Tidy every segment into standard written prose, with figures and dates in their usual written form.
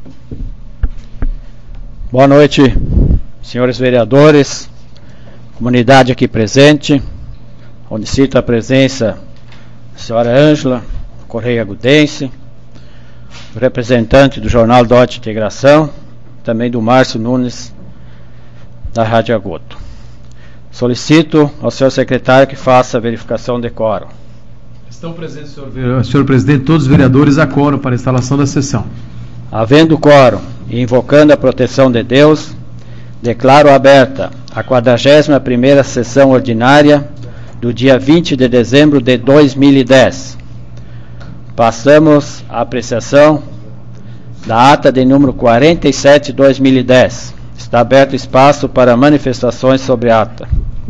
Boa noite, senhores vereadores, comunidade aqui presente, onde cito a presença da senhora Ângela Correia Gudense, o representante do Jornal Dot Integração, também do Márcio Nunes, da Rádio Agoto. Solicito ao senhor secretário que faça a verificação de quórum. Estão presentes, senhor presidente, todos os vereadores a quórum para a instalação da sessão. Havendo quórum e invocando a proteção de Deus, declaro aberta a 41ª sessão ordinária do dia 20 de dezembro de 2010. Passamos à apreciação da ata de número 47/2010. Está aberto espaço para manifestações sobre a ata.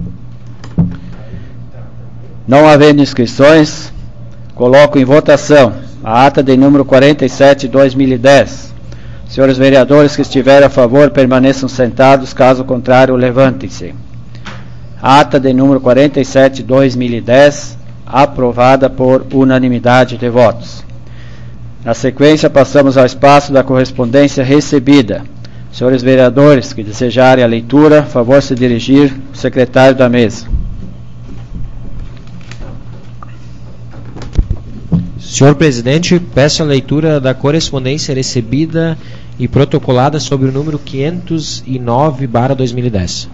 Não havendo inscrições, coloco em votação a ata de número 47/2010. Senhores vereadores que estiverem a favor, permaneçam sentados, caso contrário, levantem-se. Ata de número 47/2010, aprovada por unanimidade de votos. Na sequência, passamos ao espaço da correspondência recebida. Senhores vereadores que desejarem a leitura, favor se dirigir ao secretário da mesa. Senhor presidente, peço a leitura da correspondência recebida e protocolada sobre o número 509/2010.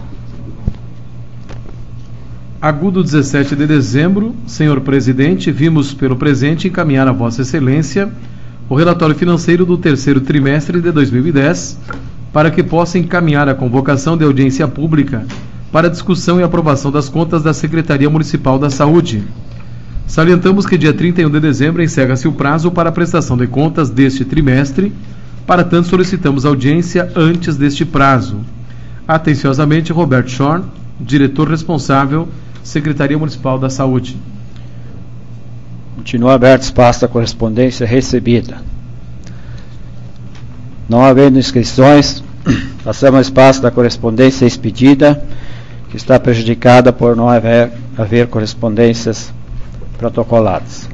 Agudo 17 de dezembro, senhor presidente, vimos pelo presente encaminhar a Vossa Excelência o relatório financeiro do terceiro trimestre de 2010, para que possa encaminhar a convocação de audiência pública para discussão e aprovação das contas da Secretaria Municipal da Saúde. Salientamos que dia 31 de dezembro encerra-se o prazo para a prestação de contas deste trimestre, para tanto solicitamos audiência antes deste prazo. Atenciosamente, Roberto Schorn, diretor responsável, Secretaria Municipal da Saúde. Continua aberto espaço da correspondência recebida. Não havendo inscrições, passamos ao espaço da correspondência expedida, que está prejudicada por não haver correspondências protocoladas.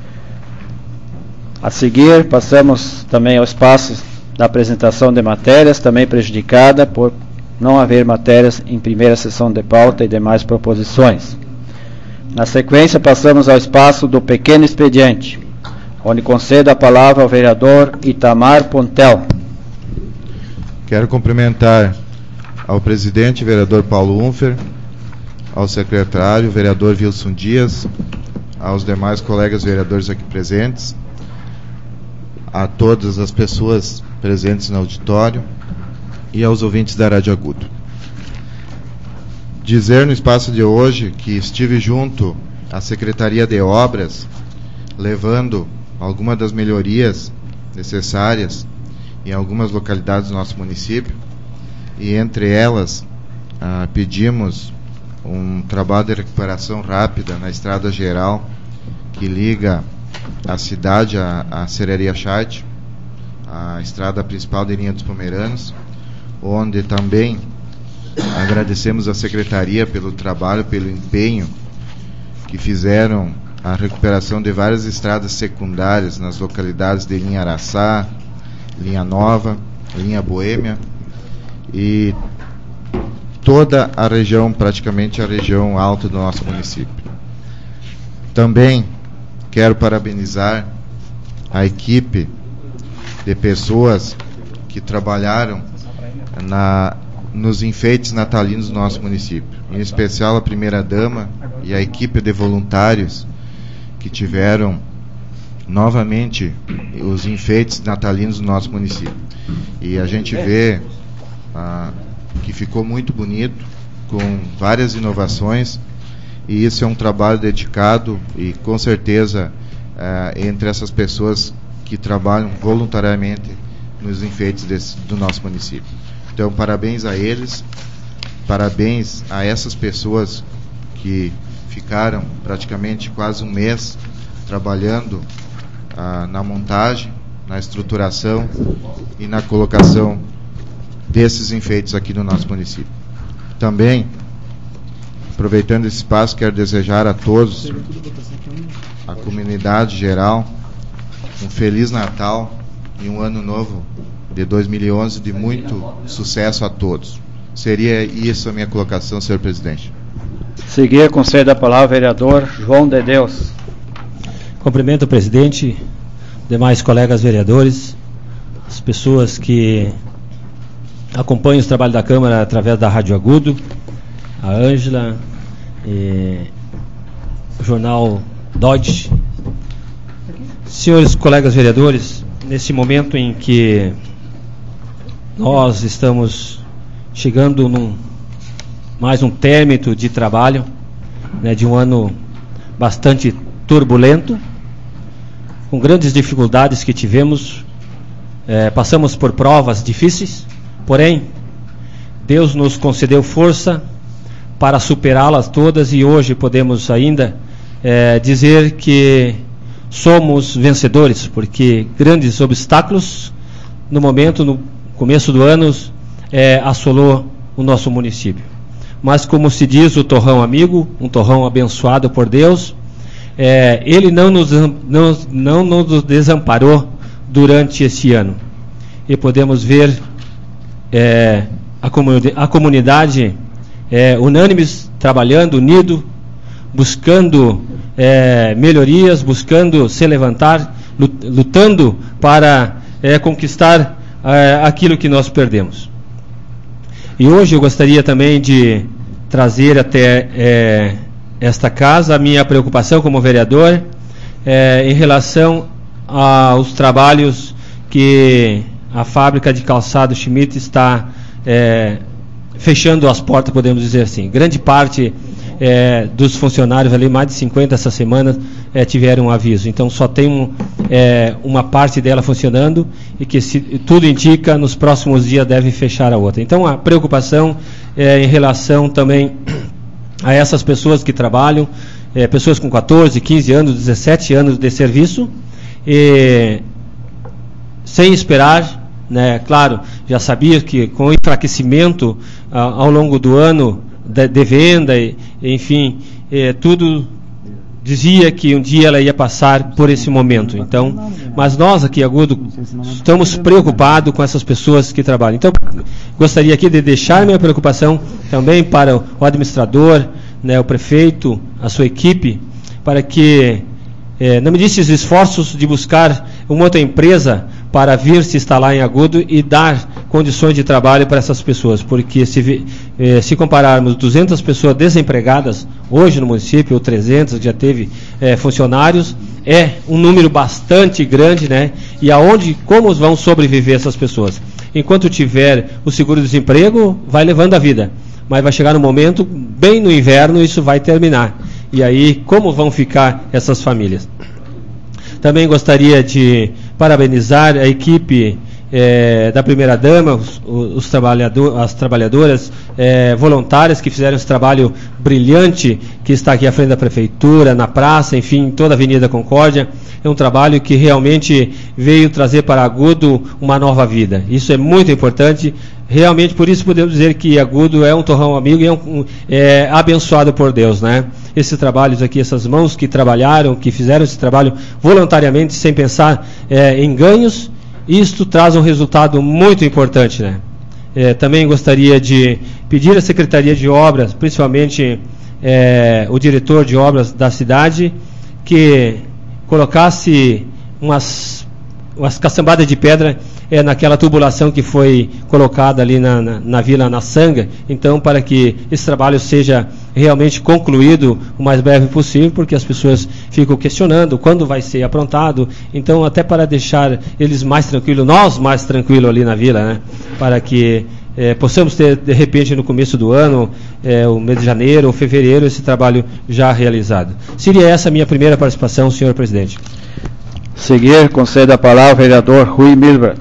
A seguir, passamos também ao espaço da apresentação de matérias, também prejudicada por não haver matérias em primeira sessão de pauta e demais proposições. Na sequência, passamos ao espaço do pequeno expediente, onde concedo a palavra ao vereador Itamar Pontel. Quero cumprimentar ao presidente, vereador Paulo Unfer, ao secretário, vereador Wilson Dias, aos demais colegas vereadores aqui presentes, a todas as pessoas presentes no auditório e aos ouvintes da Rádio Agudo. Dizer no espaço de hoje que estive junto à Secretaria de Obras, levando algumas das melhorias necessárias em algumas localidades do nosso município, e entre elas pedimos um trabalho de recuperação rápida na estrada geral que liga a cidade à Serraria Chat, a estrada principal de linha dos Pomeranos, onde também agradecemos à Secretaria pelo trabalho, pelo empenho que fizeram a recuperação de várias estradas secundárias nas localidades de linha Araçá, linha Nova, linha Boêmia e toda a região, praticamente a região alta do nosso município. Também quero parabenizar a equipe de pessoas que trabalharam nos enfeites natalinos do nosso município, em especial a primeira-dama e a equipe de voluntários que tiveram novamente os enfeites natalinos do nosso município. E a gente vê que ficou muito bonito, com várias inovações, e isso é um trabalho dedicado e com certeza entre essas pessoas que trabalham voluntariamente nos enfeites do nosso município. Então, parabéns a eles, parabéns a essas pessoas que ficaram praticamente quase um mês trabalhando na montagem, na estruturação e na colocação desses enfeites aqui no nosso município. Também, aproveitando esse espaço, quero desejar a todos, a comunidade geral, um Feliz Natal e um ano novo de 2011 de muito sucesso a todos. Seria isso a minha colocação, senhor presidente. Seguir, concede a palavra ao vereador João de Deus. Cumprimento o presidente, demais colegas vereadores, as pessoas que acompanham os trabalhos da Câmara através da Rádio Agudo, a Ângela, o jornal Dodge. Senhores colegas vereadores, nesse momento em que nós estamos chegando mais um término de trabalho, né, de um ano bastante turbulento, com grandes dificuldades que tivemos, passamos por provas difíceis, porém Deus nos concedeu força para superá-las todas e hoje podemos ainda dizer que somos vencedores, porque grandes obstáculos no começo do ano assolou o nosso município. Mas como se diz o torrão amigo, um torrão abençoado por Deus, Ele não nos desamparou durante esse ano. E podemos ver a comunidade unânimes, trabalhando, unido, buscando melhorias, buscando se levantar, lutando para conquistar aquilo que nós perdemos. E hoje eu gostaria também de trazer até esta casa a minha preocupação como vereador em relação aos trabalhos que a fábrica de calçado Schmidt está fechando as portas, podemos dizer assim. Grande parte dos funcionários ali, mais de 50 essa semana, tiveram um aviso. Então só tem uma parte dela funcionando e que, se tudo indica, nos próximos dias deve fechar a outra. Então a preocupação em relação também a essas pessoas que trabalham, pessoas com 14, 15 anos, 17 anos de serviço, sem esperar, né? Claro, já sabia que com o enfraquecimento ao longo do ano de venda, enfim, tudo dizia que um dia ela ia passar por esse momento. Então, mas nós aqui, Agudo, estamos preocupados com essas pessoas que trabalham. Então, gostaria aqui de deixar minha preocupação também para o administrador, né, o prefeito, a sua equipe, para que não me disse os esforços de buscar uma outra empresa para vir se instalar em Agudo e dar condições de trabalho para essas pessoas, porque se compararmos 200 pessoas desempregadas hoje no município, ou 300, já teve funcionários, é um número bastante grande, né? E como vão sobreviver essas pessoas? Enquanto tiver o seguro-desemprego, vai levando a vida, mas vai chegar no momento, bem no inverno, isso vai terminar. E aí, como vão ficar essas famílias? Também gostaria de parabenizar a equipe da primeira-dama, as trabalhadoras voluntárias que fizeram esse trabalho brilhante, que está aqui à frente da prefeitura, na praça, enfim, toda a Avenida Concórdia. É um trabalho que realmente veio trazer para Agudo uma nova vida. Isso é muito importante. Realmente, por isso podemos dizer que Agudo é um torrão amigo e é abençoado por Deus, né? Esses trabalhos aqui, essas mãos que trabalharam, que fizeram esse trabalho voluntariamente, sem pensar em ganhos, isto traz um resultado muito importante, né? Também gostaria de pedir à Secretaria de Obras, principalmente o diretor de obras da cidade, que colocasse umas caçambadas de pedra naquela tubulação que foi colocada ali na Vila Naçanga, então para que esse trabalho seja realmente concluído o mais breve possível, porque as pessoas ficam questionando quando vai ser aprontado, então até para deixar eles mais tranquilos, nós mais tranquilos ali na vila, né? Para que possamos ter de repente no começo do ano, o mês de janeiro ou fevereiro, esse trabalho já realizado. Seria essa a minha primeira participação, senhor presidente. Seguir, concede a palavra ao vereador Rui Milbert.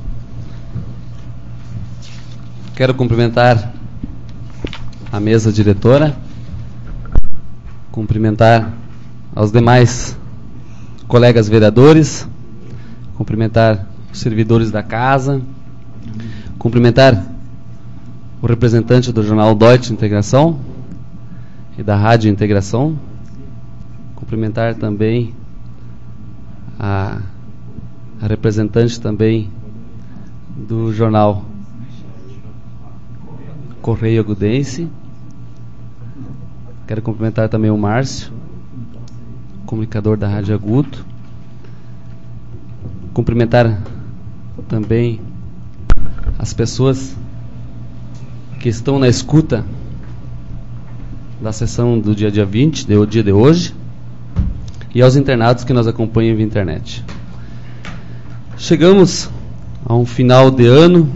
Quero cumprimentar a mesa diretora, cumprimentar aos demais colegas vereadores, cumprimentar os servidores da casa, cumprimentar o representante do jornal Deutsche Integração e da Rádio Integração, cumprimentar também a a representante também do jornal Correio Agudense. Quero cumprimentar também o Márcio, comunicador da Rádio Agudo. Cumprimentar também as pessoas que estão na escuta da sessão do dia 20, do dia de hoje, e aos internados que nos acompanham via internet. Chegamos a um final de ano,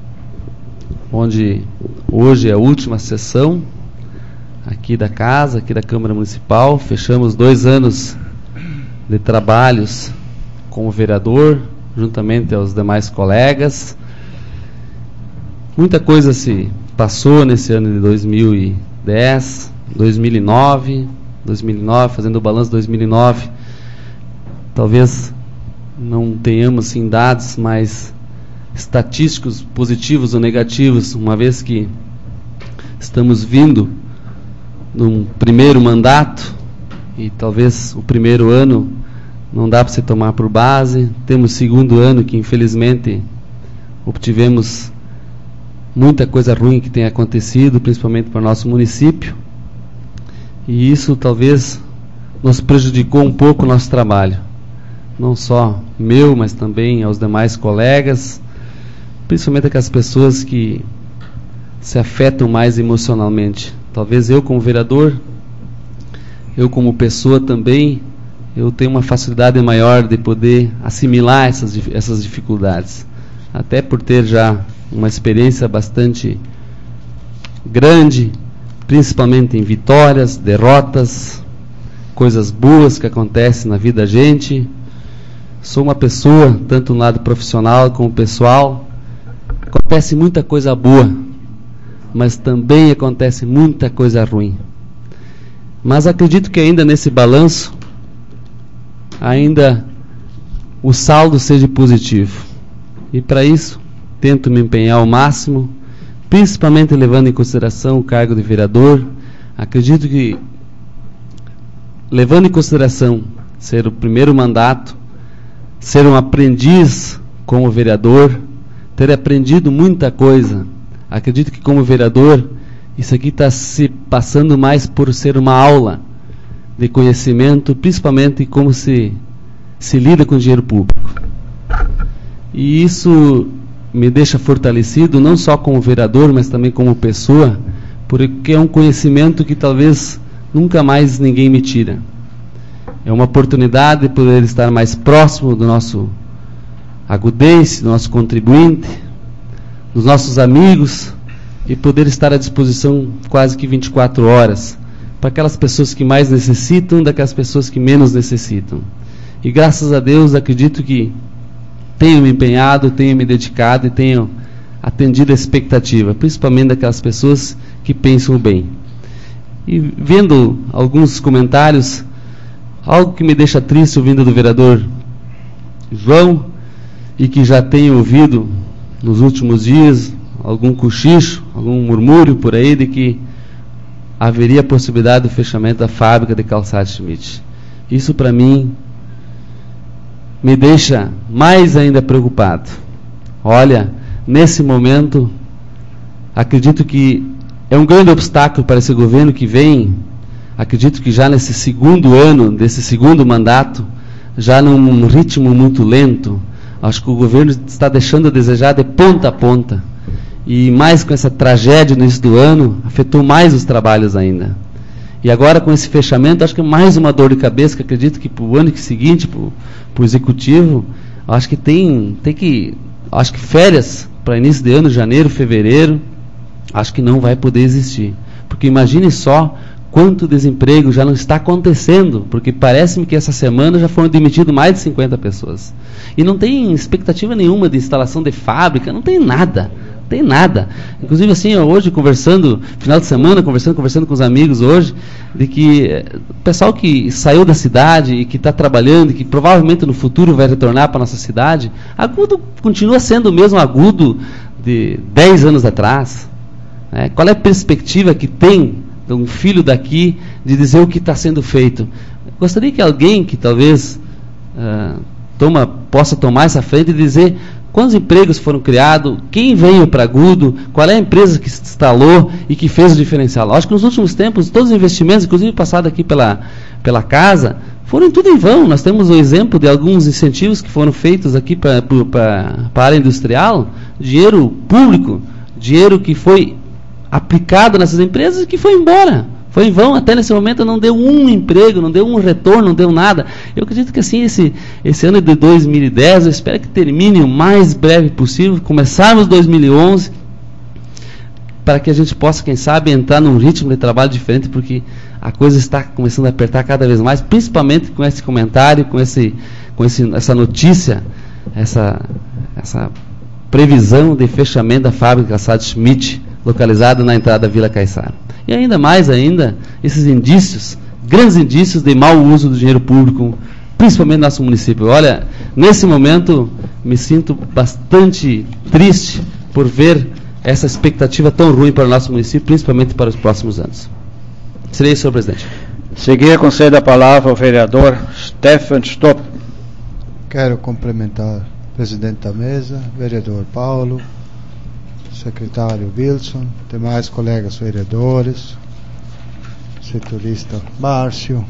onde hoje é a última sessão aqui da casa, aqui da Câmara Municipal. Fechamos 2 anos de trabalhos como vereador, juntamente aos demais colegas. Muita coisa se passou nesse ano de 2010, 2009, fazendo o balanço de 2009. Talvez não tenhamos assim dados mais estatísticos positivos ou negativos, uma vez que estamos vindo num primeiro mandato e talvez o primeiro ano não dá para se tomar por base. Temos o segundo ano que infelizmente obtivemos muita coisa ruim que tem acontecido, principalmente para o nosso município, e isso talvez nos prejudicou um pouco o nosso trabalho, não só meu, mas também aos demais colegas, principalmente aquelas pessoas que se afetam mais emocionalmente. Talvez eu como vereador, eu como pessoa também, eu tenho uma facilidade maior de poder assimilar essas dificuldades, até por ter já uma experiência bastante grande, principalmente em vitórias, derrotas, coisas boas que acontecem na vida da gente. Sou uma pessoa, tanto no lado profissional como pessoal, acontece muita coisa boa, mas também acontece muita coisa ruim. Mas acredito que ainda nesse balanço, ainda o saldo seja positivo. E para isso, tento me empenhar ao máximo, principalmente levando em consideração o cargo de vereador. Acredito que, levando em consideração ser o primeiro mandato, ser um aprendiz como vereador, ter aprendido muita coisa, acredito que como vereador, isso aqui está se passando mais por ser uma aula de conhecimento, principalmente como se lida com dinheiro público. E isso me deixa fortalecido, não só como vereador, mas também como pessoa, porque é um conhecimento que talvez nunca mais ninguém me tira. É uma oportunidade de poder estar mais próximo do nosso agudense, do nosso contribuinte, dos nossos amigos, e poder estar à disposição quase que 24 horas, para aquelas pessoas que mais necessitam, daquelas pessoas que menos necessitam. E graças a Deus, acredito que tenho me empenhado, tenho me dedicado e tenho atendido a expectativa, principalmente daquelas pessoas que pensam o bem. E vendo alguns comentários, algo que me deixa triste ouvindo do vereador João, e que já tenho ouvido nos últimos dias, algum cochicho, algum murmúrio por aí de que haveria a possibilidade do fechamento da fábrica de calçados Schmidt. Isso para mim me deixa mais ainda preocupado. Olha, nesse momento, acredito que é um grande obstáculo para esse governo que vem. Acredito que já nesse segundo ano, desse segundo mandato, já num ritmo muito lento, acho que o governo está deixando a desejar de ponta a ponta. E mais com essa tragédia no início do ano, afetou mais os trabalhos ainda. E agora com esse fechamento, acho que é mais uma dor de cabeça, que acredito que para o ano seguinte, para o executivo, acho que acho que férias para início de ano, janeiro, fevereiro, acho que não vai poder existir. Porque imagine só quanto desemprego já não está acontecendo, porque parece-me que essa semana já foram demitidas mais de 50 pessoas. E não tem expectativa nenhuma de instalação de fábrica, não tem nada. Tem nada. Inclusive assim, hoje conversando, final de semana, conversando com os amigos hoje, de que o pessoal que saiu da cidade e que está trabalhando, e que provavelmente no futuro vai retornar para a nossa cidade, Agudo continua sendo o mesmo Agudo de 10 anos atrás. Né? Qual é a perspectiva que tem de um filho daqui de dizer o que está sendo feito? Gostaria que alguém que talvez possa tomar essa frente e dizer quantos empregos foram criados, quem veio para Agudo, qual é a empresa que se instalou e que fez o diferencial. Acho que nos últimos tempos, todos os investimentos, inclusive passado aqui pela casa, foram tudo em vão. Nós temos o exemplo de alguns incentivos que foram feitos aqui para a área industrial, dinheiro público, dinheiro que foi aplicado nessas empresas e que foi embora. Foi em vão, até nesse momento não deu um emprego, não deu um retorno, não deu nada. Eu acredito que assim, esse ano de 2010, eu espero que termine o mais breve possível, começarmos 2011, para que a gente possa, quem sabe, entrar num ritmo de trabalho diferente, porque a coisa está começando a apertar cada vez mais, principalmente com esse comentário, com essa notícia, essa previsão de fechamento da fábrica Assad Schmidt, localizada na entrada da Vila Caiçara. E ainda mais, esses indícios, grandes indícios de mau uso do dinheiro público, principalmente no nosso município. Olha, nesse momento, me sinto bastante triste por ver essa expectativa tão ruim para o nosso município, principalmente para os próximos anos. Seria isso, senhor presidente. Seguir, concedo a palavra ao vereador Stefan Stopp. Quero cumprimentar o presidente da mesa, vereador Paulo, secretário Wilson, demais colegas vereadores, setorista Márcio,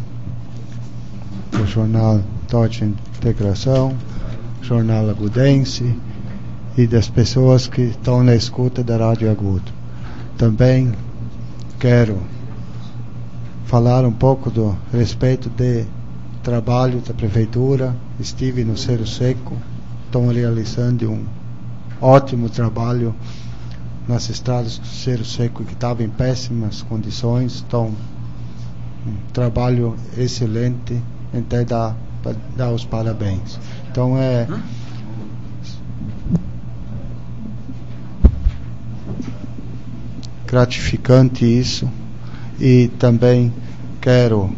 do jornal Tote Integração, jornal Agudense e das pessoas que estão na escuta da Rádio Agudo. Também quero falar um pouco do respeito de trabalho da prefeitura. Estive no Cerro Seco, estão realizando um ótimo trabalho nas estradas do Cerro Seco, que estavam em péssimas condições. Estão um trabalho excelente, até dar os parabéns. Então é gratificante isso. E também quero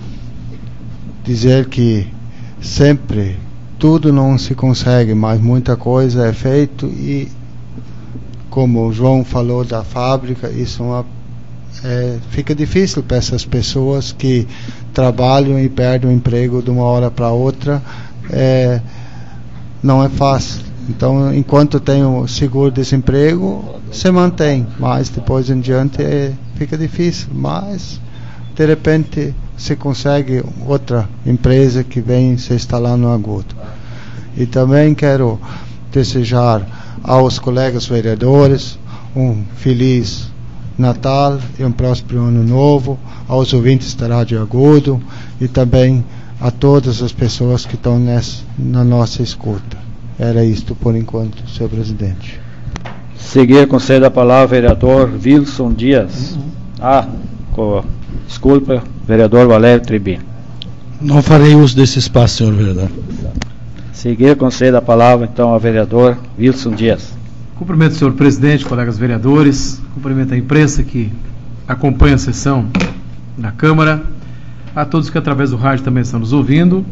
dizer que sempre tudo não se consegue, mas muita coisa é feito. E como o João falou da fábrica, isso fica difícil para essas pessoas que trabalham e perdem o emprego de uma hora para outra. Não é fácil. Então, enquanto tem o seguro-desemprego, se mantém, mas depois em diante fica difícil. Mas, de repente, se consegue outra empresa que vem se instalar no Agudo. E também quero desejar aos colegas vereadores um feliz Natal e um próspero Ano Novo, aos ouvintes da Rádio Agudo e também a todas as pessoas que estão na nossa escuta. Era isto por enquanto, senhor presidente. Seguir, concedo a palavra ao vereador Wilson Dias. Desculpa, vereador Valério Tribino. Não farei uso desse espaço, senhor vereador. Seguir, concedo a palavra então ao vereador Wilson Dias. Cumprimento o senhor presidente, colegas vereadores, cumprimento a imprensa que acompanha a sessão da Câmara, a todos que através do rádio também estão nos ouvindo.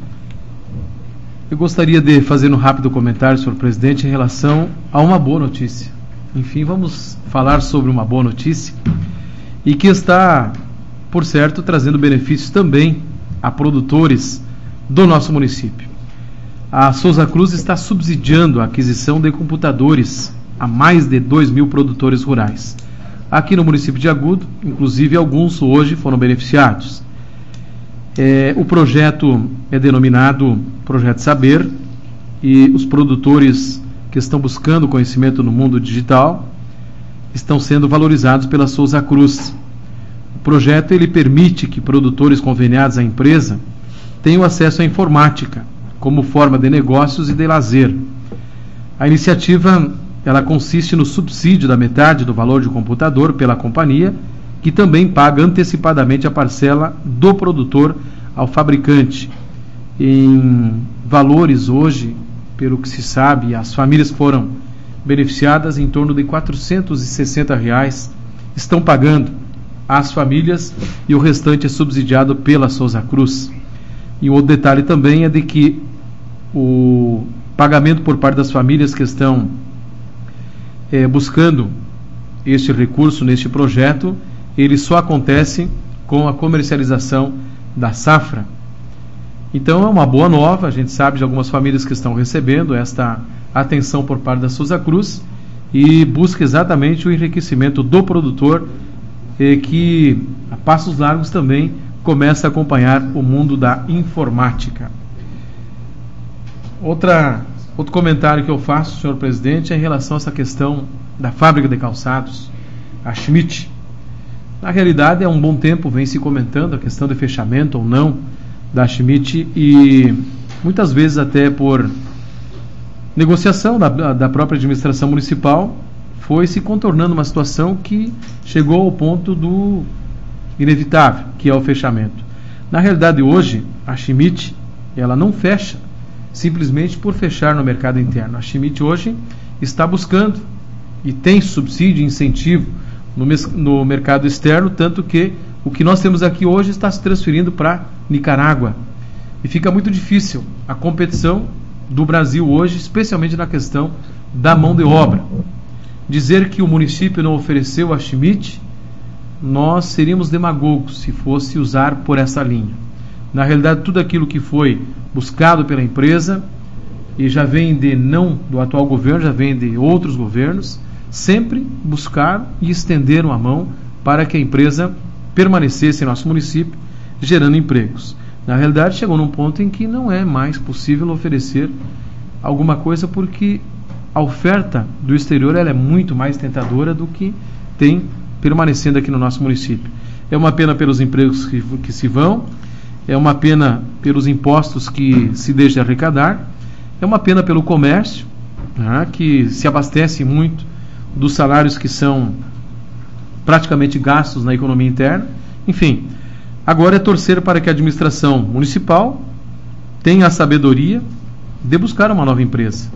Eu gostaria de fazer um rápido comentário, senhor presidente, em relação a uma boa notícia. Enfim, vamos falar sobre uma boa notícia e que está, por certo, trazendo benefícios também a produtores do nosso município. A Souza Cruz está subsidiando a aquisição de computadores a mais de 2.000 produtores rurais. Aqui no município de Agudo, inclusive alguns hoje foram beneficiados. O projeto é denominado Projeto Saber, e os produtores que estão buscando conhecimento no mundo digital estão sendo valorizados pela Souza Cruz. O projeto ele permite que produtores conveniados à empresa tenham acesso à informática como forma de negócios e de lazer. A iniciativa ela consiste no subsídio da metade do valor de computador pela companhia, que também paga antecipadamente a parcela do produtor ao fabricante. Em valores hoje, pelo que se sabe, as famílias foram beneficiadas em torno de R$ 460 estão pagando as famílias e o restante é subsidiado pela Souza Cruz. E o outro detalhe também é de que o pagamento por parte das famílias que estão buscando este recurso neste projeto, ele só acontece com a comercialização da safra. Então é uma boa nova. A gente sabe de algumas famílias que estão recebendo esta atenção por parte da Souza Cruz e busca exatamente o enriquecimento do produtor, que a passos largos também começa a acompanhar o mundo da informática. Outro comentário que eu faço, senhor presidente, é em relação a essa questão da fábrica de calçados, a Schmidt. Na realidade, há um bom tempo vem se comentando a questão de fechamento ou não da Schmidt, e muitas vezes até por negociação da própria administração municipal foi se contornando uma situação que chegou ao ponto do inevitável, que é o fechamento. Na realidade, hoje, a Schmidt, ela não fecha simplesmente por fechar no mercado interno. A Schmidt hoje está buscando e tem subsídio e incentivo no mercado externo, tanto que o que nós temos aqui hoje está se transferindo para Nicarágua. E fica muito difícil a competição do Brasil hoje, especialmente na questão da mão de obra. Dizer que o município não ofereceu a Schmidt, nós seríamos demagogos se fosse usar por essa linha. Na realidade, tudo aquilo que foi buscado pela empresa, e já vem não do atual governo, já vem de outros governos, sempre buscaram e estenderam a mão para que a empresa permanecesse em nosso município, gerando empregos. Na realidade, chegou num ponto em que não é mais possível oferecer alguma coisa, porque a oferta do exterior ela é muito mais tentadora do que tem permanecendo aqui no nosso município. É uma pena pelos empregos que se vão, é uma pena pelos impostos que se deixa de arrecadar, é uma pena pelo comércio, que se abastece muito dos salários que são praticamente gastos na economia interna. Enfim, agora é torcer para que a administração municipal tenha a sabedoria de buscar uma nova empresa.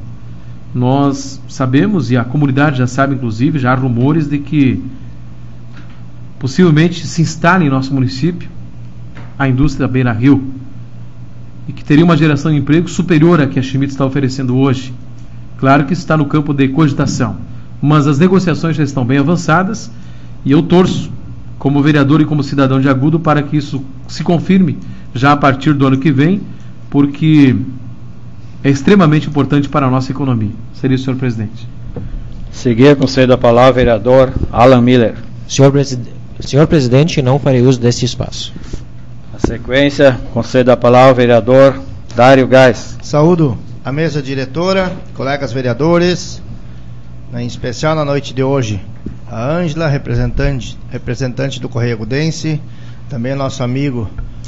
Nós sabemos, e a comunidade já sabe, inclusive, já há rumores de que possivelmente se instale em nosso município a indústria da Beira Rio, e que teria uma geração de emprego superior à que a Schmidt está oferecendo hoje. Claro que está no campo de cogitação, mas as negociações já estão bem avançadas, e eu torço, como vereador e como cidadão de Agudo, para que isso se confirme já a partir do ano que vem, porque é extremamente importante para a nossa economia. Seria isso, senhor presidente. Seguir, concedo a palavra, vereador Alan Miller. Senhor presidente, não farei uso deste espaço. Na sequência, concedo a palavra, vereador Dário Gás. Saúdo a mesa diretora, colegas vereadores, em especial na noite de hoje, a Ângela, representante do Correio Agudense, também nosso amigo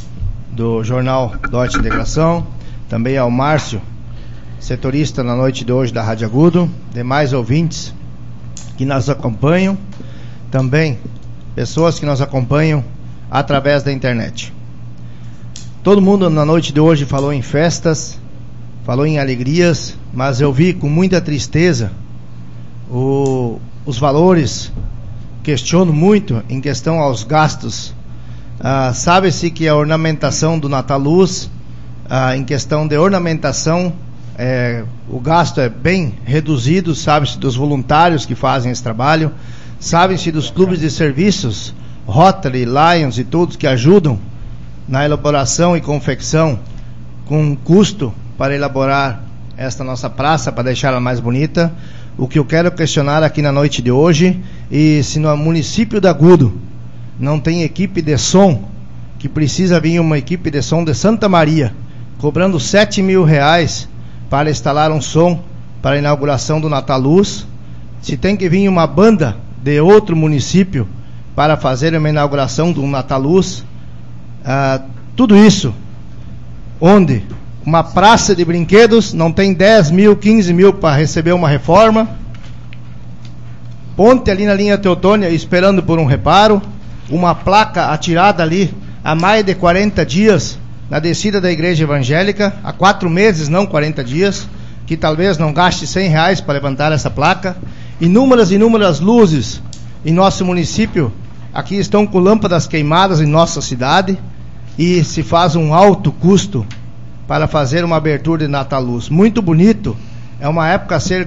do jornal Norte Integração, também ao Márcio, setorista na noite de hoje da Rádio Agudo, demais ouvintes que nos acompanham, também pessoas que nos acompanham através da internet. Todo mundo na noite de hoje falou em festas, falou em alegrias, mas eu vi com muita tristeza os valores. Questiono muito em questão aos gastos. Sabe-se que a ornamentação do Natal Luz, em questão de ornamentação, o gasto é bem reduzido. Sabe-se dos voluntários que fazem esse trabalho, sabe-se dos clubes de serviços, Rotary, Lions e todos que ajudam na elaboração e confecção com custo para elaborar esta nossa praça, para deixá-la mais bonita. O que eu quero questionar aqui na noite de hoje, e se no município de Agudo não tem equipe de som, que precisa vir uma equipe de som de Santa Maria, cobrando R$7.000 para instalar um som para a inauguração do Natal Luz, se tem que vir uma banda de outro município para fazer uma inauguração do Natal Luz, tudo isso, onde uma praça de brinquedos não tem 10 mil, 15 mil para receber uma reforma, ponte ali na linha Teotônia esperando por um reparo, uma placa atirada ali há mais de 40 dias na descida da igreja evangélica, há 4 meses, não 40 dias, que talvez não gaste R$100 para levantar essa placa. Inúmeras luzes em nosso município aqui estão com lâmpadas queimadas em nossa cidade, e se faz um alto custo para fazer uma abertura de Natal Luz. Muito bonito, é uma época a ser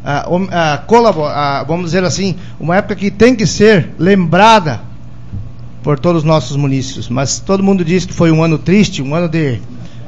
vamos dizer assim, uma época que tem que ser lembrada por todos os nossos munícipes. Mas todo mundo diz que foi um ano triste, um ano de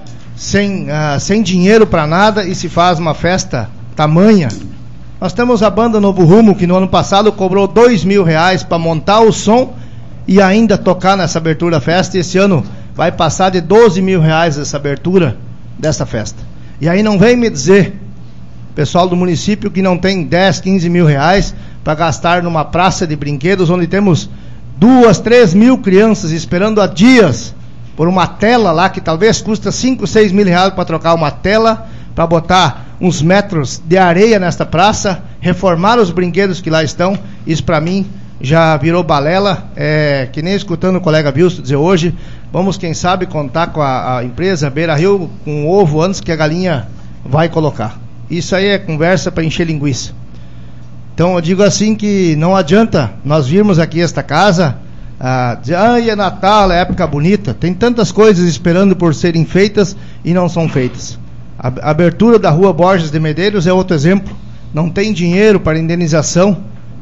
sem dinheiro para nada, e se faz uma festa tamanha. Nós temos a banda Novo Rumo, que no ano passado cobrou R$2.000 para montar o som e ainda tocar nessa abertura da festa, e esse ano vai passar de R$12.000 essa abertura dessa festa. E aí não vem me dizer, pessoal do município, que não tem 10, 15 mil reais para gastar numa praça de brinquedos, onde temos 2, 3 mil crianças esperando há dias por uma tela lá, que talvez custa 5, 6 mil reais para trocar uma tela, para botar uns metros de areia nesta praça, reformar os brinquedos que lá estão. Isso para mim já virou balela, que nem escutando o colega Wilson dizer hoje, vamos quem sabe contar com a empresa Beira Rio com ovo antes que a galinha vai colocar. Isso aí é conversa para encher linguiça. Então eu digo assim que não adianta nós virmos aqui esta casa, dizer, é Natal, é época bonita, tem tantas coisas esperando por serem feitas e não são feitas. A abertura da rua Borges de Medeiros é outro exemplo, não tem dinheiro para indenização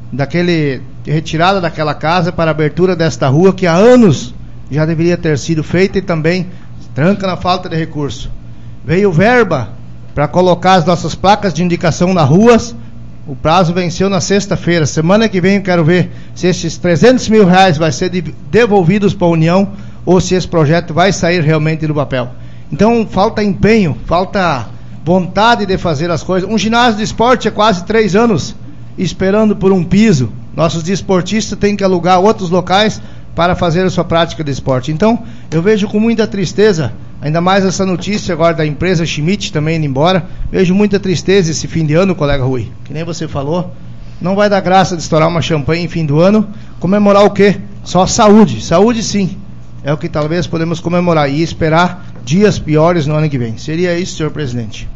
retirada daquela casa para a abertura desta rua, que há anos já deveria ter sido feita, e também tranca na falta de recurso. Veio verba para colocar as nossas placas de indicação nas ruas, o prazo venceu na sexta-feira. Semana que vem eu quero ver se esses 300 mil reais vai ser devolvidos para a União, ou se esse projeto vai sair realmente do papel. Então falta empenho, falta vontade de fazer as coisas. Um ginásio de esporte é quase 3 anos esperando por um piso. Nossos desportistas têm que alugar outros locais para fazer a sua prática de esporte. Então eu vejo com muita tristeza, ainda mais essa notícia agora da empresa Schmidt também indo embora. Vejo muita tristeza esse fim de ano, colega Rui, que nem você falou. Não vai dar graça de estourar uma champanhe em fim do ano. Comemorar o quê? Só saúde. Saúde sim, é o que talvez podemos comemorar, e esperar dias piores no ano que vem. Seria isso, senhor presidente.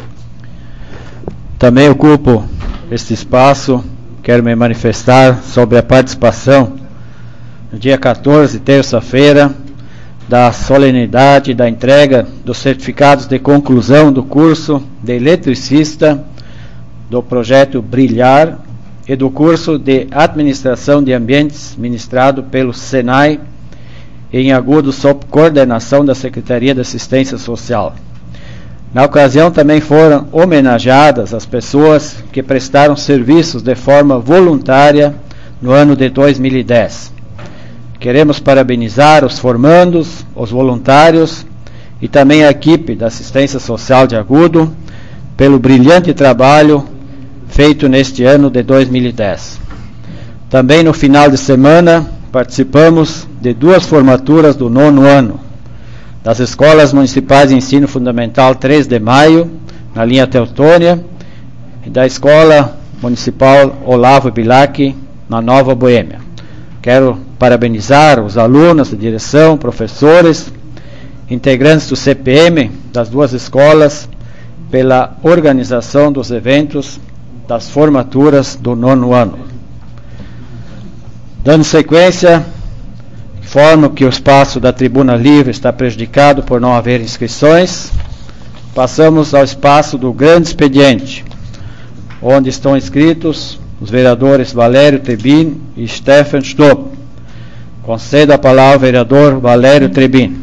Também ocupo este espaço, quero me manifestar sobre a participação no dia 14, terça-feira, da solenidade da entrega dos certificados de conclusão do curso de eletricista do projeto Brilhar e do curso de administração de ambientes ministrado pelo Senai em Agudo, sob coordenação da Secretaria de Assistência Social. Na ocasião também foram homenageadas as pessoas que prestaram serviços de forma voluntária no ano de 2010. Queremos parabenizar os formandos, os voluntários e também a equipe da Assistência Social de Agudo pelo brilhante trabalho feito neste ano de 2010. Também no final de semana participamos de 2 formaturas do 9º ano, das Escolas Municipais de Ensino Fundamental 3 de Maio, na linha Teutônia, e da Escola Municipal Olavo Bilac, na Nova Boêmia. Quero parabenizar os alunos, a direção, professores, integrantes do CPM das 2 escolas pela organização dos eventos das formaturas do 9º ano. Dando sequência, informo que o espaço da tribuna livre está prejudicado por não haver inscrições. Passamos ao espaço do grande expediente, onde estão inscritos os vereadores Valério Trebin e Stefan Stopp. Concedo a palavra ao vereador Valério Trebin.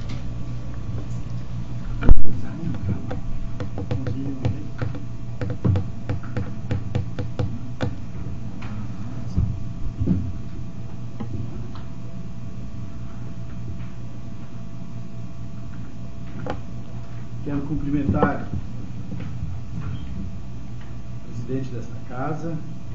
Quero cumprimentar o presidente desta casa,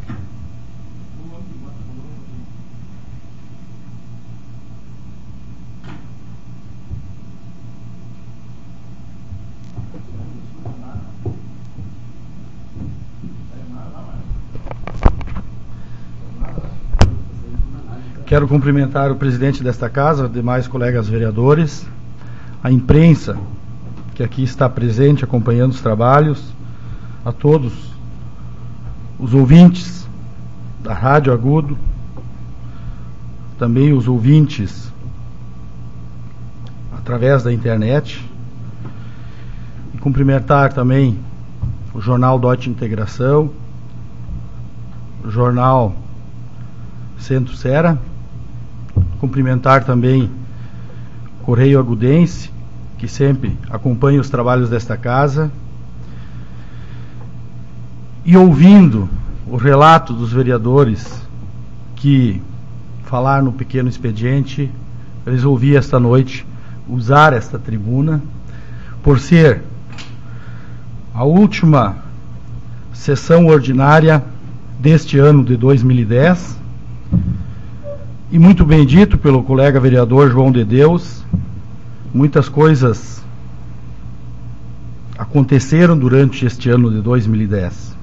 quero cumprimentar o presidente desta casa, demais colegas vereadores, a imprensa que aqui está presente acompanhando os trabalhos, a todos os ouvintes da Rádio Agudo, também os ouvintes através da internet, e cumprimentar também o Jornal DOT Integração, o Jornal Centro Sera, cumprimentar também o Correio Agudense, que sempre acompanha os trabalhos desta casa, e ouvindo o relato dos vereadores que falaram no pequeno expediente, resolvi esta noite usar esta tribuna, por ser a última sessão ordinária deste ano de 2010, e muito bem dito pelo colega vereador João de Deus, muitas coisas aconteceram durante este ano de 2010.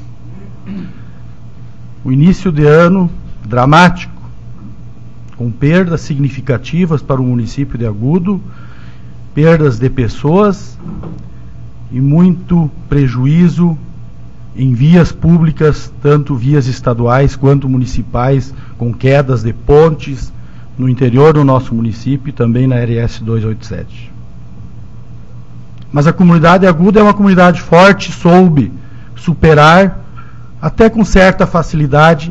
O início de ano dramático, com perdas significativas para o município de Agudo, perdas de pessoas e muito prejuízo em vias públicas, tanto vias estaduais quanto municipais, com quedas de pontes no interior do nosso município e também na RS 287. Mas a comunidade Agudo é uma comunidade forte, soube superar, até com certa facilidade,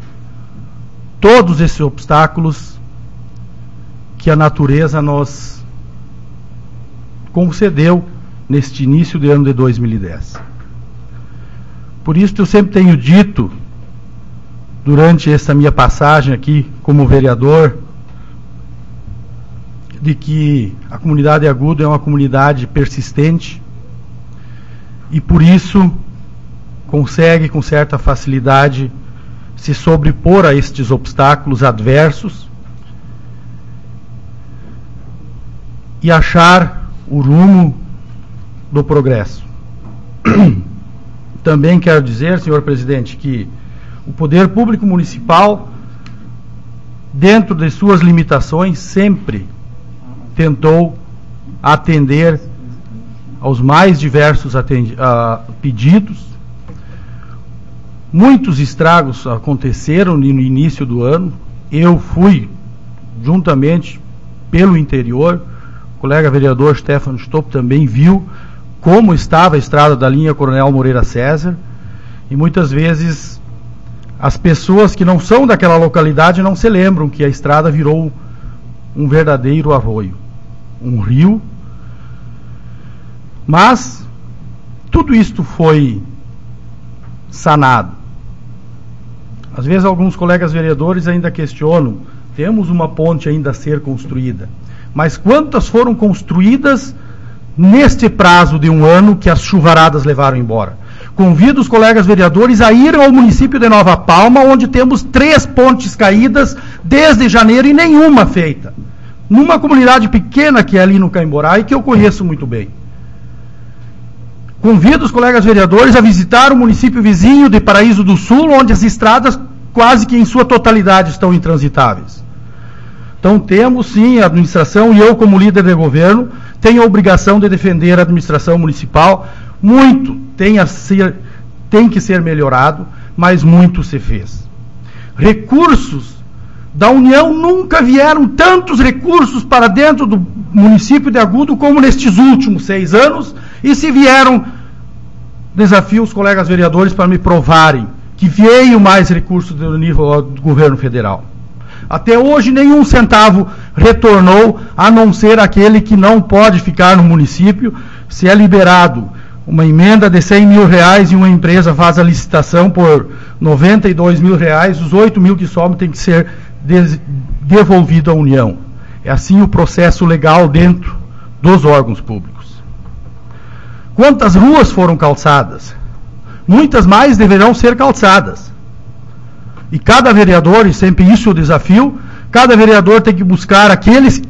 todos esses obstáculos que a natureza nos concedeu neste início de ano de 2010. Por isso eu sempre tenho dito, durante essa minha passagem aqui como vereador, de que a comunidade Agudo é uma comunidade persistente e por isso consegue com certa facilidade se sobrepor a estes obstáculos adversos e achar o rumo do progresso. Também quero dizer, senhor presidente, que o poder público municipal, dentro de suas limitações, sempre tentou atender aos mais diversos pedidos. Muitos estragos aconteceram no início do ano. Eu fui, juntamente, pelo interior. O colega vereador Stefano Stopp também viu como estava a estrada da linha Coronel Moreira César. E muitas vezes as pessoas que não são daquela localidade não se lembram que a estrada virou um verdadeiro arroio, um rio. Mas tudo isto foi sanado. Às vezes alguns colegas vereadores ainda questionam, temos uma ponte ainda a ser construída, mas quantas foram construídas neste prazo de um ano que as chuvaradas levaram embora? Convido os colegas vereadores a ir ao município de Nova Palma, onde temos 3 pontes caídas desde janeiro e nenhuma feita, numa comunidade pequena que é ali no Caimborá e que eu conheço muito bem. Convido os colegas vereadores a visitar o município vizinho de Paraíso do Sul, onde as estradas quase que em sua totalidade estão intransitáveis. Então temos sim a administração, e eu como líder de governo tenho a obrigação de defender a administração municipal. Muito tem que ser melhorado, mas muito se fez. Recursos da União, nunca vieram tantos recursos para dentro do município de Agudo como nestes últimos 6 anos, e se vieram, desafio os colegas vereadores para me provarem que veio mais recursos do nível do governo federal. Até hoje nenhum centavo retornou, a não ser aquele que não pode ficar no município. Se é liberado uma emenda de R$100 mil e uma empresa faz a licitação por R$92 mil, os 8 mil que sobram tem que ser devolvido à União. É assim o processo legal dentro dos órgãos públicos. Quantas ruas foram calçadas? Muitas mais deverão ser calçadas. E cada vereador, e sempre isso é o desafio, cada vereador tem que buscar aqueles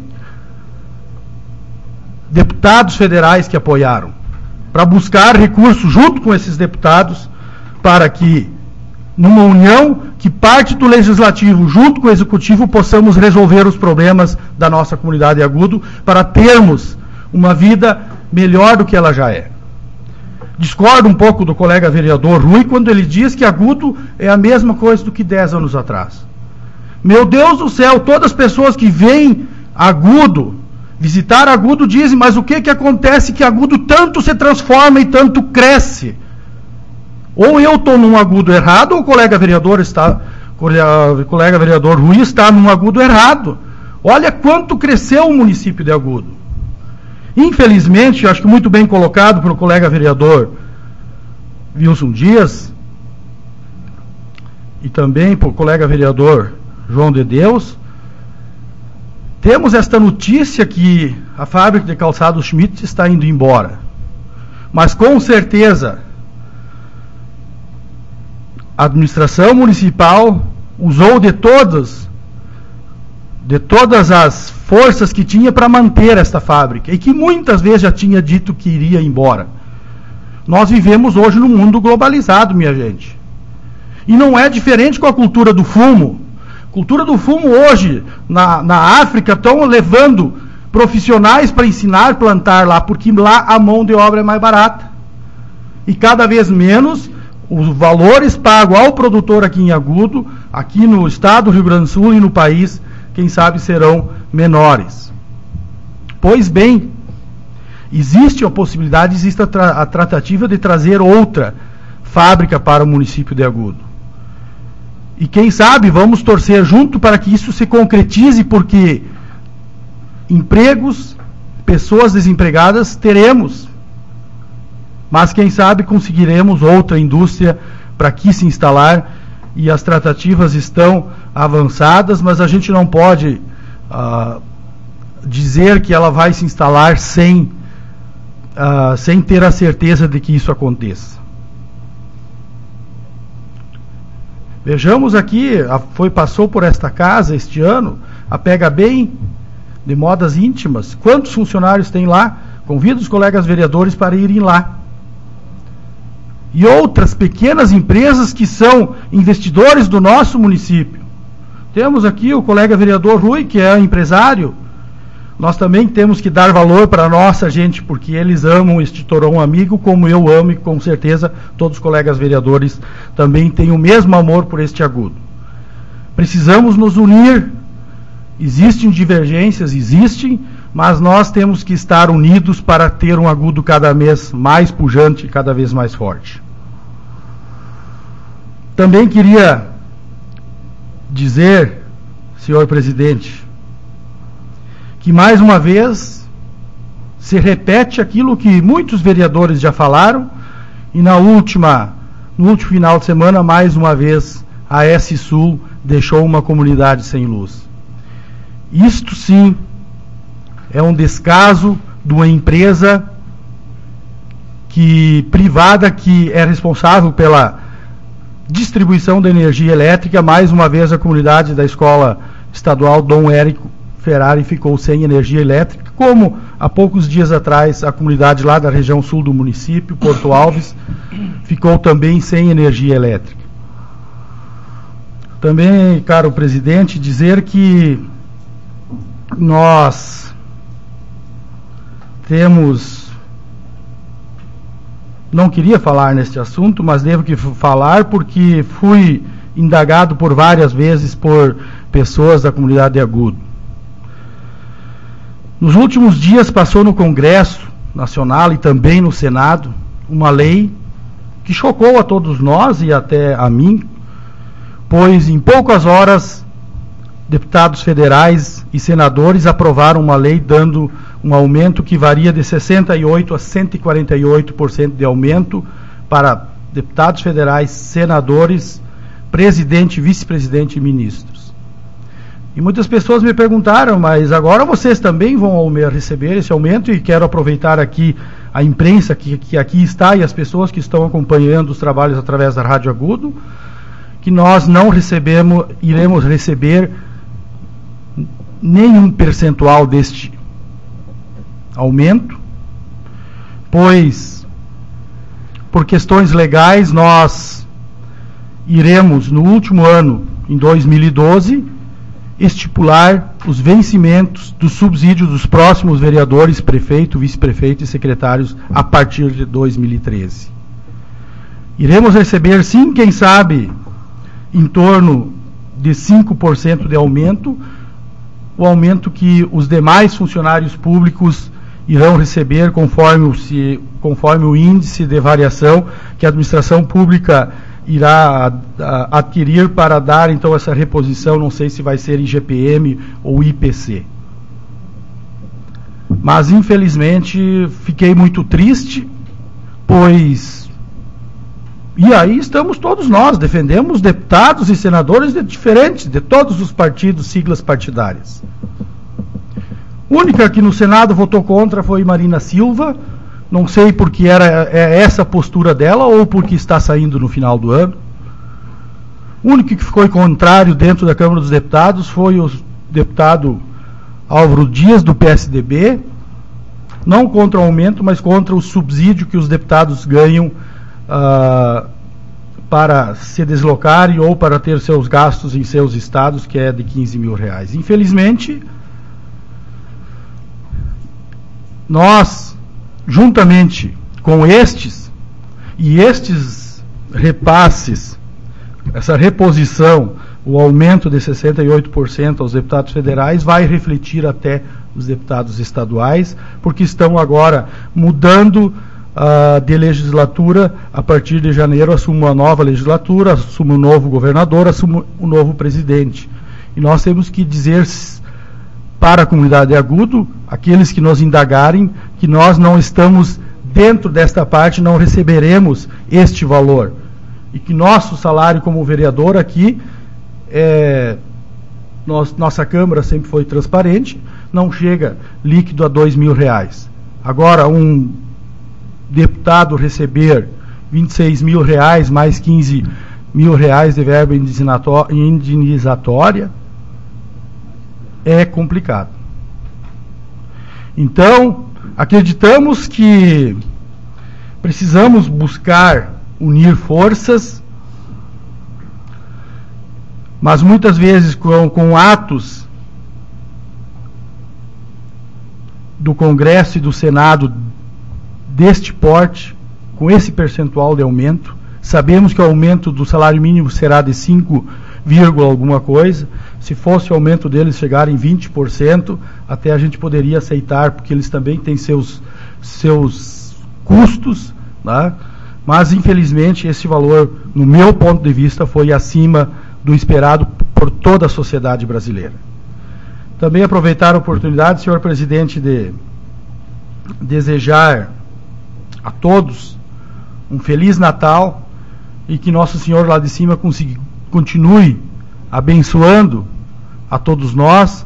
deputados federais que apoiaram, para buscar recursos junto com esses deputados, para que, numa união que parte do Legislativo junto com o Executivo, possamos resolver os problemas da nossa comunidade Agudo, para termos uma vida melhor do que ela já é. Discordo um pouco do colega vereador Rui quando ele diz que Agudo é a mesma coisa do que 10 anos atrás. Meu Deus do céu, todas as pessoas que vêm Agudo, visitar Agudo, dizem, mas o que acontece que Agudo tanto se transforma e tanto cresce? Ou eu estou num Agudo errado, ou o colega vereador Rui está num Agudo errado. Olha quanto cresceu o município de Agudo. Infelizmente, acho que muito bem colocado pelo colega vereador Wilson Dias e também pelo colega vereador João de Deus, temos esta notícia que a fábrica de calçados Schmidt está indo embora. Mas com certeza a administração municipal usou de todas as forças que tinha para manter esta fábrica, e que muitas vezes já tinha dito que iria embora. Nós vivemos hoje num mundo globalizado, minha gente. E não é diferente com a cultura do fumo. Cultura do fumo hoje, na África, estão levando profissionais para ensinar a plantar lá, porque lá a mão de obra é mais barata. E cada vez menos os valores pagos ao produtor aqui em Agudo, aqui no estado do Rio Grande do Sul e no país, quem sabe serão menores. Pois bem, existe a possibilidade, existe a tratativa de trazer outra fábrica para o município de Agudo. E quem sabe vamos torcer junto para que isso se concretize, porque empregos, pessoas desempregadas teremos. Mas quem sabe conseguiremos outra indústria para aqui se instalar, e as tratativas estão avançadas, mas a gente não pode dizer que ela vai se instalar sem ter a certeza de que isso aconteça. Vejamos aqui, passou por esta casa este ano, a Pega Bem, de modas íntimas. Quantos funcionários tem lá? Convido os colegas vereadores para irem lá. E outras pequenas empresas que são investidores do nosso município. Temos aqui o colega vereador Rui, que é empresário. Nós também temos que dar valor para a nossa gente, porque eles amam este Torão amigo, como eu amo, e com certeza todos os colegas vereadores também têm o mesmo amor por este Agudo. Precisamos nos unir. Existem divergências, mas nós temos que estar unidos para ter um Agudo cada vez mais pujante, cada vez mais forte. Também queria dizer, senhor presidente, que mais uma vez se repete aquilo que muitos vereadores já falaram, e no último final de semana, mais uma vez, a S Sul deixou uma comunidade sem luz. Isto sim é um descaso de uma empresa privada que é responsável pela distribuição da energia elétrica. Mais uma vez a comunidade da Escola Estadual Dom Érico Ferrari ficou sem energia elétrica, como há poucos dias atrás a comunidade lá da região sul do município, Porto Alves, ficou também sem energia elétrica. Também, caro presidente, dizer que nós não queria falar neste assunto, mas devo que falar porque fui indagado por várias vezes por pessoas da comunidade de Agudo. Nos últimos dias passou no Congresso Nacional e também no Senado uma lei que chocou a todos nós e até a mim, pois em poucas horas deputados federais e senadores aprovaram uma lei dando um aumento que varia de 68% a 148% de aumento para deputados federais, senadores, presidente, vice-presidente e ministros. E muitas pessoas me perguntaram, mas agora vocês também vão receber esse aumento? E quero aproveitar aqui a imprensa que aqui está e as pessoas que estão acompanhando os trabalhos através da Rádio Agudo, que nós não iremos receber nenhum percentual deste aumento, pois por questões legais nós iremos no último ano, em 2012, estipular os vencimentos do subsídio dos próximos vereadores, prefeito, vice-prefeito e secretários a partir de 2013. Iremos receber, sim, quem sabe, em torno de 5% de aumento, o aumento que os demais funcionários públicos irão receber conforme o índice de variação que a administração pública irá adquirir para dar então essa reposição, não sei se vai ser IGPM ou IPC. Mas infelizmente fiquei muito triste, pois e aí estamos todos nós, defendemos deputados e senadores diferentes, de todos os partidos, siglas partidárias. A única que no Senado votou contra foi Marina Silva, não sei porque era essa postura dela ou porque está saindo no final do ano. O único que ficou contrário dentro da Câmara dos Deputados foi o deputado Álvaro Dias, do PSDB, não contra o aumento, mas contra o subsídio que os deputados ganham para se deslocarem ou para ter seus gastos em seus estados, que é de R$15 mil. Infelizmente, nós, juntamente com estes repasses, essa reposição, o aumento de 68% aos deputados federais vai refletir até os deputados estaduais, porque estão agora mudando de legislatura. A partir de janeiro assume uma nova legislatura, assume um novo governador, assume um novo presidente. E nós temos que dizer para a comunidade de Agudo, aqueles que nos indagarem, que nós não estamos dentro desta parte, não receberemos este valor. E que nosso salário como vereador aqui, nossa Câmara sempre foi transparente, não chega líquido a R$2 mil. Agora, um deputado receber R$26 mil mais R$15 mil de verba indenizatória é complicado. Então, acreditamos que precisamos buscar unir forças, mas muitas vezes com atos do Congresso e do Senado deste porte, com esse percentual de aumento. Sabemos que o aumento do salário mínimo será de 5, alguma coisa. Se fosse o aumento deles chegar em 20%, até a gente poderia aceitar, porque eles também têm seus custos, né? Mas infelizmente esse valor, no meu ponto de vista, foi acima do esperado por toda a sociedade brasileira. Também aproveitar a oportunidade, senhor presidente, de desejar a todos um Feliz Natal e que Nosso Senhor lá de cima continue abençoando a todos nós.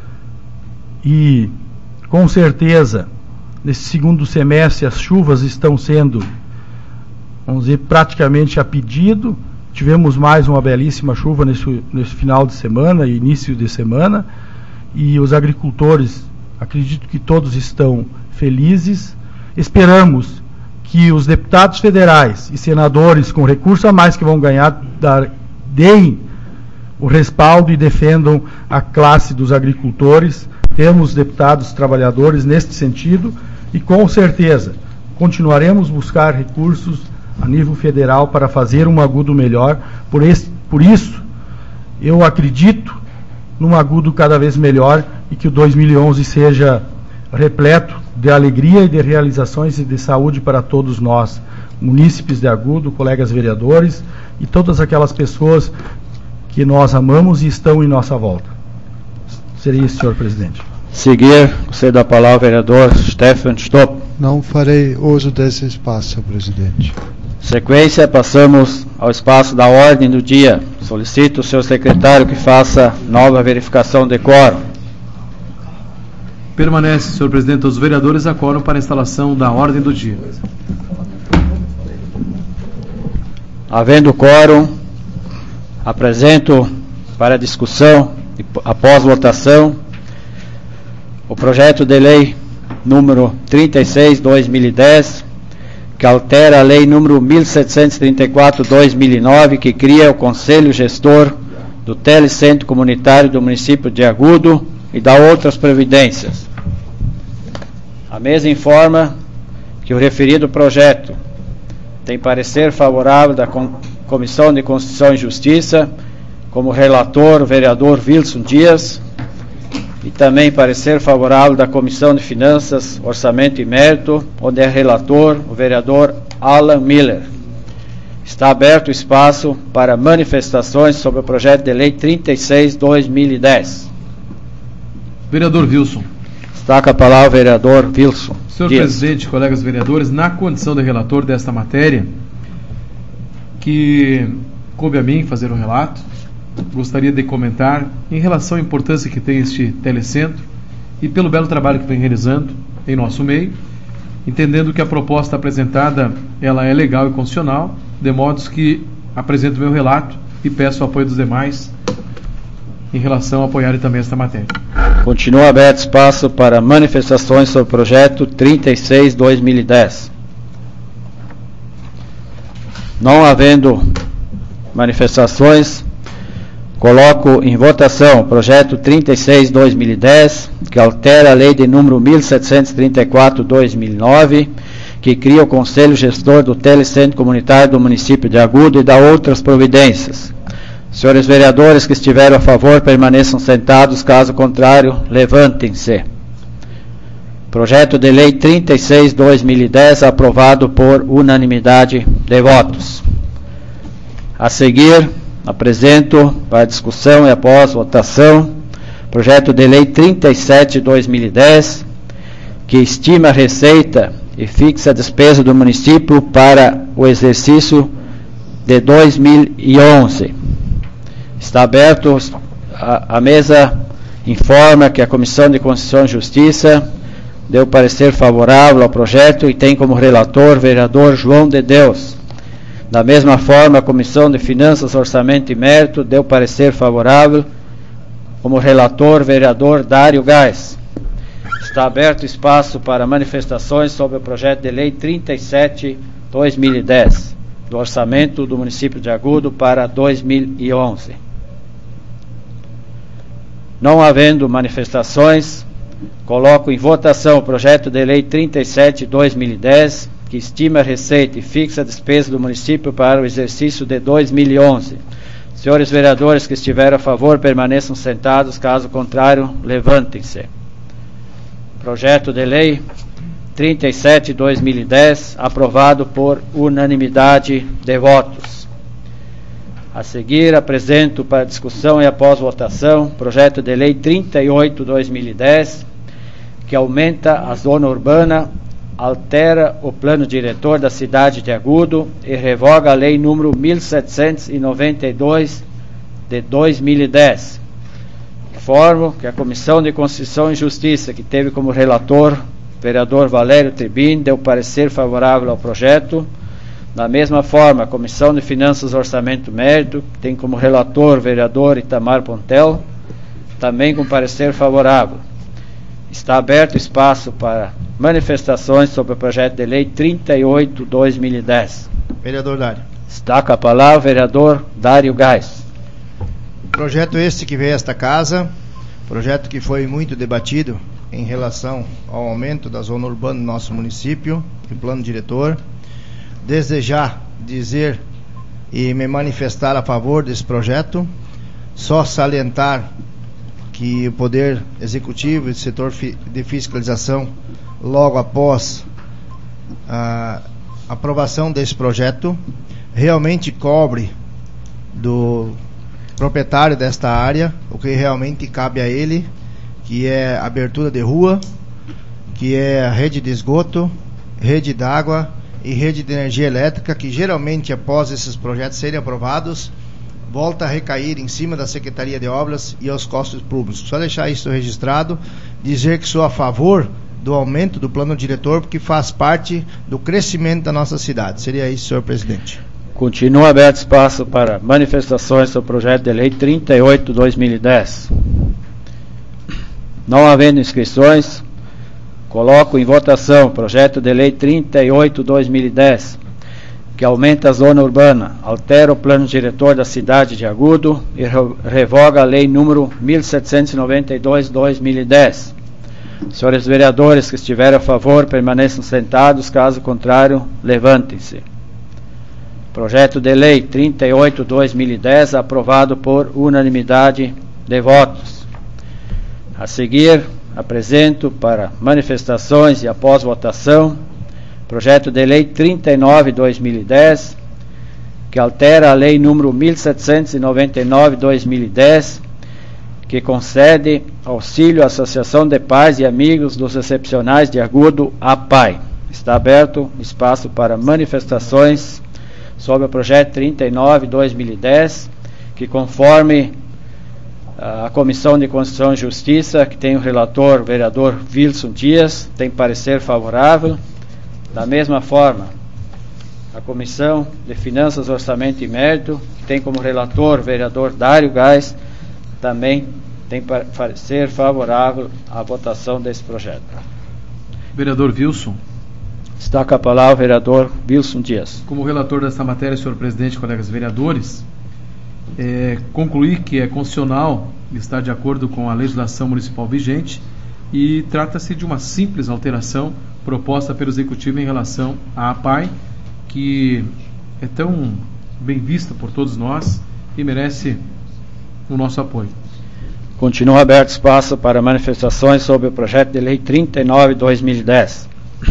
E com certeza nesse segundo semestre as chuvas estão sendo, vamos dizer, praticamente a pedido. Tivemos mais uma belíssima chuva nesse final de semana e início de semana, e os agricultores, acredito que todos estão felizes. Esperamos que os deputados federais e senadores com recurso a mais que vão ganhar deem o respaldo e defendam a classe dos agricultores. Temos deputados trabalhadores neste sentido e com certeza continuaremos buscar recursos a nível federal para fazer um Agudo melhor. Por isso, eu acredito num Agudo cada vez melhor e que o 2011 seja repleto de alegria e de realizações e de saúde para todos nós, munícipes de Agudo, colegas vereadores e todas aquelas pessoas que nós amamos e estão em nossa volta. Seria isso, senhor presidente. Seguir, cedo a palavra ao vereador Stefan Stopp. Não farei uso desse espaço, senhor presidente. Sequência, passamos ao espaço da ordem do dia. Solicito o senhor secretário que faça nova verificação de quórum. Permanece, senhor presidente, os vereadores a quórum para a instalação da ordem do dia. Havendo quórum, apresento para discussão e após votação o projeto de lei número 36/2010, que altera a lei número 1734/2009, que cria o Conselho Gestor do Telecentro Comunitário do município de Agudo e dá outras providências. A mesa informa que o referido projeto tem parecer favorável da Comissão de Constituição e Justiça, como relator o vereador Wilson Dias, e também parecer favorável da Comissão de Finanças, Orçamento e Mérito, onde é relator o vereador Alan Miller. Está aberto o espaço para manifestações sobre o projeto de lei 36/2010. Vereador Wilson. Está com a palavra o vereador Wilson. Senhor presidente, colegas vereadores, na condição de relator desta matéria, que coube a mim fazer o relato, gostaria de comentar em relação à importância que tem este telecentro e pelo belo trabalho que vem realizando em nosso meio, entendendo que a proposta apresentada ela é legal e constitucional, de modo que apresento o meu relato e peço o apoio dos demais em relação a apoiarem também esta matéria. Continua aberto espaço para manifestações sobre o projeto 36/2010. Não havendo manifestações, coloco em votação o projeto 36/2010, que altera a lei de número 1734/2009, que cria o Conselho Gestor do Telecentro Comunitário do município de Agudo e dá outras providências. Senhores vereadores que estiverem a favor, permaneçam sentados, caso contrário, levantem-se. Projeto de lei 36/2010, aprovado por unanimidade de votos. A seguir, apresento para discussão e após votação, projeto de lei 37/2010, que estima a receita e fixa a despesa do município para o exercício de 2011. Está aberto, a mesa informa que a Comissão de Constituição e Justiça deu parecer favorável ao projeto e tem como relator o vereador João de Deus. Da mesma forma, a Comissão de Finanças, Orçamento e Mérito deu parecer favorável como relator o vereador Dário Gás. Está aberto espaço para manifestações sobre o projeto de lei 37/2010, do orçamento do município de Agudo para 2011. Não havendo manifestações, coloco em votação o projeto de lei 37/2010, que estima a receita e fixa a despesa do município para o exercício de 2011. Senhores vereadores que estiverem a favor, permaneçam sentados, caso contrário, levantem-se. Projeto de lei 37/2010, aprovado por unanimidade de votos. A seguir, apresento para discussão e após votação, projeto de lei 38/2010, que aumenta a zona urbana, altera o plano diretor da cidade de Agudo e revoga a lei número 1792 de 2010. Informo que a Comissão de Constituição e Justiça, que teve como relator o vereador Valério Tribin, deu parecer favorável ao projeto. Da mesma forma, a Comissão de Finanças, Orçamento e Mérito, que tem como relator o vereador Itamar Pontel, também com parecer favorável. Está aberto espaço para manifestações sobre o projeto de lei 38/2010. Vereador Dário. Está com a palavra o vereador Dário Gás. Projeto este que veio a esta casa, projeto que foi muito debatido em relação ao aumento da zona urbana do nosso município e plano diretor. Desde já dizer e me manifestar a favor desse projeto, só salientar que o Poder Executivo e o setor de fiscalização, logo após a aprovação desse projeto, realmente cobre do proprietário desta área o que realmente cabe a ele, que é abertura de rua, que é a rede de esgoto, rede d'água e rede de energia elétrica, que geralmente após esses projetos serem aprovados volta a recair em cima da Secretaria de Obras e aos costos públicos. Só deixar isso registrado, dizer que sou a favor do aumento do plano diretor, porque faz parte do crescimento da nossa cidade. Seria isso, senhor presidente. Continua aberto espaço para manifestações sobre o projeto de lei 38/2010. Não havendo inscrições, coloco em votação o projeto de lei 38/2010, que aumenta a zona urbana, altera o plano diretor da cidade de Agudo e revoga a lei número 1792/2010. Senhores vereadores que estiverem a favor, permaneçam sentados, caso contrário, levantem-se. Projeto de lei 38/2010, aprovado por unanimidade de votos. A seguir, apresento para manifestações e após votação, projeto de lei 39/2010, que altera a Lei número 1799/2010, que concede auxílio à Associação de Pais e Amigos dos Excepcionais de Agudo, APAI. Está aberto espaço para manifestações sobre o projeto 39/2010, que conforme a Comissão de Constituição e Justiça, que tem o relator, o vereador Wilson Dias, tem parecer favorável. Da mesma forma, a Comissão de Finanças, Orçamento e Mérito, que tem como relator o vereador Dário Gás, também tem parecer favorável à votação desse projeto. Vereador Wilson. Está com a palavra o vereador Wilson Dias. Como relator desta matéria, senhor presidente, colegas vereadores, concluir que é constitucional, está de acordo com a legislação municipal vigente e trata-se de uma simples alteração proposta pelo Executivo em relação à APAI, que é tão bem vista por todos nós e merece o nosso apoio. Continua aberto espaço para manifestações sobre o projeto de lei 39/2010.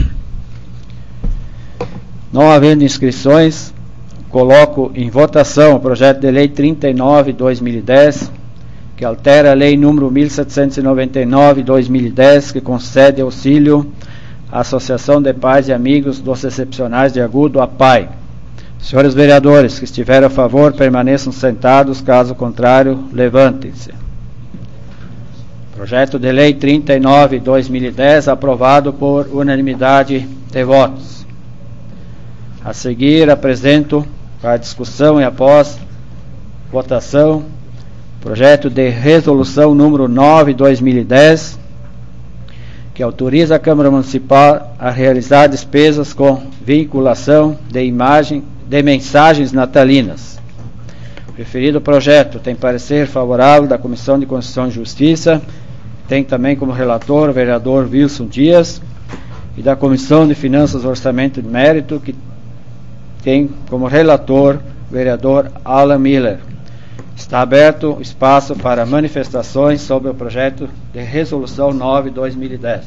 Não havendo inscrições, coloco em votação o projeto de lei 39/2010, que altera a lei número 1799/2010, que concede auxílio à Associação de Pais e Amigos dos Excepcionais de Agudo, APAI. Senhores vereadores que estiverem a favor, permaneçam sentados, caso contrário, levantem-se. Projeto de lei 39/2010, aprovado por unanimidade de votos. A seguir, apresento para discussão e após votação, projeto de resolução número 9/2010, que autoriza a Câmara Municipal a realizar despesas com vinculação de mensagens natalinas. O referido projeto tem parecer favorável da Comissão de Constituição e Justiça, tem também como relator o vereador Wilson Dias, e da Comissão de Finanças, Orçamento e Mérito, que tem como relator o vereador Alan Miller. Está aberto espaço para manifestações sobre o projeto de resolução 9/2010.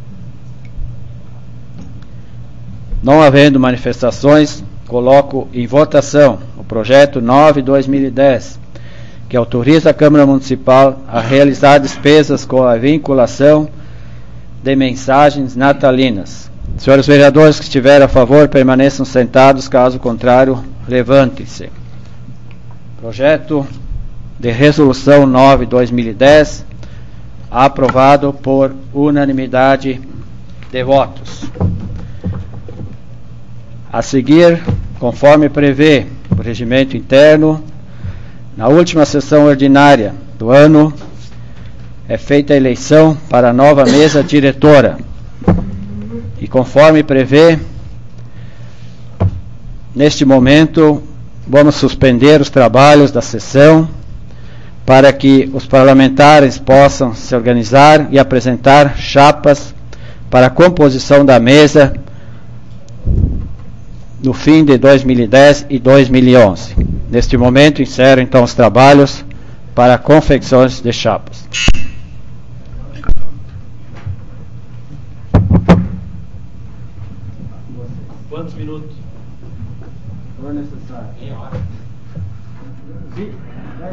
Não havendo manifestações, coloco em votação o projeto 9/2010, que autoriza a Câmara Municipal a realizar despesas com a vinculação de mensagens natalinas. Senhores vereadores que estiverem a favor, permaneçam sentados, caso contrário, levantem-se. Projeto de resolução 9/2010, aprovado por unanimidade de votos. A seguir, conforme prevê o regimento interno, na última sessão ordinária do ano, é feita a eleição para a nova mesa diretora. E conforme prevê, neste momento, vamos suspender os trabalhos da sessão para que os parlamentares possam se organizar e apresentar chapas para a composição da mesa no fim de 2010 e 2011. Neste momento, encerro então os trabalhos para a confecção de chapas. Quantos minutos? For necessário. Meia hora. Sim, 10.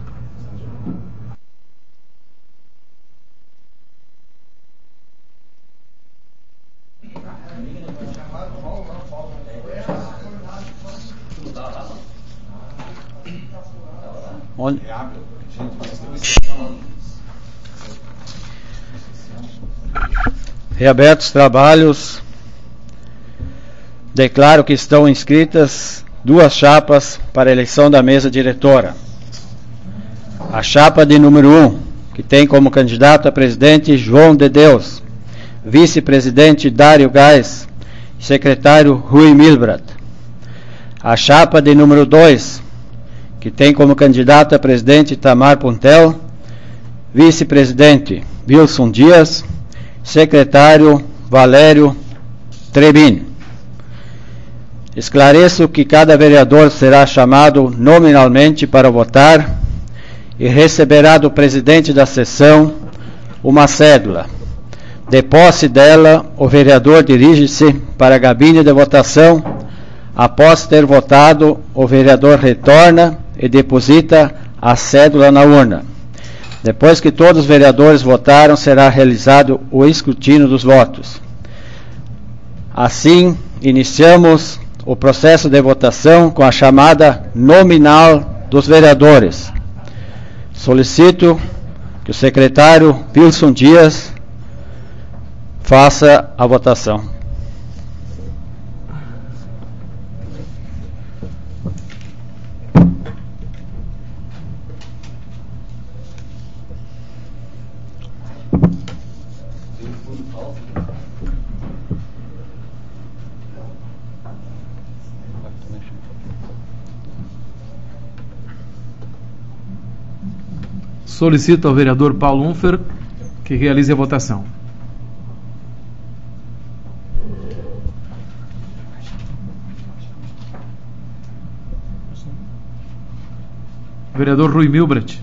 Onde? Reabertos os trabalhos, declaro que estão inscritas 2 chapas para a eleição da mesa diretora. A chapa de número 1, que tem como candidato a presidente João de Deus, vice-presidente Dário Gás, secretário Rui Milbrat. A chapa de número 2, que tem como candidato a presidente Tamar Puntel, vice-presidente Wilson Dias, secretário Valério Trebin. Esclareço que cada vereador será chamado nominalmente para votar e receberá do presidente da sessão uma cédula. De posse dela, o vereador dirige-se para a cabine de votação, Após ter votado, o vereador retorna e deposita a cédula na urna. Depois que todos os vereadores votaram, será realizado o escrutínio dos votos. Assim, iniciamos o processo de votação com a chamada nominal dos vereadores. Solicito que o secretário Wilson Dias faça a votação. Solicito ao vereador Paulo Unfer que realize a votação. Vereador Rui Milbrecht.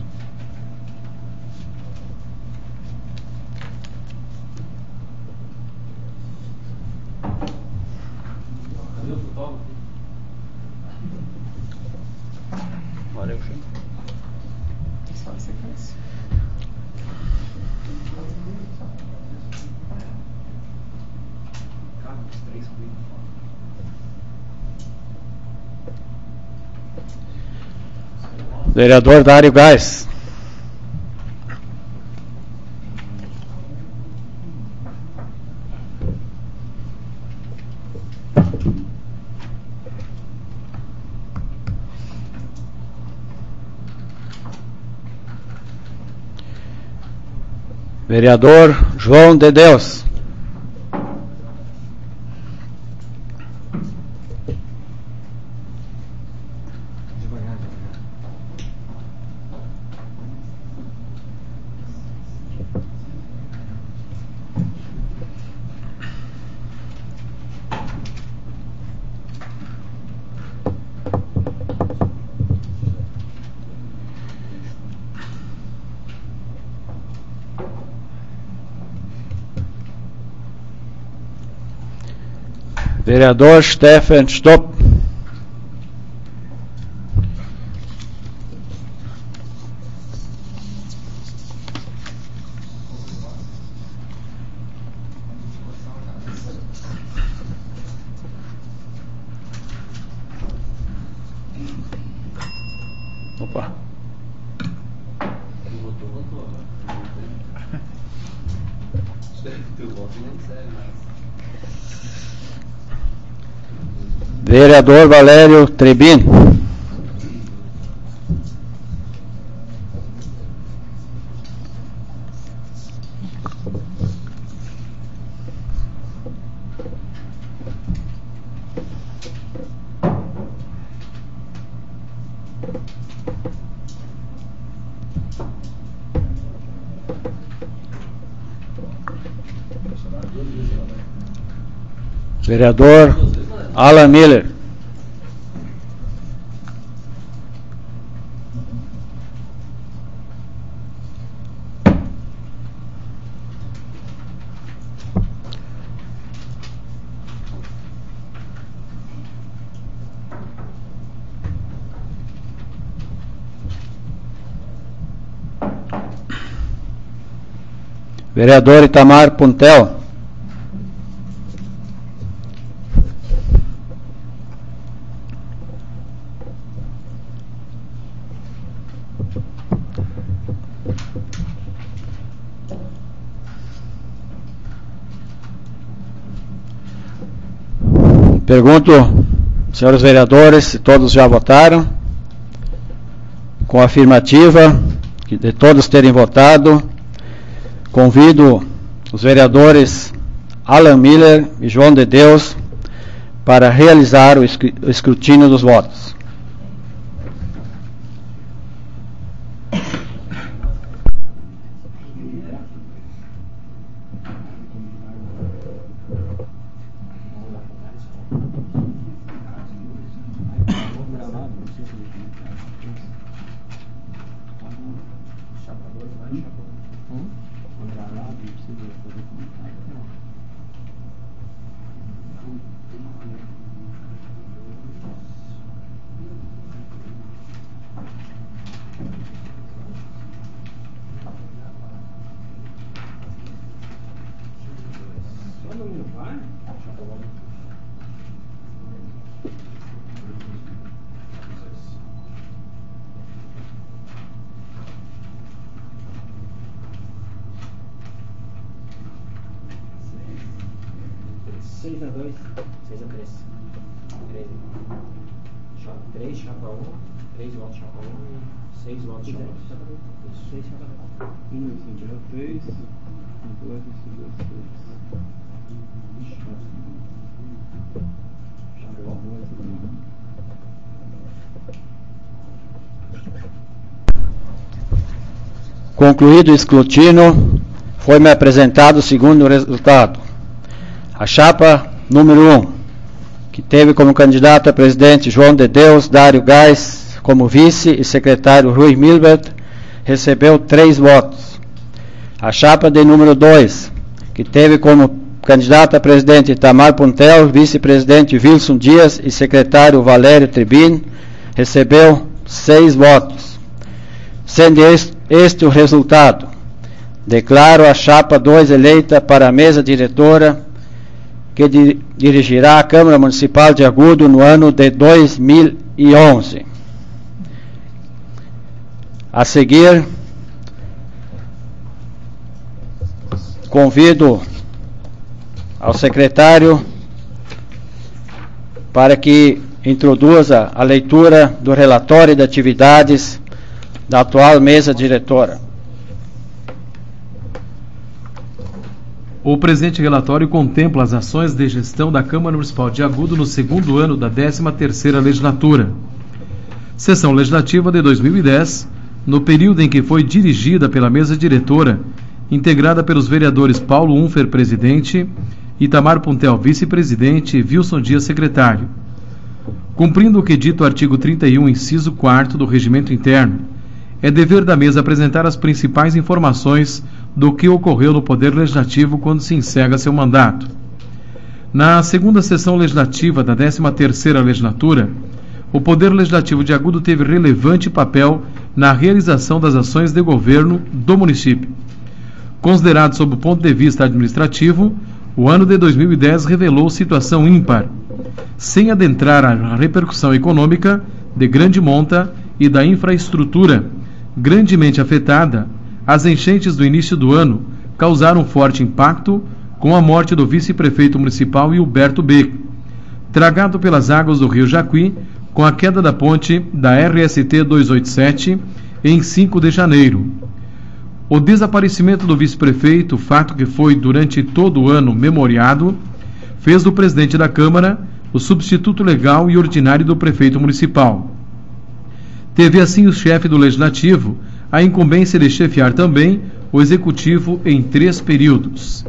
Vereador Dário Gás. Vereador João de Deus. Vereador Stefan Stopp. Opa. Vereador Valério Trebin. Vereador Alan Miller. Vereador Itamar Puntel. Pergunto, senhores vereadores, se todos já votaram. Com a afirmativa de todos terem votado, convido os vereadores Alan Miller e João de Deus para realizar o escrutínio dos votos. 6 a 2. 6 a 3. 3 chapa 1, 3 votos chapa 1 e 6 votos chapa 2. 6 chapa 1. 1 chapa 3, 2 Concluído o escrutínio, foi-me apresentado o segundo resultado. A chapa número 1, que teve como candidato a presidente João de Deus Dário Gás, como vice e secretário Rui Milbert, recebeu 3 votos. A chapa de número 2, que teve como candidato a presidente Itamar Puntel, vice-presidente Wilson Dias e secretário Valério Tribin, recebeu 6 votos. Sendo este o resultado, declaro a chapa 2 eleita para a mesa diretora que dirigirá a Câmara Municipal de Agudo no ano de 2011. A seguir, convido ao secretário para que introduza a leitura do relatório de atividades da atual mesa diretora. O presente relatório contempla as ações de gestão da Câmara Municipal de Agudo no segundo ano da 13ª legislatura. Sessão legislativa de 2010, no período em que foi dirigida pela mesa diretora, integrada pelos vereadores Paulo Unfer, presidente, Itamar Puntel, vice-presidente e Wilson Dias, secretário. Cumprindo o que dita o artigo 31, inciso 4 do Regimento Interno, é dever da mesa apresentar as principais informações do que ocorreu no Poder Legislativo quando se encerra seu mandato. Na segunda sessão legislativa da 13ª legislatura, o Poder Legislativo de Agudo teve relevante papel na realização das ações de governo do município. Considerado sob o ponto de vista administrativo, o ano de 2010 revelou situação ímpar, sem adentrar a repercussão econômica de grande monta e da infraestrutura, grandemente afetada. As enchentes do início do ano causaram forte impacto, com a morte do vice-prefeito municipal Hilberto B., tragado pelas águas do rio Jacuí, com a queda da ponte da RST 287 em 5 de janeiro. O desaparecimento do vice-prefeito, fato que foi durante todo o ano memoriado, fez do presidente da Câmara o substituto legal e ordinário do prefeito municipal. Teve assim o chefe do Legislativo a incumbência de chefiar também o Executivo em 3 períodos.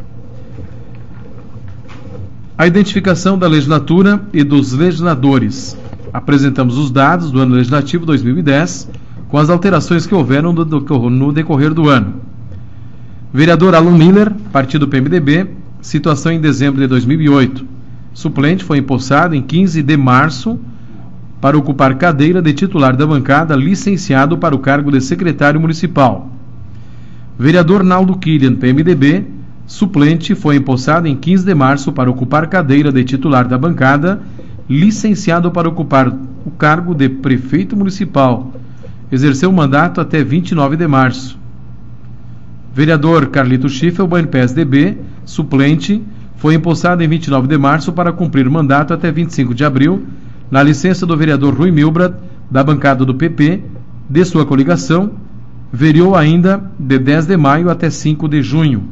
A identificação da legislatura e dos legisladores. Apresentamos os dados do ano legislativo 2010, com as alterações que houveram no decorrer do ano. Vereador Alan Miller, partido PMDB, situação em dezembro de 2008. Suplente foi empossado em 15 de março para ocupar cadeira de titular da bancada, licenciado para o cargo de secretário municipal. Vereador Naldo Killian, PMDB, suplente, foi empossado em 15 de março para ocupar cadeira de titular da bancada, licenciado para ocupar o cargo de prefeito municipal. Exerceu o mandato até 29 de março. Vereador Carlito Schiffelbein, PSDB, suplente, foi empossado em 29 de março para cumprir mandato até 25 de abril, na licença do vereador Rui Milbrat, da bancada do PP, de sua coligação, vereou ainda de 10 de maio até 5 de junho.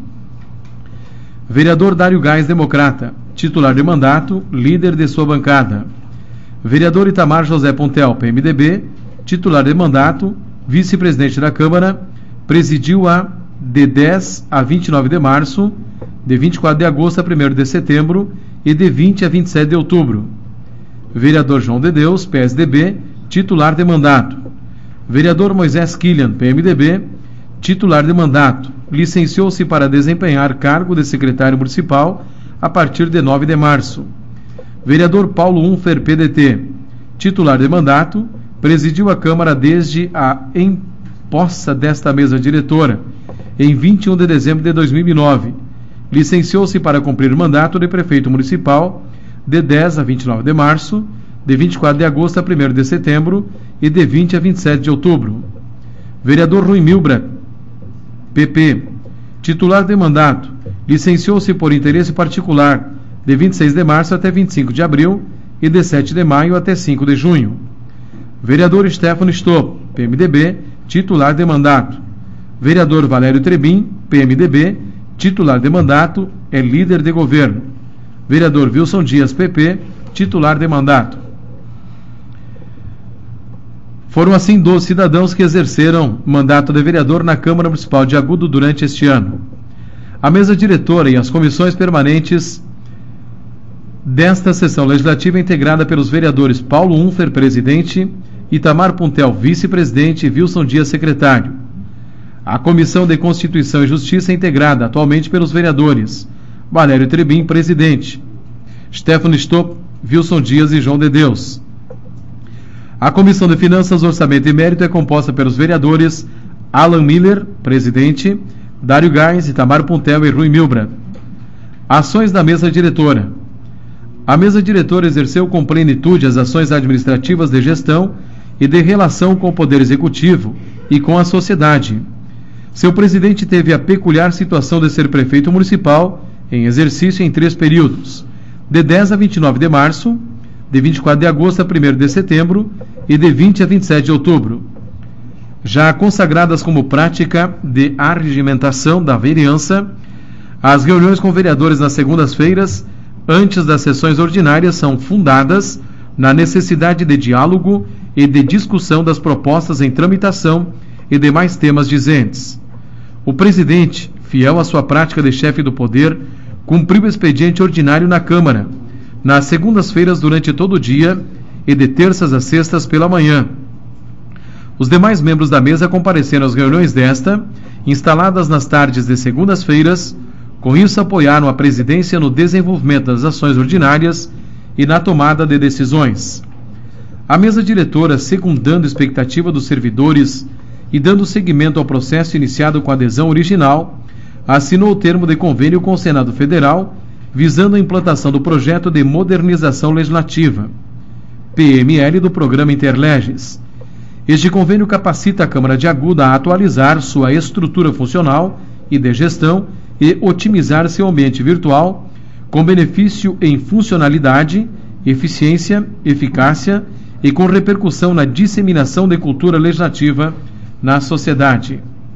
Vereador Dário Gás, Democrata, titular de mandato, líder de sua bancada. Vereador Itamar José Puntel, PMDB, titular de mandato, vice-presidente da Câmara, presidiu-a de 10 a 29 de março, de 24 de agosto a 1º de setembro e de 20 a 27 de outubro. Vereador João de Deus, PSDB, titular de mandato. Vereador Moisés Killian, PMDB, titular de mandato. Licenciou-se para desempenhar cargo de secretário municipal a partir de 9 de março. Vereador Paulo Unfer, PDT, titular de mandato, presidiu a Câmara desde a empossa desta mesa diretora, em 21 de dezembro de 2009. Licenciou-se para cumprir mandato de prefeito municipal de 10 a 29 de março, de 24 de agosto a 1º de setembro e de 20 a 27 de outubro. Vereador Rui Milbrat, PP, titular de mandato, licenciou-se por interesse particular de 26 de março até 25 de abril e de 7 de maio até 5 de junho. Vereador Stefano Stopp, PMDB, titular de mandato. Vereador Valério Trebin, PMDB, titular de mandato, é líder de governo. Vereador Wilson Dias, PP, titular de mandato. Foram assim 12 cidadãos que exerceram mandato de vereador na Câmara Municipal de Agudo durante este ano. A mesa diretora e as comissões permanentes desta sessão legislativa é integrada pelos vereadores Paulo Unfer, presidente, Itamar Puntel, vice-presidente, e Wilson Dias, secretário. A Comissão de Constituição e Justiça é integrada atualmente pelos vereadores Valério Trebin, presidente, Stefano Stopp, Wilson Dias e João de Deus. A Comissão de Finanças, Orçamento e Mérito é composta pelos vereadores Alan Miller, presidente, Dário Gás, Itamar Puntel e Rui Milbrand. Ações da mesa diretora. A mesa diretora exerceu com plenitude as ações administrativas de gestão e de relação com o Poder Executivo e com a sociedade. Seu presidente teve a peculiar situação de ser prefeito municipal em exercício em 3 períodos, de 10 a 29 de março, de 24 de agosto a 1º de setembro e de 20 a 27 de outubro. Já consagradas como prática de arregimentação da vereança, as reuniões com vereadores nas segundas-feiras, antes das sessões ordinárias, são fundadas na necessidade de diálogo e de discussão das propostas em tramitação e demais temas dizentes. O presidente, fiel à sua prática de chefe do poder, cumpriu o expediente ordinário na Câmara, nas segundas-feiras durante todo o dia e de terças a sextas pela manhã. Os demais membros da mesa compareceram às reuniões desta, instaladas nas tardes de segundas-feiras, com isso apoiaram a presidência no desenvolvimento das ações ordinárias e na tomada de decisões. A mesa diretora, secundando a expectativa dos servidores e dando seguimento ao processo iniciado com a adesão original, assinou o termo de convênio com o Senado Federal, visando a implantação do projeto de modernização legislativa, PML, do programa Interleges. Este convênio capacita a Câmara de Agudo a atualizar sua estrutura funcional e de gestão e otimizar seu ambiente virtual, com benefício em funcionalidade, eficiência, eficácia e com repercussão na disseminação de cultura legislativa na sociedade.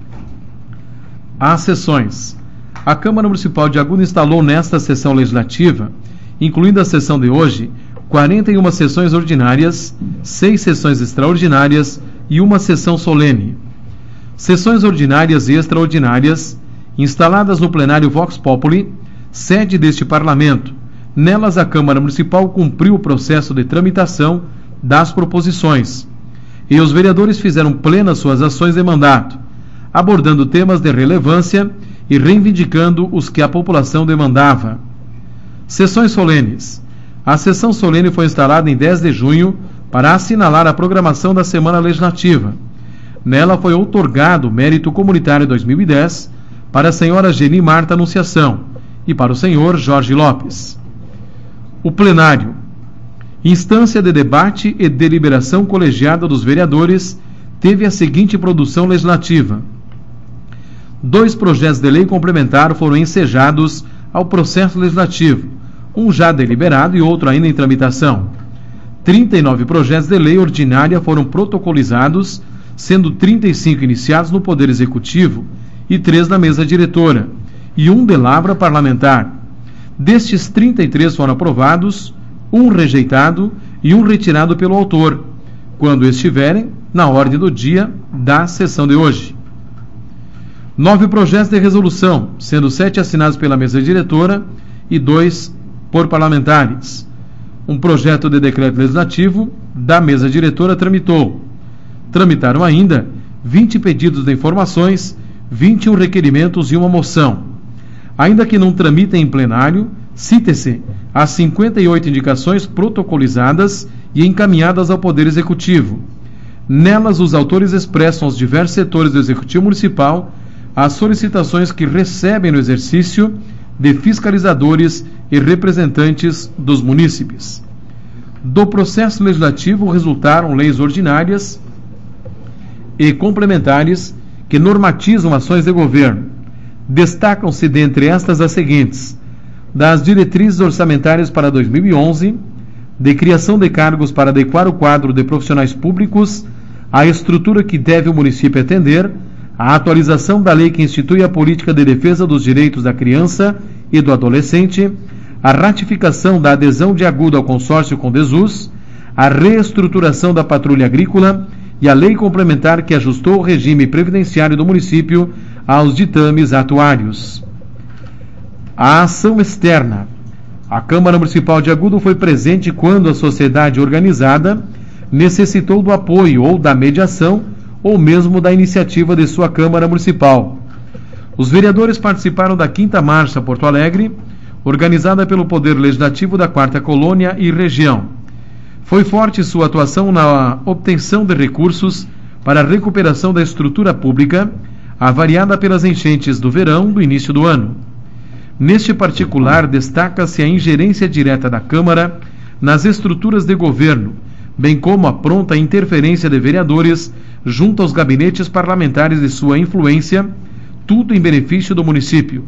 As sessões. A Câmara Municipal de Agudo instalou nesta sessão legislativa, incluindo a sessão de hoje, 41 sessões ordinárias, 6 sessões extraordinárias e 1 sessão solene. Sessões ordinárias e extraordinárias, instaladas no plenário Vox Populi, sede deste Parlamento. Nelas, a Câmara Municipal cumpriu o processo de tramitação das proposições, e os vereadores fizeram plenas suas ações de mandato, abordando temas de relevância e reivindicando os que a população demandava. Sessões solenes. A sessão solene foi instalada em 10 de junho para assinalar a programação da Semana Legislativa. Nela foi outorgado o Mérito Comunitário 2010 para a senhora Geni Marta Anunciação e para o senhor Jorge Lopes. O plenário. Instância de debate e deliberação colegiada dos vereadores teve a seguinte produção legislativa. 2 projetos de lei complementar foram ensejados ao processo legislativo, um já deliberado e outro ainda em tramitação. 39 projetos de lei ordinária foram protocolizados, sendo 35 iniciados no Poder Executivo e 3 na mesa diretora, e 1 de lavra parlamentar. Destes 33 foram aprovados, 1 rejeitado e 1 retirado pelo autor, quando estiverem na ordem do dia da sessão de hoje. 9 projetos de resolução, sendo 7 assinados pela mesa diretora e 2 por parlamentares. Um projeto de decreto legislativo da mesa diretora tramitou. Tramitaram ainda 20 pedidos de informações, 21 requerimentos e 1 moção. Ainda que não tramitem em plenário, cite-se as 58 indicações protocolizadas e encaminhadas ao Poder Executivo. Nelas, os autores expressam aos diversos setores do Executivo Municipal as solicitações que recebem no exercício de fiscalizadores e representantes dos munícipes. Do processo legislativo resultaram leis ordinárias e complementares que normatizam ações de governo. Destacam-se dentre estas as seguintes: das diretrizes orçamentárias para 2011, de criação de cargos para adequar o quadro de profissionais públicos à estrutura que deve o município atender, a atualização da lei que institui a política de defesa dos direitos da criança e do adolescente, a ratificação da adesão de Agudo ao consórcio com Desus, a reestruturação da patrulha agrícola e a lei complementar que ajustou o regime previdenciário do município aos ditames atuários. A ação externa. A Câmara Municipal de Agudo foi presente quando a sociedade organizada necessitou do apoio ou da mediação ou mesmo da iniciativa de sua Câmara Municipal. Os vereadores participaram da 5ª Marcha Porto Alegre, organizada pelo Poder Legislativo da 4ª Colônia e Região. Foi forte sua atuação na obtenção de recursos para a recuperação da estrutura pública, avariada pelas enchentes do verão do início do ano. Neste particular, destaca-se a ingerência direta da Câmara nas estruturas de governo, bem como a pronta interferência de vereadores junto aos gabinetes parlamentares de sua influência, tudo em benefício do município.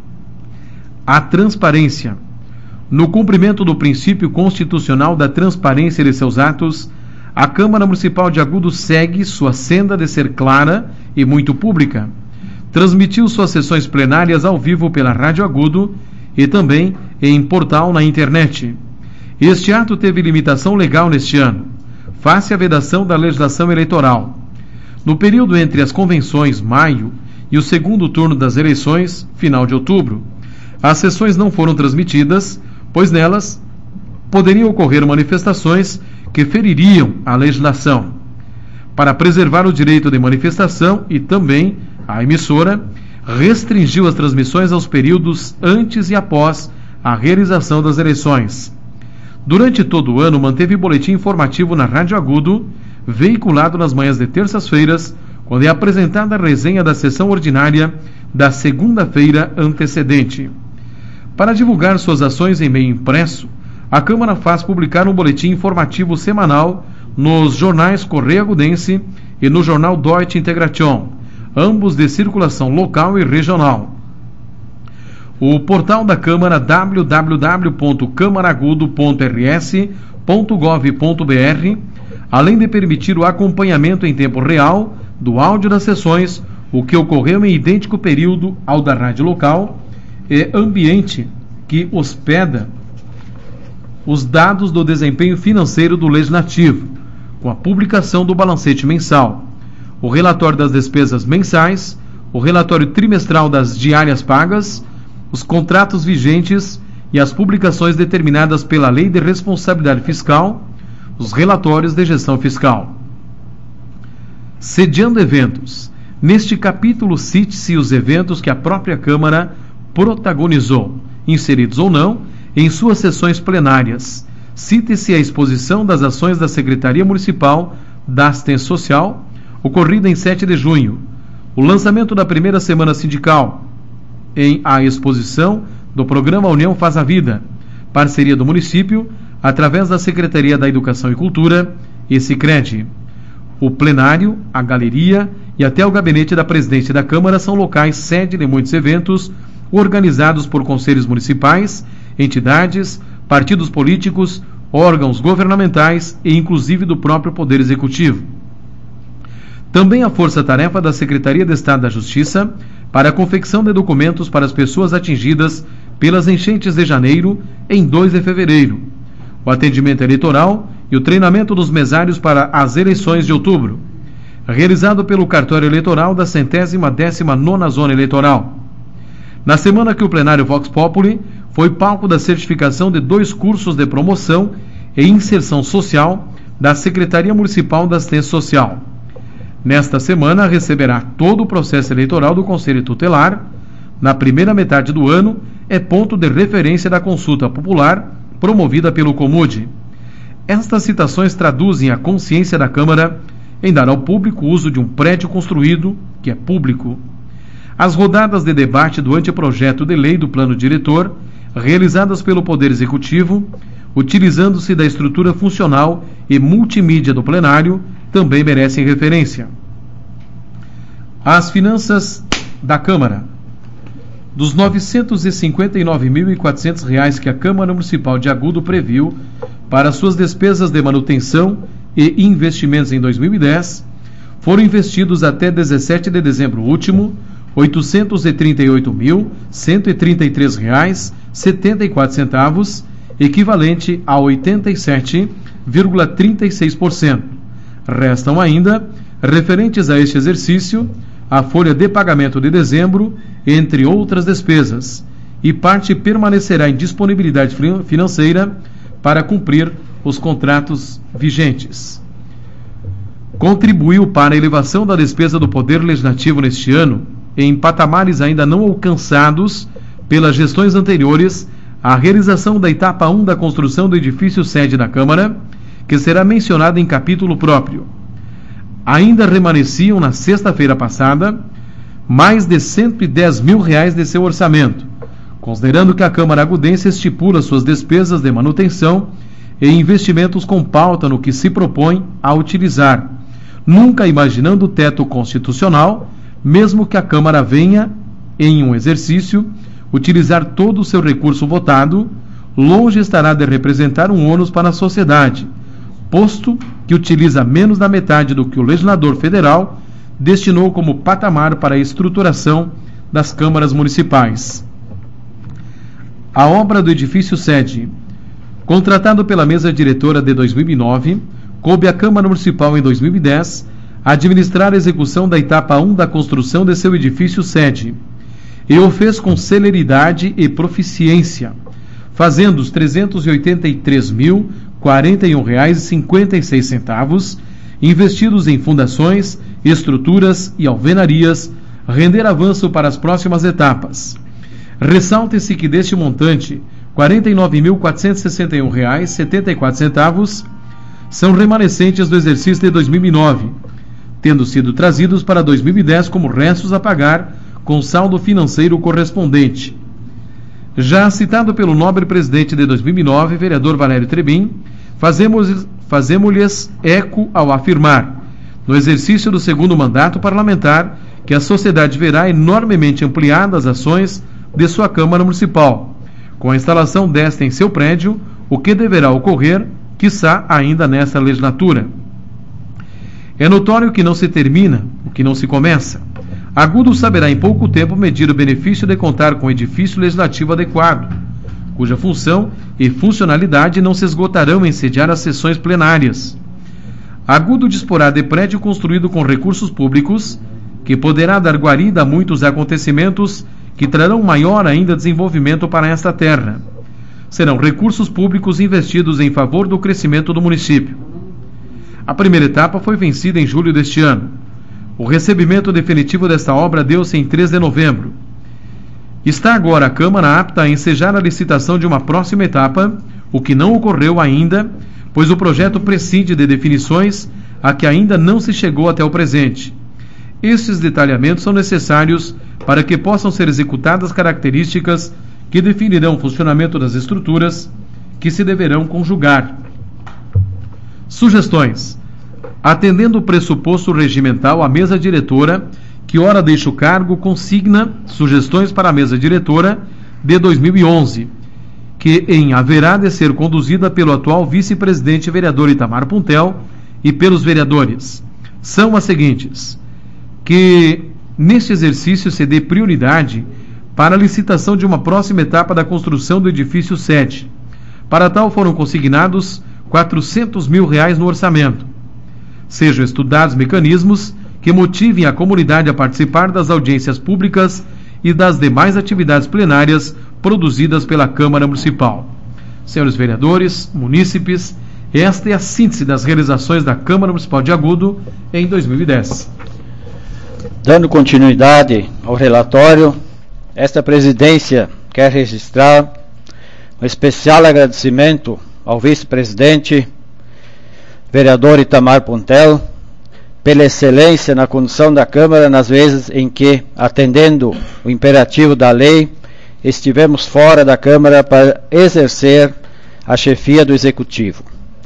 A transparência. No cumprimento do princípio constitucional da transparência de seus atos, a Câmara Municipal de Agudo segue sua senda de ser clara e muito pública. Transmitiu suas sessões plenárias ao vivo pela Rádio Agudo e também em portal na internet. Este ato teve limitação legal neste ano, face à vedação da legislação eleitoral. No período entre as convenções, maio, e o segundo turno das eleições, final de outubro, as sessões não foram transmitidas, pois nelas poderiam ocorrer manifestações que feririam a legislação. Para preservar o direito de manifestação e também a emissora restringiu as transmissões aos períodos antes e após a realização das eleições. Durante todo o ano, manteve boletim informativo na Rádio Agudo, veiculado nas manhãs de terças-feiras, quando é apresentada a resenha da sessão ordinária da segunda-feira antecedente. Para divulgar suas ações em meio impresso, a Câmara faz publicar um boletim informativo semanal nos jornais Correio Agudense e no jornal Deutsche Integration, ambos de circulação local e regional. O portal da Câmara www.câmaragudo.rs.gov.br, além de permitir o acompanhamento em tempo real do áudio das sessões, o que ocorreu em idêntico período ao da rádio local, e ambiente que hospeda os dados do desempenho financeiro do Legislativo, com a publicação do balancete mensal, o relatório das despesas mensais, o relatório trimestral das diárias pagas, os contratos vigentes e as publicações determinadas pela Lei de Responsabilidade Fiscal, os relatórios de gestão fiscal. Sediando eventos. Neste capítulo, cite-se os eventos que a própria Câmara protagonizou, inseridos ou não, em suas sessões plenárias. Cite-se a exposição das ações da Secretaria Municipal da Assistência Social, ocorrida em 7 de junho, o lançamento da primeira semana sindical, em a exposição do programa União Faz a Vida, parceria do município, através da Secretaria da Educação e Cultura e Sicredi. O plenário, a galeria e até o gabinete da presidência da Câmara são locais sede de muitos eventos organizados por conselhos municipais, entidades, partidos políticos, órgãos governamentais e inclusive do próprio Poder Executivo. Também a força-tarefa da Secretaria de Estado da Justiça para a confecção de documentos para as pessoas atingidas pelas enchentes de janeiro em 2 de fevereiro, o atendimento eleitoral e o treinamento dos mesários para as eleições de outubro, realizado pelo cartório eleitoral da 119ª Zona Eleitoral. Na semana que o plenário Vox Populi foi palco da certificação de 2 cursos de promoção e inserção social da Secretaria Municipal da Assistência Social. Nesta semana receberá todo o processo eleitoral do Conselho Tutelar. Na primeira metade do ano é ponto de referência da consulta popular promovida pelo Comude. Estas citações traduzem a consciência da Câmara em dar ao público o uso de um prédio construído que é público. As rodadas de debate do anteprojeto de lei do Plano Diretor, realizadas pelo Poder Executivo, utilizando-se da estrutura funcional e multimídia do plenário, também merecem referência. As finanças da Câmara. dos R$ 959.400 que a Câmara Municipal de Agudo previu para suas despesas de manutenção e investimentos em 2010, foram investidos até 17 de dezembro último R$ 838.133,74, equivalente a 87,36%. Restam ainda, referentes a este exercício, a folha de pagamento de dezembro, entre outras despesas, e parte permanecerá em disponibilidade financeira para cumprir os contratos vigentes. Contribuiu para a elevação da despesa do Poder Legislativo neste ano, em patamares ainda não alcançados pelas gestões anteriores, a realização da etapa 1 da construção do edifício sede da Câmara, que será mencionada em capítulo próprio. Ainda remanesciam, na sexta-feira passada, mais de R$ 110 mil de seu orçamento, considerando que a Câmara Agudense estipula suas despesas de manutenção e investimentos com pauta no que se propõe a utilizar, nunca imaginando o teto constitucional, mesmo que a Câmara venha, em um exercício, utilizar todo o seu recurso votado, longe estará de representar um ônus para a sociedade, posto que utiliza menos da metade do que o legislador federal destinou como patamar para a estruturação das câmaras municipais. A obra do edifício sede, contratado pela mesa diretora de 2009, coube à Câmara Municipal em 2010 administrar a execução da etapa 1 da construção de seu edifício sede, e o fez com celeridade e proficiência, fazendo os R$ 383.041,56 investidos em fundações, estruturas e alvenarias, render avanço para as próximas etapas. Ressalte-se que deste montante, R$ 49.461,74 são remanescentes do exercício de 2009, tendo sido trazidos para 2010 como restos a pagar com saldo financeiro correspondente. Já citado pelo nobre presidente de 2009, vereador Valério Trebin, fazemos-lhes eco ao afirmar, no exercício do segundo mandato parlamentar, que a sociedade verá enormemente ampliadas as ações de sua Câmara Municipal, com a instalação desta em seu prédio, o que deverá ocorrer, quiçá ainda nesta legislatura. É notório que não se termina o que não se começa. Agudo saberá em pouco tempo medir o benefício de contar com um edifício legislativo adequado, cuja função e funcionalidade não se esgotarão em sediar as sessões plenárias. Agudo disporá de prédio construído com recursos públicos, que poderá dar guarida a muitos acontecimentos que trarão maior ainda desenvolvimento para esta terra. Serão recursos públicos investidos em favor do crescimento do município. A primeira etapa foi vencida em julho deste ano. O recebimento definitivo desta obra deu-se em 3 de novembro. Está agora a Câmara apta a ensejar a licitação de uma próxima etapa, o que não ocorreu ainda, pois o projeto prescinde de definições a que ainda não se chegou até o presente. Estes detalhamentos são necessários para que possam ser executadas características que definirão o funcionamento das estruturas que se deverão conjugar. Sugestões. Atendendo o pressuposto regimental, a mesa diretora, que ora deixa o cargo, consigna sugestões para a mesa diretora de 2011, que haverá de ser conduzida pelo atual vice-presidente vereador Itamar Puntel e pelos vereadores. São as seguintes: que neste exercício se dê prioridade para a licitação de uma próxima etapa da construção do edifício sede. Para tal foram consignados R$ 400 mil no orçamento. Sejam estudados mecanismos que motivem a comunidade a participar das audiências públicas e das demais atividades plenárias produzidas pela Câmara Municipal. Senhores vereadores, munícipes, esta é a síntese das realizações da Câmara Municipal de Agudo em 2010. Dando continuidade ao relatório, esta presidência quer registrar um especial agradecimento ao vice-presidente, vereador Itamar Puntel, pela excelência na condução da Câmara nas vezes em que, atendendo o imperativo da lei, estivemos fora da Câmara para exercer a chefia do Executivo.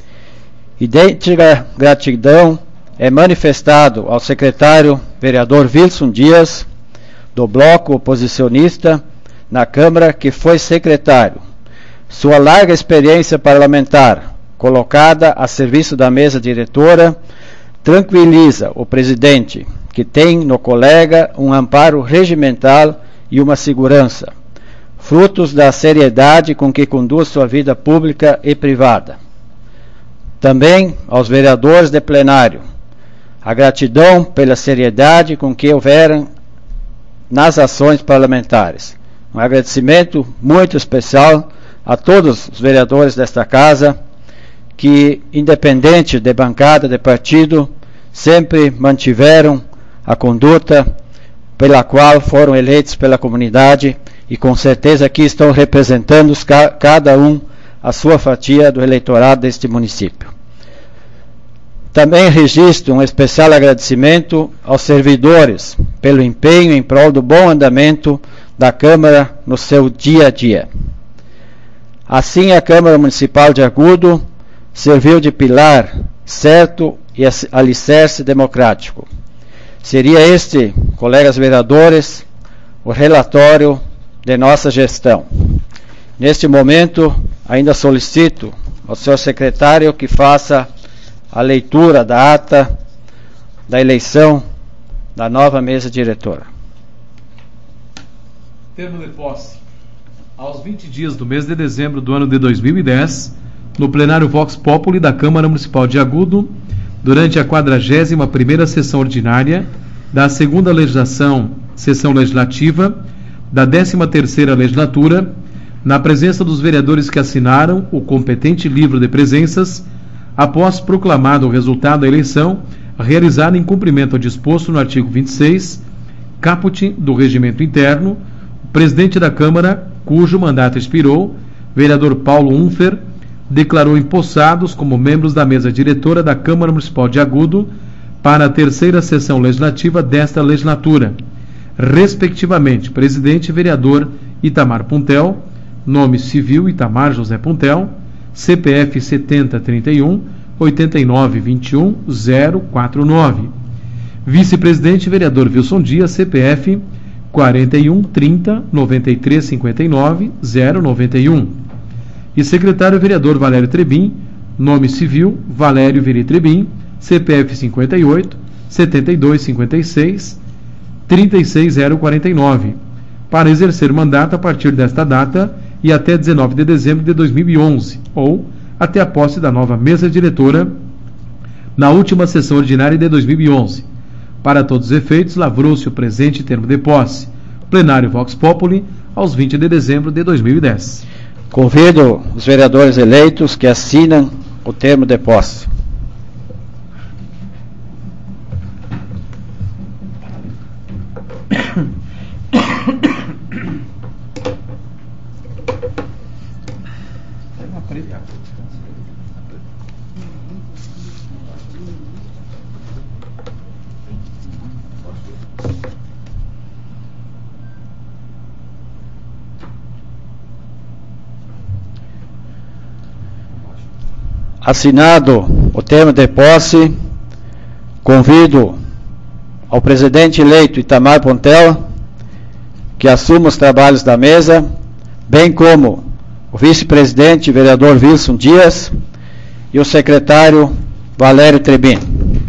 Idêntica gratidão é manifestado ao secretário vereador Wilson Dias, do bloco oposicionista, na Câmara que foi secretário. Sua larga experiência parlamentar, colocada a serviço da mesa diretora, tranquiliza o presidente, que tem no colega um amparo regimental e uma segurança, frutos da seriedade com que conduz sua vida pública e privada. Também aos vereadores de plenário, a gratidão pela seriedade com que houveram nas ações parlamentares. Um agradecimento muito especial a todos os vereadores desta casa, que, independente de bancada, de partido, sempre mantiveram a conduta pela qual foram eleitos pela comunidade e com certeza aqui estão representando cada um a sua fatia do eleitorado deste município. Também registro um especial agradecimento aos servidores pelo empenho em prol do bom andamento da Câmara no seu dia a dia. Assim, a Câmara Municipal de Agudo serviu de pilar certo e alicerce democrático. Seria este, colegas vereadores, o relatório de nossa gestão. Neste momento, ainda solicito ao senhor secretário que faça a leitura da ata da eleição da nova mesa diretora. Termo de posse. Aos 20 dias do mês de dezembro do ano de 2010, no plenário Vox Populi da Câmara Municipal de Agudo, durante a 41ª sessão ordinária da 2ª sessão legislativa da 13ª legislatura, na presença dos vereadores que assinaram o competente livro de presenças, após proclamado o resultado da eleição, realizada em cumprimento ao disposto no artigo 26, caput do Regimento Interno, o presidente da Câmara, cujo mandato expirou, vereador Paulo Unfer, declarou empossados como membros da mesa diretora da Câmara Municipal de Agudo para a 3ª sessão legislativa desta legislatura, respectivamente, presidente e vereador Itamar Puntel, nome civil Itamar José Puntel, CPF 7031 8921 049, vice-presidente vereador Wilson Dias, CPF 4130 9359 091, e secretário vereador Valério Trebim, nome civil Valério Viri Trebim, CPF 58 7256 36049, para exercer mandato a partir desta data e até 19 de dezembro de 2011, ou até a posse da nova mesa diretora na última sessão ordinária de 2011. Para todos os efeitos, lavrou-se o presente termo de posse. Plenário Vox Populi, aos 20 de dezembro de 2010. Convido os vereadores eleitos que assinam o termo de posse. Assinado o termo de posse, convido ao presidente eleito Itamar Puntel que assuma os trabalhos da mesa, bem como o vice-presidente vereador Wilson Dias e o secretário Valério Trebim.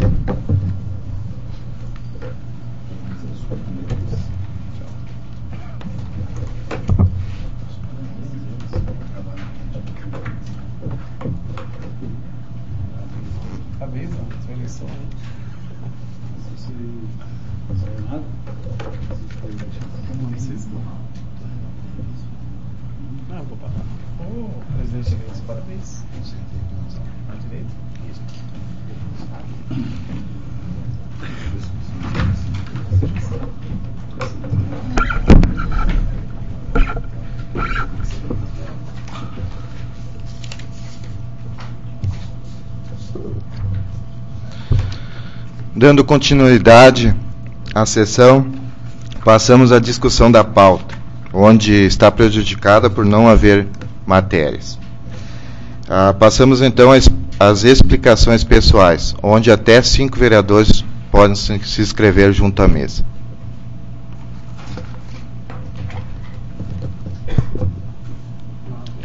Dando continuidade à sessão, passamos à discussão da pauta, onde está prejudicada por não haver matérias. Passamos então às explicações pessoais, onde até 5 vereadores podem se inscrever junto à mesa.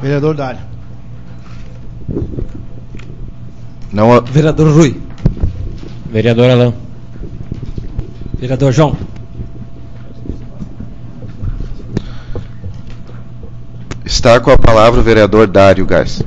Vereador Dário. Não. Vereador Rui. Vereador Alain. Vereador João. Está com a palavra o vereador Dário Gás.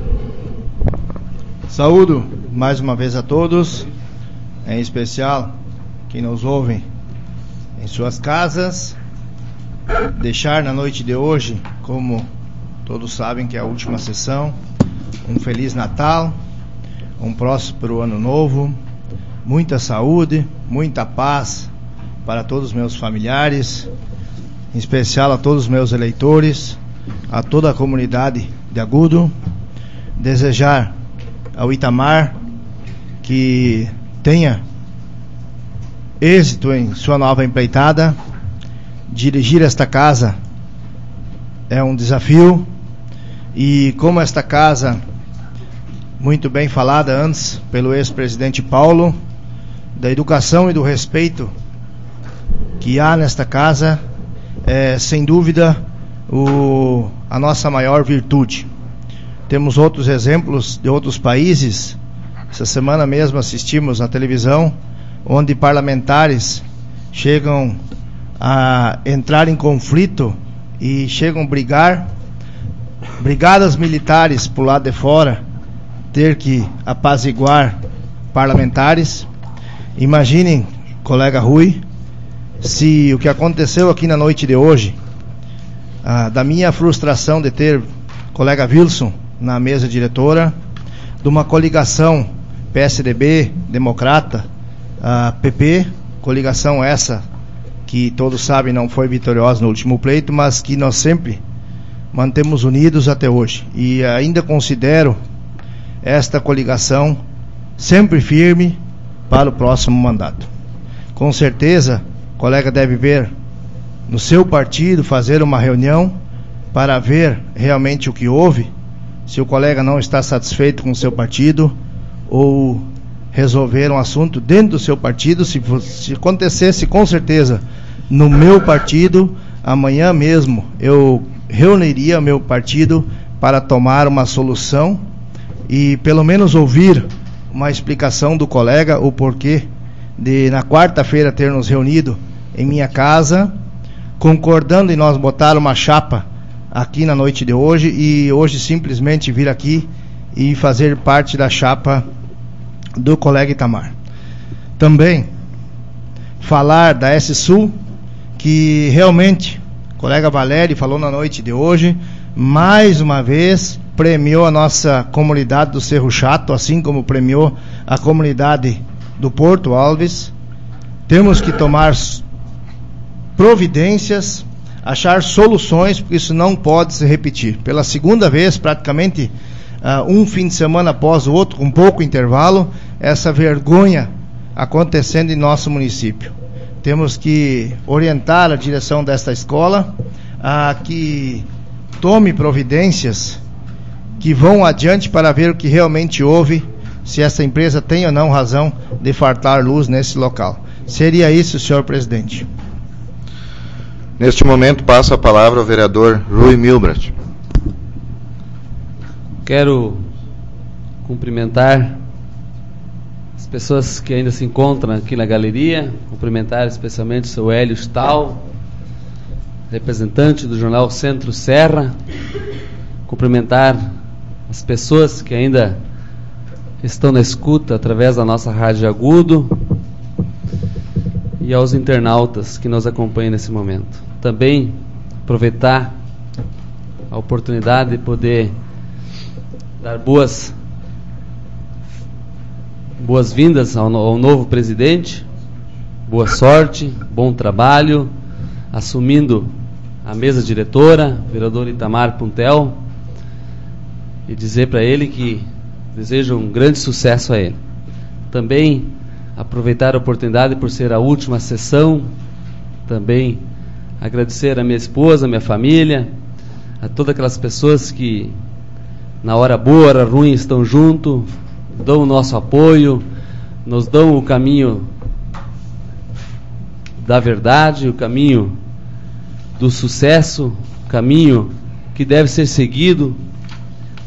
Saúdo mais uma vez a todos, em especial quem nos ouve em suas casas. Deixar na noite de hoje, como todos sabem que é a última sessão, um Feliz Natal, um próspero Ano Novo, muita saúde, muita paz para todos os meus familiares, em especial a todos os meus eleitores, a toda a comunidade de Agudo. Desejar ao Itamar que tenha êxito em sua nova empreitada. Dirigir esta casa é um desafio, e como esta casa, muito bem falada antes pelo ex-presidente Paulo, da educação e do respeito que há nesta casa, é sem dúvida a nossa maior virtude. Temos outros exemplos de outros países. Essa semana mesmo assistimos na televisão, onde parlamentares chegam a entrar em conflito e chegam a brigadas militares por lado de fora, ter que apaziguar parlamentares. Imaginem, colega Rui, se o que aconteceu aqui na noite de hoje, da minha frustração de ter colega Wilson na mesa diretora, de uma coligação PSDB, Democrata, PP, coligação essa que todos sabem não foi vitoriosa no último pleito, mas que nós sempre mantemos unidos até hoje, e ainda considero esta coligação sempre firme para o próximo mandato. Com certeza, o colega deve ver no seu partido, fazer uma reunião para ver realmente o que houve, se o colega não está satisfeito com o seu partido, ou resolver um assunto dentro do seu partido. Se acontecesse, com certeza, no meu partido, amanhã mesmo eu reuniria meu partido para tomar uma solução e pelo menos ouvir uma explicação do colega, o porquê de na quarta-feira ter nos reunido em minha casa, concordando em nós botar uma chapa aqui na noite de hoje, e hoje simplesmente vir aqui e fazer parte da chapa do colega Itamar. Também falar da S-Sul, que realmente o colega Valério falou na noite de hoje, mais uma vez premiou a nossa comunidade do Cerro Chato, assim como premiou a comunidade do Porto Alves. Temos que tomar providências, achar soluções, porque isso não pode se repetir. Pela segunda vez, praticamente um fim de semana após o outro, com pouco intervalo, essa vergonha acontecendo em nosso município. Temos que orientar a direção desta escola a que tome providências que vão adiante para ver o que realmente houve, se essa empresa tem ou não razão de faltar luz nesse local. Seria isso, senhor presidente. Neste momento, passo a palavra ao vereador Rui Milbrat. Quero cumprimentar as pessoas que ainda se encontram aqui na galeria, cumprimentar especialmente o seu Hélio Stahl, representante do jornal Centro Serra, cumprimentar as pessoas que ainda estão na escuta através da nossa Rádio Agudo, e aos internautas que nos acompanham nesse momento. Também aproveitar a oportunidade de poder dar boas-vindas ao novo presidente, boa sorte, bom trabalho, assumindo a mesa diretora, vereador Itamar Puntel, e dizer para ele que desejo um grande sucesso a ele. Também aproveitar a oportunidade por ser a última sessão, também agradecer a minha esposa, a minha família, a todas aquelas pessoas que na hora boa, hora ruim estão junto, dão o nosso apoio, nos dão o caminho da verdade, o caminho do sucesso, o caminho que deve ser seguido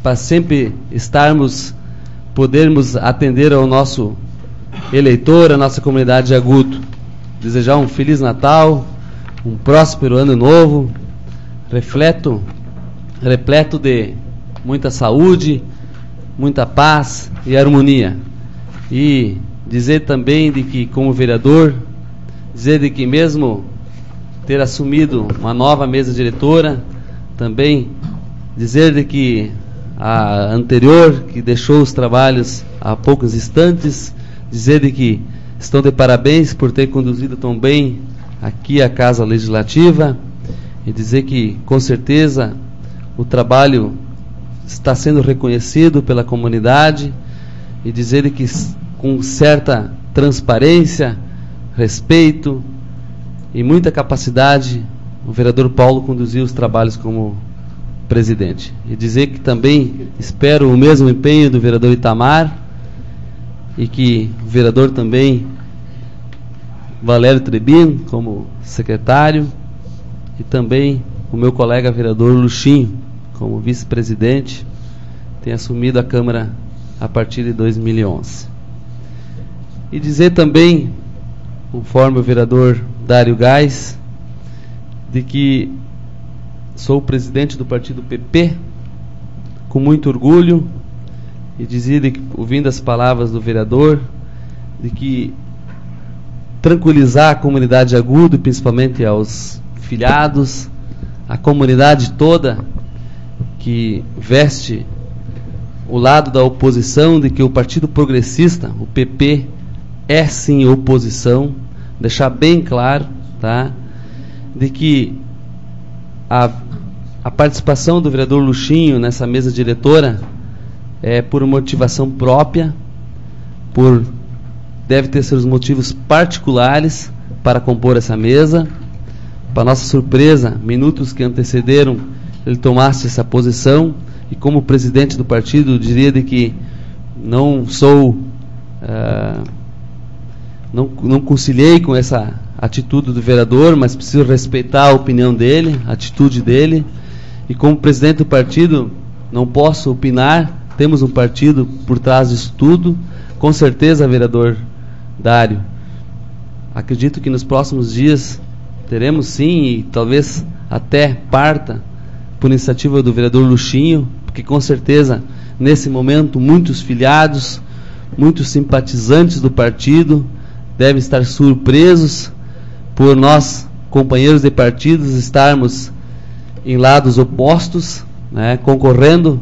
para sempre podermos atender ao nosso eleitor, a nossa comunidade de Agudo. Desejar um Feliz Natal, um próspero Ano Novo, repleto de muita saúde, muita paz e harmonia. E dizer também de que, como vereador, dizer de que mesmo ter assumido uma nova mesa diretora, também dizer de que a anterior, que deixou os trabalhos há poucos instantes, dizer de que estão de parabéns por ter conduzido tão bem aqui a Casa Legislativa, e dizer que, com certeza, o trabalho está sendo reconhecido pela comunidade, e dizer que, com certa transparência, respeito e muita capacidade, o vereador Paulo conduziu os trabalhos como presidente. E dizer que também espero o mesmo empenho do vereador Itamar, e que o vereador também Valério Trebin como secretário, e também o meu colega vereador Luxinho como vice-presidente, tem assumido a Câmara a partir de 2011. E dizer também, conforme o vereador Dário Gás, de que sou o presidente do partido PP, com muito orgulho, e dizer, ouvindo as palavras do vereador, de que tranquilizar a comunidade de Agudo, principalmente aos filiados, a comunidade toda que veste o lado da oposição, de que o Partido Progressista, o PP, é sim oposição, deixar bem claro, tá? De que a participação do vereador Luxinho nessa mesa diretora é por motivação própria, deve ter seus motivos particulares para compor essa mesa. Para nossa surpresa, minutos que antecederam ele tomasse essa posição, e como presidente do partido, diria de que não sou, não conciliei com essa atitude do vereador, mas preciso respeitar a opinião dele, a atitude dele, e como presidente do partido não posso opinar, temos um partido por trás disso tudo. Com certeza, vereador Dário, acredito que nos próximos dias teremos sim, e talvez até parta por iniciativa do vereador Luxinho, porque com certeza nesse momento muitos filiados, muitos simpatizantes do partido devem estar surpresos por nós, companheiros de partidos, estarmos em lados opostos, né, concorrendo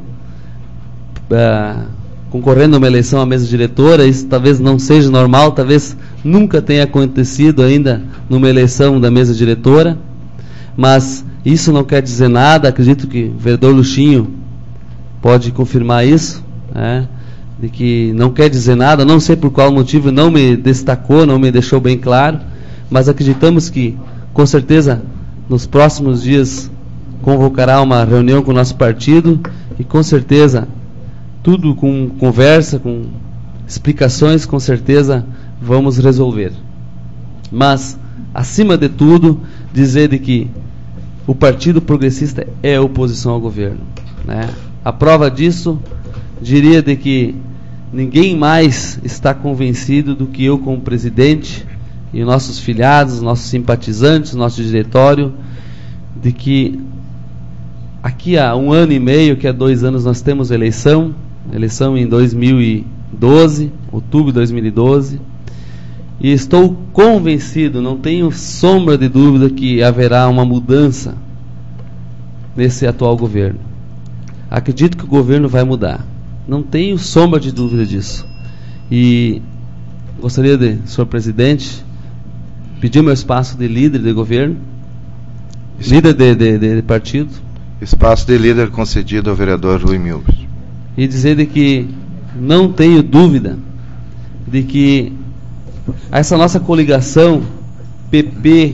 a uma eleição à mesa diretora. Isso talvez não seja normal, talvez nunca tenha acontecido ainda numa eleição da mesa diretora, mas isso não quer dizer nada. Acredito que o vereador Luxinho pode confirmar isso, né, de que não quer dizer nada, não sei por qual motivo não me destacou, não me deixou bem claro, mas acreditamos que, com certeza, nos próximos dias convocará uma reunião com o nosso partido, e com certeza, tudo com conversa, com explicações, com certeza vamos resolver. Mas, acima de tudo, dizer de que o Partido Progressista é oposição ao governo, né? A prova disso, diria de que ninguém mais está convencido do que eu como presidente, e nossos filiados, nossos simpatizantes, nosso diretório, de que aqui há 1 ano e meio, que há 2 anos nós temos eleição em 2012, outubro de 2012, e estou convencido, não tenho sombra de dúvida, que haverá uma mudança nesse atual governo. Acredito que o governo vai mudar, não tenho sombra de dúvida disso. E gostaria de, senhor presidente, pedir meu espaço de líder de governo, líder de partido. Espaço de líder concedido ao vereador Rui Milber. E dizer de que não tenho dúvida de que essa nossa coligação PP,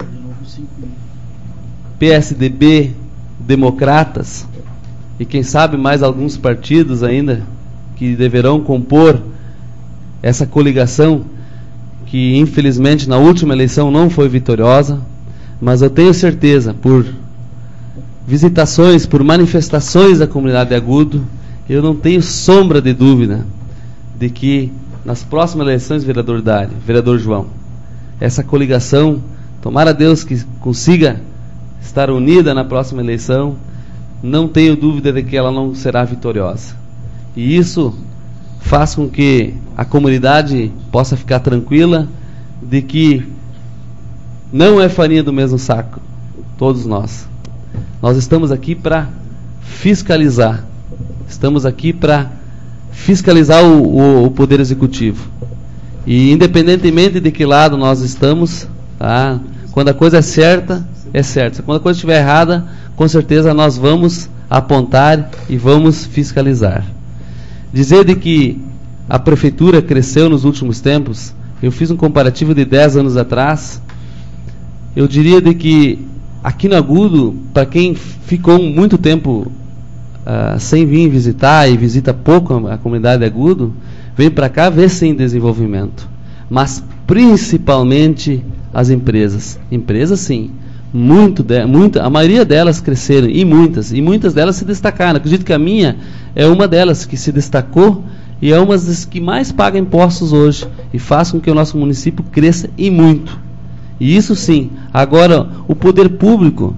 PSDB, Democratas, e quem sabe mais alguns partidos ainda que deverão compor essa coligação, que infelizmente na última eleição não foi vitoriosa, mas eu tenho certeza, por visitações, por manifestações da comunidade de Agudo, eu não tenho sombra de dúvida de que nas próximas eleições, vereador Dário, vereador João, essa coligação, tomara Deus que consiga estar unida na próxima eleição, não tenho dúvida de que ela não será vitoriosa. E isso faz com que a comunidade possa ficar tranquila de que não é farinha do mesmo saco, todos nós. Nós estamos aqui para fiscalizar. Estamos aqui para fiscalizar o Poder Executivo. E independentemente de que lado nós estamos, tá? Quando a coisa é certa, é certa. Quando a coisa estiver errada, com certeza nós vamos apontar e vamos fiscalizar. Dizer de que a prefeitura cresceu nos últimos tempos, eu fiz um comparativo de 10 anos atrás, eu diria de que aqui no Agudo, para quem ficou muito tempo sem vir visitar e visita pouco a comunidade de Agudo, vem para cá ver sim desenvolvimento, mas principalmente as empresas. Empresas sim, a maioria delas cresceram e muitas delas se destacaram. Acredito que a minha é uma delas que se destacou e é uma das que mais paga impostos hoje e faz com que o nosso município cresça e muito. E isso sim. Agora, o poder público,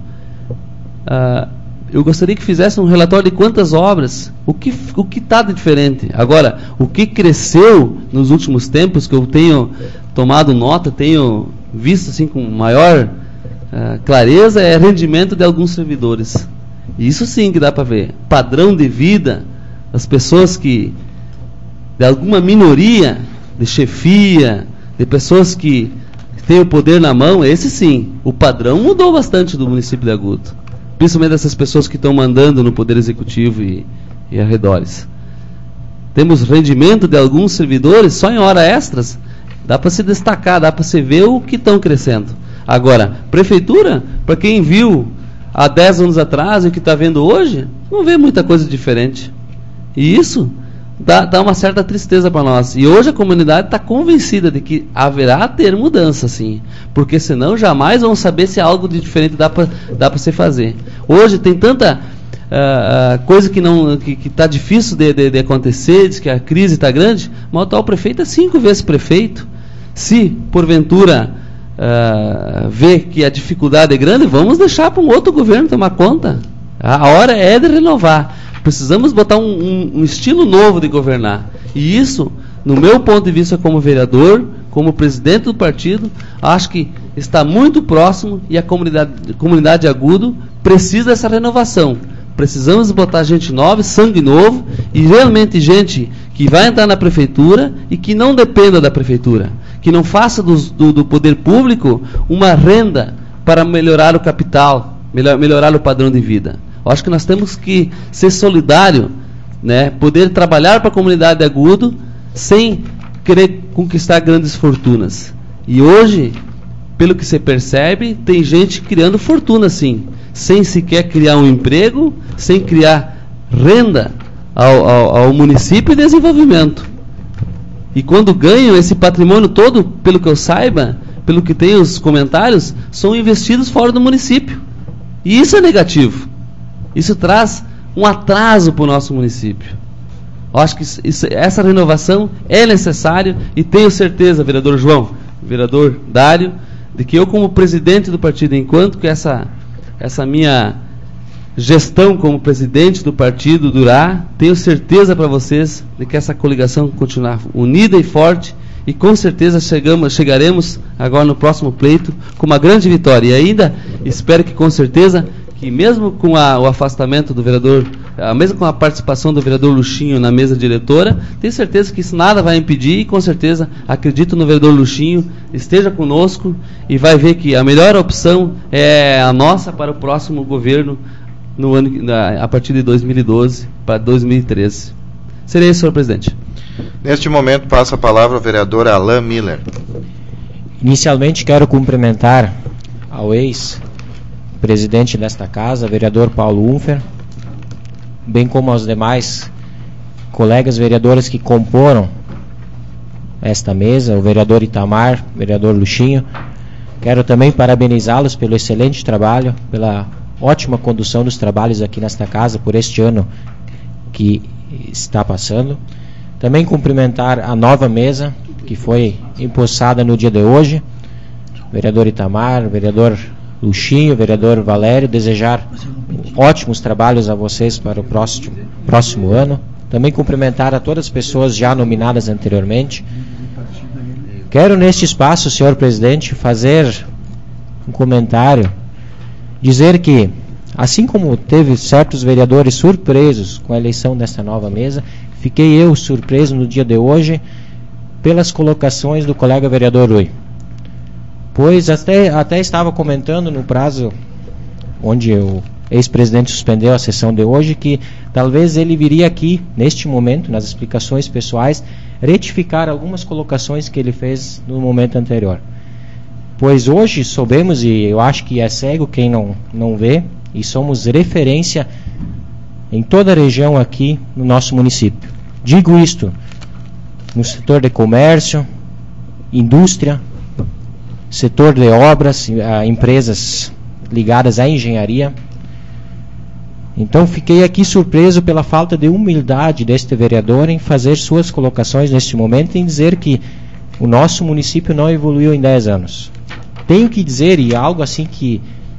eu gostaria que fizesse um relatório de quantas obras, o que está de diferente. Agora, o que cresceu nos últimos tempos, que eu tenho tomado nota, tenho visto assim com maior clareza, é rendimento de alguns servidores. E isso sim que dá para ver. Padrão de vida das pessoas que, de alguma minoria, de chefia, de pessoas que têm o poder na mão, esse sim, o padrão mudou bastante do município de Agudo. Principalmente dessas pessoas que estão mandando no Poder Executivo e arredores. Temos rendimento de alguns servidores só em horas extras. Dá para se destacar, dá para se ver o que estão crescendo. Agora, prefeitura, para quem viu há 10 anos atrás e o que está vendo hoje, não vê muita coisa diferente. E isso dá uma certa tristeza para nós. E hoje a comunidade está convencida de que haverá ter mudança, sim. Porque senão jamais vão saber se algo de diferente dá para se fazer. Hoje tem tanta coisa que está difícil de acontecer, diz que a crise está grande, mas o tal prefeito é 5 vezes prefeito. Se porventura vê que a dificuldade é grande, vamos deixar para um outro governo tomar conta. A hora é de renovar. Precisamos botar um estilo novo de governar. E isso, no meu ponto de vista como vereador, como presidente do partido, acho que está muito próximo e a comunidade de Agudo precisa dessa renovação. Precisamos botar gente nova, sangue novo e realmente gente que vai entrar na prefeitura e que não dependa da prefeitura, que não faça do poder público uma renda para melhorar o capital, melhorar o padrão de vida. Eu acho que nós temos que ser solidários, né? Poder trabalhar para a comunidade de Agudo sem querer conquistar grandes fortunas. E hoje, pelo que se percebe, tem gente criando fortuna sim, sem sequer criar um emprego, sem criar renda ao município e desenvolvimento. E quando ganham esse patrimônio todo, pelo que eu saiba, pelo que tem os comentários, são investidos fora do município. E isso é negativo. Isso traz um atraso para o nosso município. Eu acho que essa renovação é necessária e tenho certeza, vereador João, vereador Dário, de que eu como presidente do partido, enquanto que essa minha gestão como presidente do partido durar, tenho certeza para vocês de que essa coligação continuar unida e forte e com certeza chegaremos agora no próximo pleito com uma grande vitória. E ainda espero que com certeza que mesmo com o afastamento do vereador, mesmo com a participação do vereador Luxinho na mesa diretora, tenho certeza que isso nada vai impedir e com certeza acredito no vereador Luxinho, esteja conosco e vai ver que a melhor opção é a nossa para o próximo governo a partir de 2012 para 2013. Seria isso, senhor presidente. Neste momento passa a palavra ao vereador Alain Miller. Inicialmente quero cumprimentar ao ex-presidente desta casa, vereador Paulo Unfer, bem como aos demais colegas vereadores que comporam esta mesa, o vereador Itamar, o vereador Luxinho. Quero também parabenizá-los pelo excelente trabalho, pela ótima condução dos trabalhos aqui nesta casa por este ano que está passando. Também cumprimentar a nova mesa que foi empossada no dia de hoje, vereador Itamar, vereador Luxinho, vereador Valério, desejar ótimos trabalhos a vocês para o próximo ano. Também cumprimentar a todas as pessoas já nominadas anteriormente. Quero neste espaço, senhor presidente, fazer um comentário, dizer que, assim como teve certos vereadores surpresos com a eleição desta nova mesa, fiquei eu surpreso no dia de hoje pelas colocações do colega vereador Rui. Pois até estava comentando no prazo onde o ex-presidente suspendeu a sessão de hoje, que talvez ele viria aqui, neste momento, nas explicações pessoais, retificar algumas colocações que ele fez no momento anterior. Pois hoje soubemos, e eu acho que é cego quem não vê, e somos referência em toda a região aqui no nosso município. Digo isto no setor de comércio, indústria, setor de obras, empresas ligadas à engenharia. Então fiquei aqui surpreso pela falta de humildade deste vereador em fazer suas colocações neste momento, em dizer que o nosso município não evoluiu em 10 anos. Tenho que dizer, e algo assim que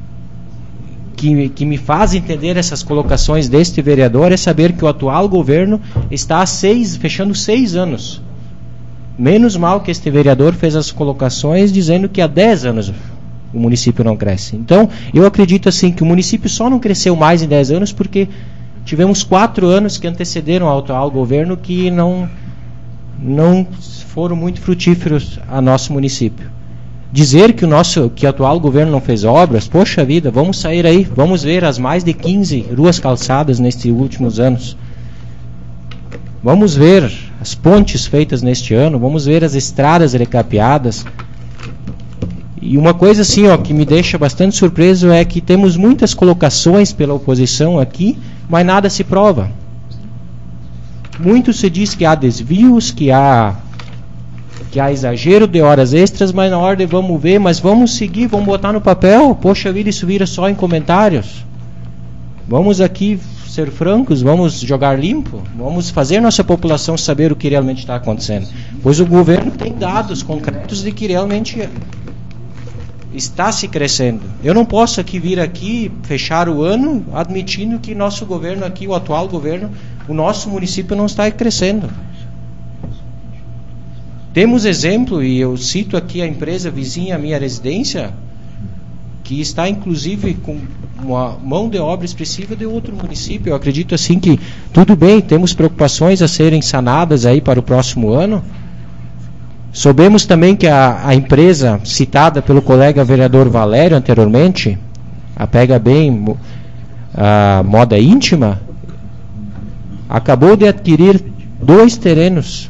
me faz entender essas colocações deste vereador, é saber que o atual governo está fechando 6 anos. Menos mal que este vereador fez as colocações dizendo que há 10 anos o município não cresce. Então, eu acredito assim que o município só não cresceu mais em 10 anos porque tivemos 4 anos que antecederam ao atual governo que não foram muito frutíferos a nosso município. Dizer que o atual governo não fez obras, poxa vida, vamos sair aí, vamos ver as mais de 15 ruas calçadas nestes últimos anos. Vamos ver as pontes feitas neste ano, vamos ver as estradas recapeadas. E uma coisa assim, que me deixa bastante surpreso é que temos muitas colocações pela oposição aqui, mas nada se prova. Muito se diz que há desvios, que há exagero de horas extras, mas na hora de vamos ver, mas vamos seguir, vamos botar no papel. Poxa vida, isso vira só em comentários. Vamos aqui ser francos, vamos jogar limpo, vamos fazer nossa população saber o que realmente está acontecendo. Pois o governo tem dados concretos de que realmente está se crescendo. Eu não posso aqui vir aqui, fechar o ano, admitindo que nosso governo aqui, o atual governo, o nosso município não está crescendo. Temos exemplo, e eu cito aqui a empresa vizinha à minha residência, que está inclusive com uma mão de obra expressiva de outro município. Eu acredito assim que tudo bem, temos preocupações a serem sanadas aí para o próximo ano. Soubemos também que a empresa citada pelo colega vereador Valério anteriormente, a Pega Bem, a Moda Íntima, acabou de adquirir 2 terrenos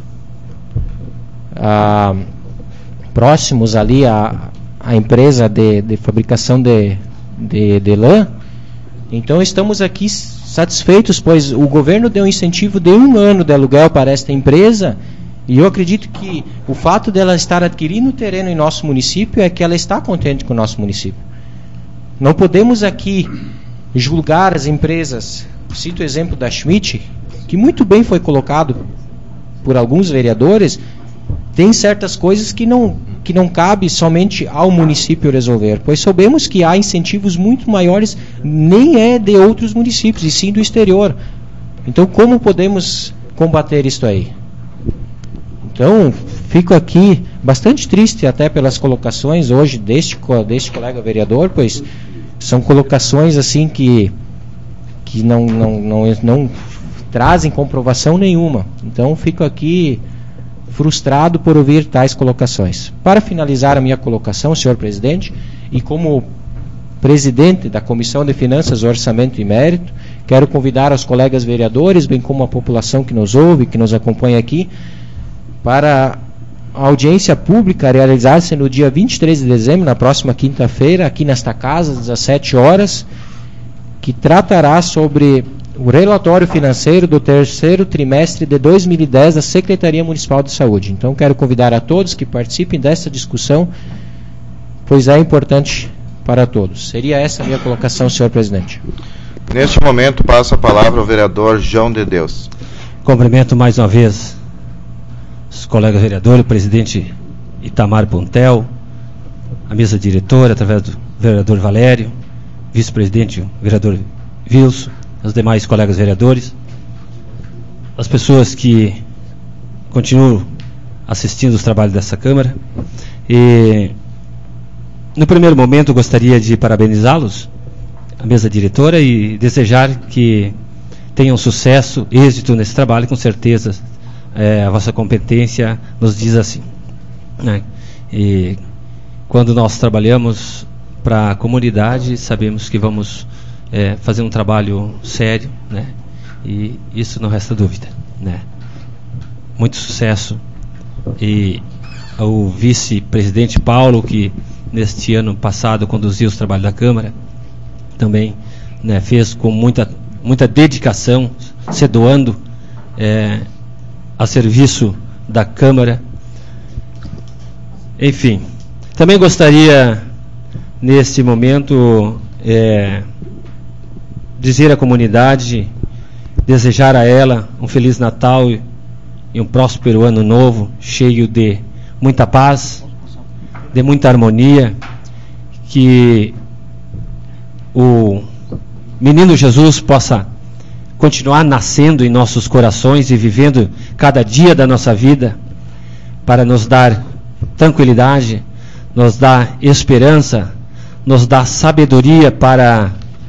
próximos ali à empresa de fabricação de lã. Então estamos aqui satisfeitos, pois o governo deu um incentivo de 1 ano de aluguel para esta empresa, e eu acredito que o fato dela estar adquirindo terreno em nosso município é que ela está contente com o nosso município. Não podemos aqui julgar as empresas. Cito o exemplo da Schmidt, que muito bem foi colocado por alguns vereadores. Tem certas coisas que não cabe somente ao município resolver, pois sabemos que há incentivos muito maiores, nem é de outros municípios, e sim do exterior. Então, como podemos combater isso aí? Então, fico aqui bastante triste até pelas colocações hoje deste colega vereador, pois são colocações assim que não trazem comprovação nenhuma. Então, fico aqui frustrado por ouvir tais colocações. Para finalizar a minha colocação, senhor presidente, e como presidente da Comissão de Finanças, Orçamento e Mérito, quero convidar os colegas vereadores, bem como a população que nos ouve, que nos acompanha aqui, para a audiência pública realizar-se no dia 23 de dezembro, na próxima quinta-feira, aqui nesta casa, às 17 horas, que tratará sobre o relatório financeiro do 3º trimestre de 2010 da Secretaria Municipal de Saúde. Então, quero convidar a todos que participem dessa discussão, pois é importante para todos. Seria essa a minha colocação, senhor presidente. Neste momento, passo a palavra ao vereador João de Deus. Cumprimento mais uma vez os colegas vereadores, o presidente Itamar Pontel, a mesa diretora, através do vereador Valério, vice-presidente, o vereador Wilson, os demais colegas vereadores, as pessoas que continuam assistindo os trabalhos dessa Câmara. E, no primeiro momento, gostaria de parabenizá-los, a mesa diretora, e desejar que tenham sucesso, êxito nesse trabalho. Com certeza a vossa competência nos diz assim, né? E quando nós trabalhamos para a comunidade, sabemos que vamos fazer um trabalho sério, né? E isso não resta dúvida, né? Muito sucesso. E o vice-presidente Paulo, que neste ano passado conduziu os trabalhos da Câmara, também, né, fez com muita dedicação, se doando a serviço da Câmara. Enfim, também gostaria, neste momento, dizer à comunidade, desejar a ela um Feliz Natal e um próspero Ano Novo, cheio de muita paz, de muita harmonia, que o menino Jesus possa continuar nascendo em nossos corações e vivendo cada dia da nossa vida para nos dar tranquilidade, nos dar esperança, nos dar sabedoria para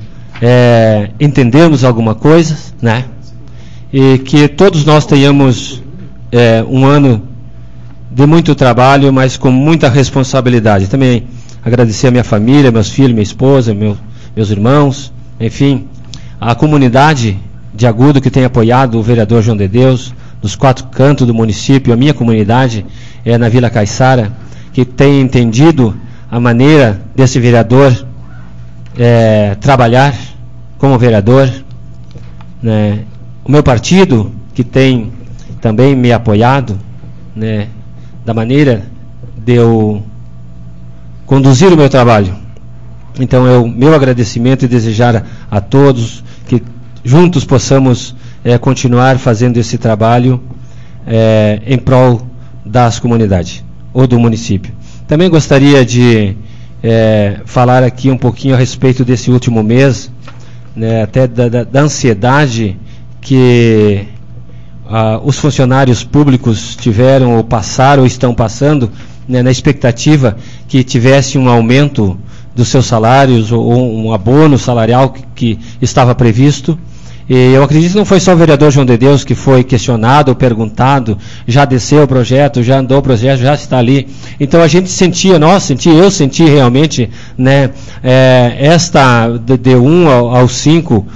entendermos alguma coisa, né? E que todos nós tenhamos um ano de muito trabalho, mas com muita responsabilidade. Também agradecer a minha família, meus filhos, minha esposa, meus irmãos, enfim, a comunidade de Agudo que tem apoiado o vereador João de Deus, dos 4 cantos do município, a minha comunidade na Vila Caiçara, que tem entendido a maneira desse vereador trabalhar como vereador, né? O meu partido, que tem também me apoiado, né, da maneira de eu conduzir o meu trabalho. Então, meu agradecimento e desejar a todos que juntos possamos continuar fazendo esse trabalho em prol das comunidades ou do município. Também gostaria de falar aqui um pouquinho a respeito desse último mês, né, até da ansiedade que os funcionários públicos tiveram ou passaram ou estão passando, né, na expectativa que tivesse um aumento dos seus salários ou um abono salarial que estava previsto. E eu acredito que não foi só o vereador João de Deus que foi questionado ou perguntado, já desceu o projeto, já andou o projeto, já está ali. Então a gente eu senti realmente, né, esta de 1 ao 5,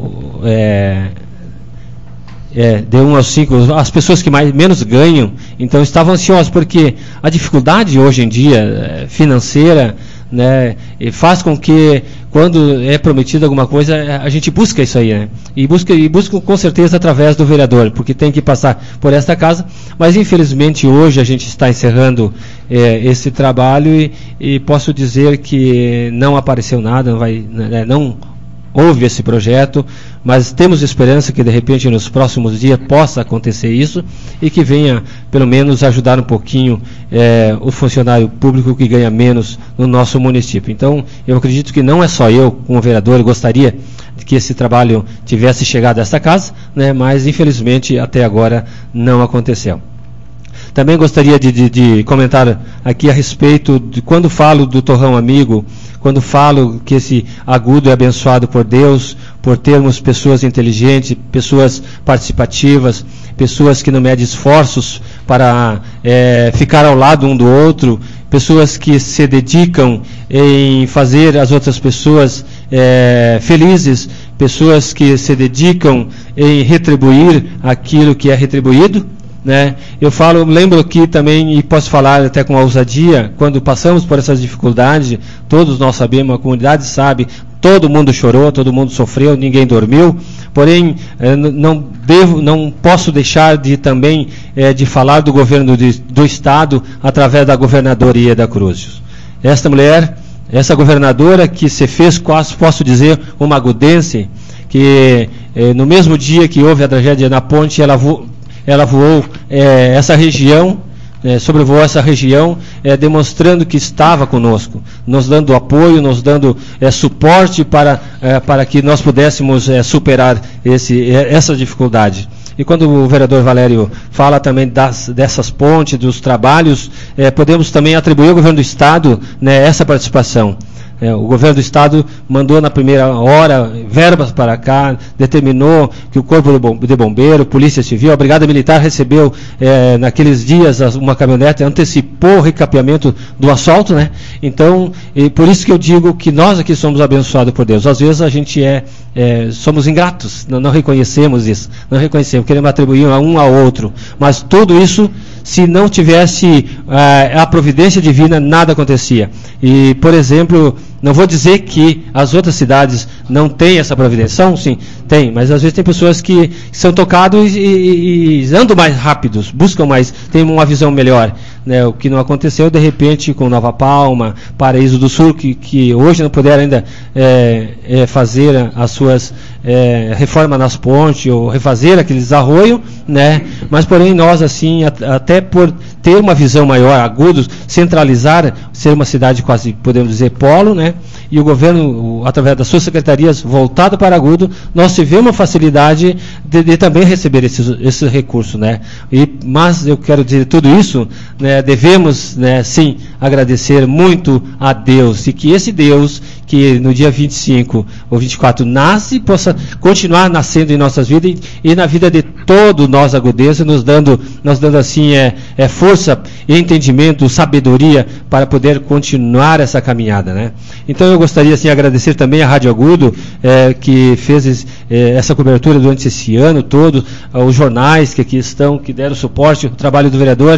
de 1 aos 5, as pessoas que menos ganham, então estavam ansiosas, porque a dificuldade hoje em dia financeira, né, faz com que quando é prometido alguma coisa, a gente busca isso aí, né? E busca com certeza através do vereador, porque tem que passar por esta casa. Mas infelizmente hoje a gente está encerrando esse trabalho e posso dizer que não apareceu nada, não houve esse projeto, mas temos esperança que de repente nos próximos dias possa acontecer isso e que venha pelo menos ajudar um pouquinho o funcionário público que ganha menos no nosso município. Então eu acredito que não é só eu como vereador, gostaria de que esse trabalho tivesse chegado a esta casa, né, mas infelizmente até agora não aconteceu. Também gostaria de comentar aqui a respeito de quando falo do Torrão Amigo, quando falo que esse Agudo é abençoado por Deus, por termos pessoas inteligentes, pessoas participativas, pessoas que não medem esforços para ficar ao lado um do outro, pessoas que se dedicam em fazer as outras pessoas felizes, pessoas que se dedicam em retribuir aquilo que é retribuído, né? Eu lembro aqui também, e posso falar até com ousadia, quando passamos por essas dificuldades, todos nós sabemos, a comunidade sabe, todo mundo chorou, todo mundo sofreu, ninguém dormiu, porém não posso deixar de também de falar do governo do Estado através da governadoria da Cruz. Esta mulher, essa governadora que se fez, quase posso dizer, uma agudense, que no mesmo dia que houve a tragédia na ponte, ela voou essa região, sobrevoou essa região, demonstrando que estava conosco, nos dando apoio, nos dando suporte para que nós pudéssemos superar essa dificuldade. E quando o vereador Valério fala também dessas pontes, dos trabalhos, podemos também atribuir ao governo do Estado, né, essa participação. O governo do Estado mandou na primeira hora verbas para cá, determinou que o Corpo de Bombeiro, Polícia Civil, a Brigada Militar recebeu naqueles dias uma caminhonete, antecipou o recapeamento do asfalto, né? Então, por isso que eu digo que nós aqui somos abençoados por Deus. Às vezes a gente somos ingratos, não reconhecemos isso, não reconhecemos, queremos atribuir a um ao outro, mas tudo isso, se não tivesse a providência divina, nada acontecia. E, por exemplo, não vou dizer que as outras cidades não têm essa providência. Sim, tem, mas às vezes tem pessoas que são tocados e andam mais rápidos, buscam mais, têm uma visão melhor. Né? O que não aconteceu, de repente, com Nova Palma, Paraíso do Sul, que hoje não puderam ainda fazer as suas reformas nas pontes, ou refazer aqueles arroios, né? Mas, porém, nós, assim, até por ter uma visão maior, Agudos, centralizar, ser uma cidade quase, podemos dizer, polo, né? E o governo, através das suas secretarias, voltado para Agudo, nós tivemos uma facilidade de também receber esses recursos, né? Mas eu quero dizer tudo isso, né, devemos, né, sim, agradecer muito a Deus, e que esse Deus, que no dia 25 ou 24 nasce, possa continuar nascendo em nossas vidas e na vida de todos nós agudenses, nos dando assim força e entendimento, sabedoria para poder continuar essa caminhada, né? Então eu gostaria assim agradecer também a Rádio Agudo, que fez essa cobertura durante esse ano todo, os jornais que aqui estão, que deram suporte ao trabalho do vereador,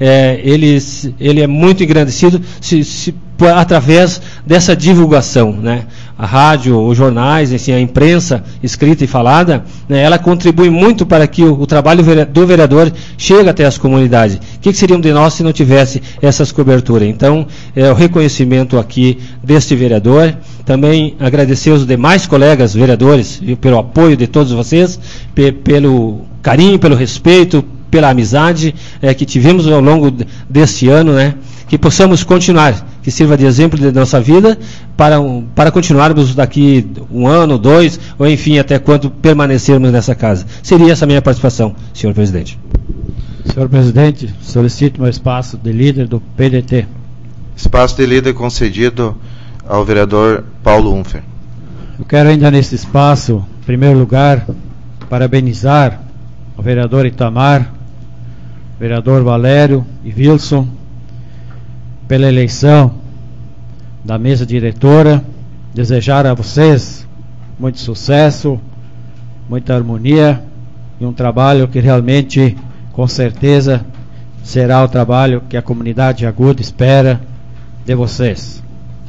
ele é muito engrandecido através dessa divulgação, né? A rádio, os jornais, assim, a imprensa escrita e falada, né, ela contribui muito para que o trabalho do vereador chegue até as comunidades. O que seríamos de nós se não tivesse essas coberturas? Então, o reconhecimento aqui deste vereador, também agradecer aos demais colegas vereadores pelo apoio de todos vocês, pelo carinho, pelo respeito, pela amizade que tivemos ao longo deste ano, né? Que possamos continuar, que sirva de exemplo de nossa vida para continuarmos daqui um ano, 2, ou enfim, até quando permanecermos nessa casa. Seria essa a minha participação, senhor presidente. Senhor presidente, solicito meu espaço de líder do PDT. Espaço de líder concedido ao vereador Paulo Unfer. Eu quero ainda nesse espaço, em primeiro lugar, parabenizar o vereador Itamar, vereador Valério e Wilson, pela eleição da mesa diretora, desejar a vocês muito sucesso, muita harmonia e um trabalho que realmente, com certeza, será o trabalho que a comunidade Agudo espera de vocês.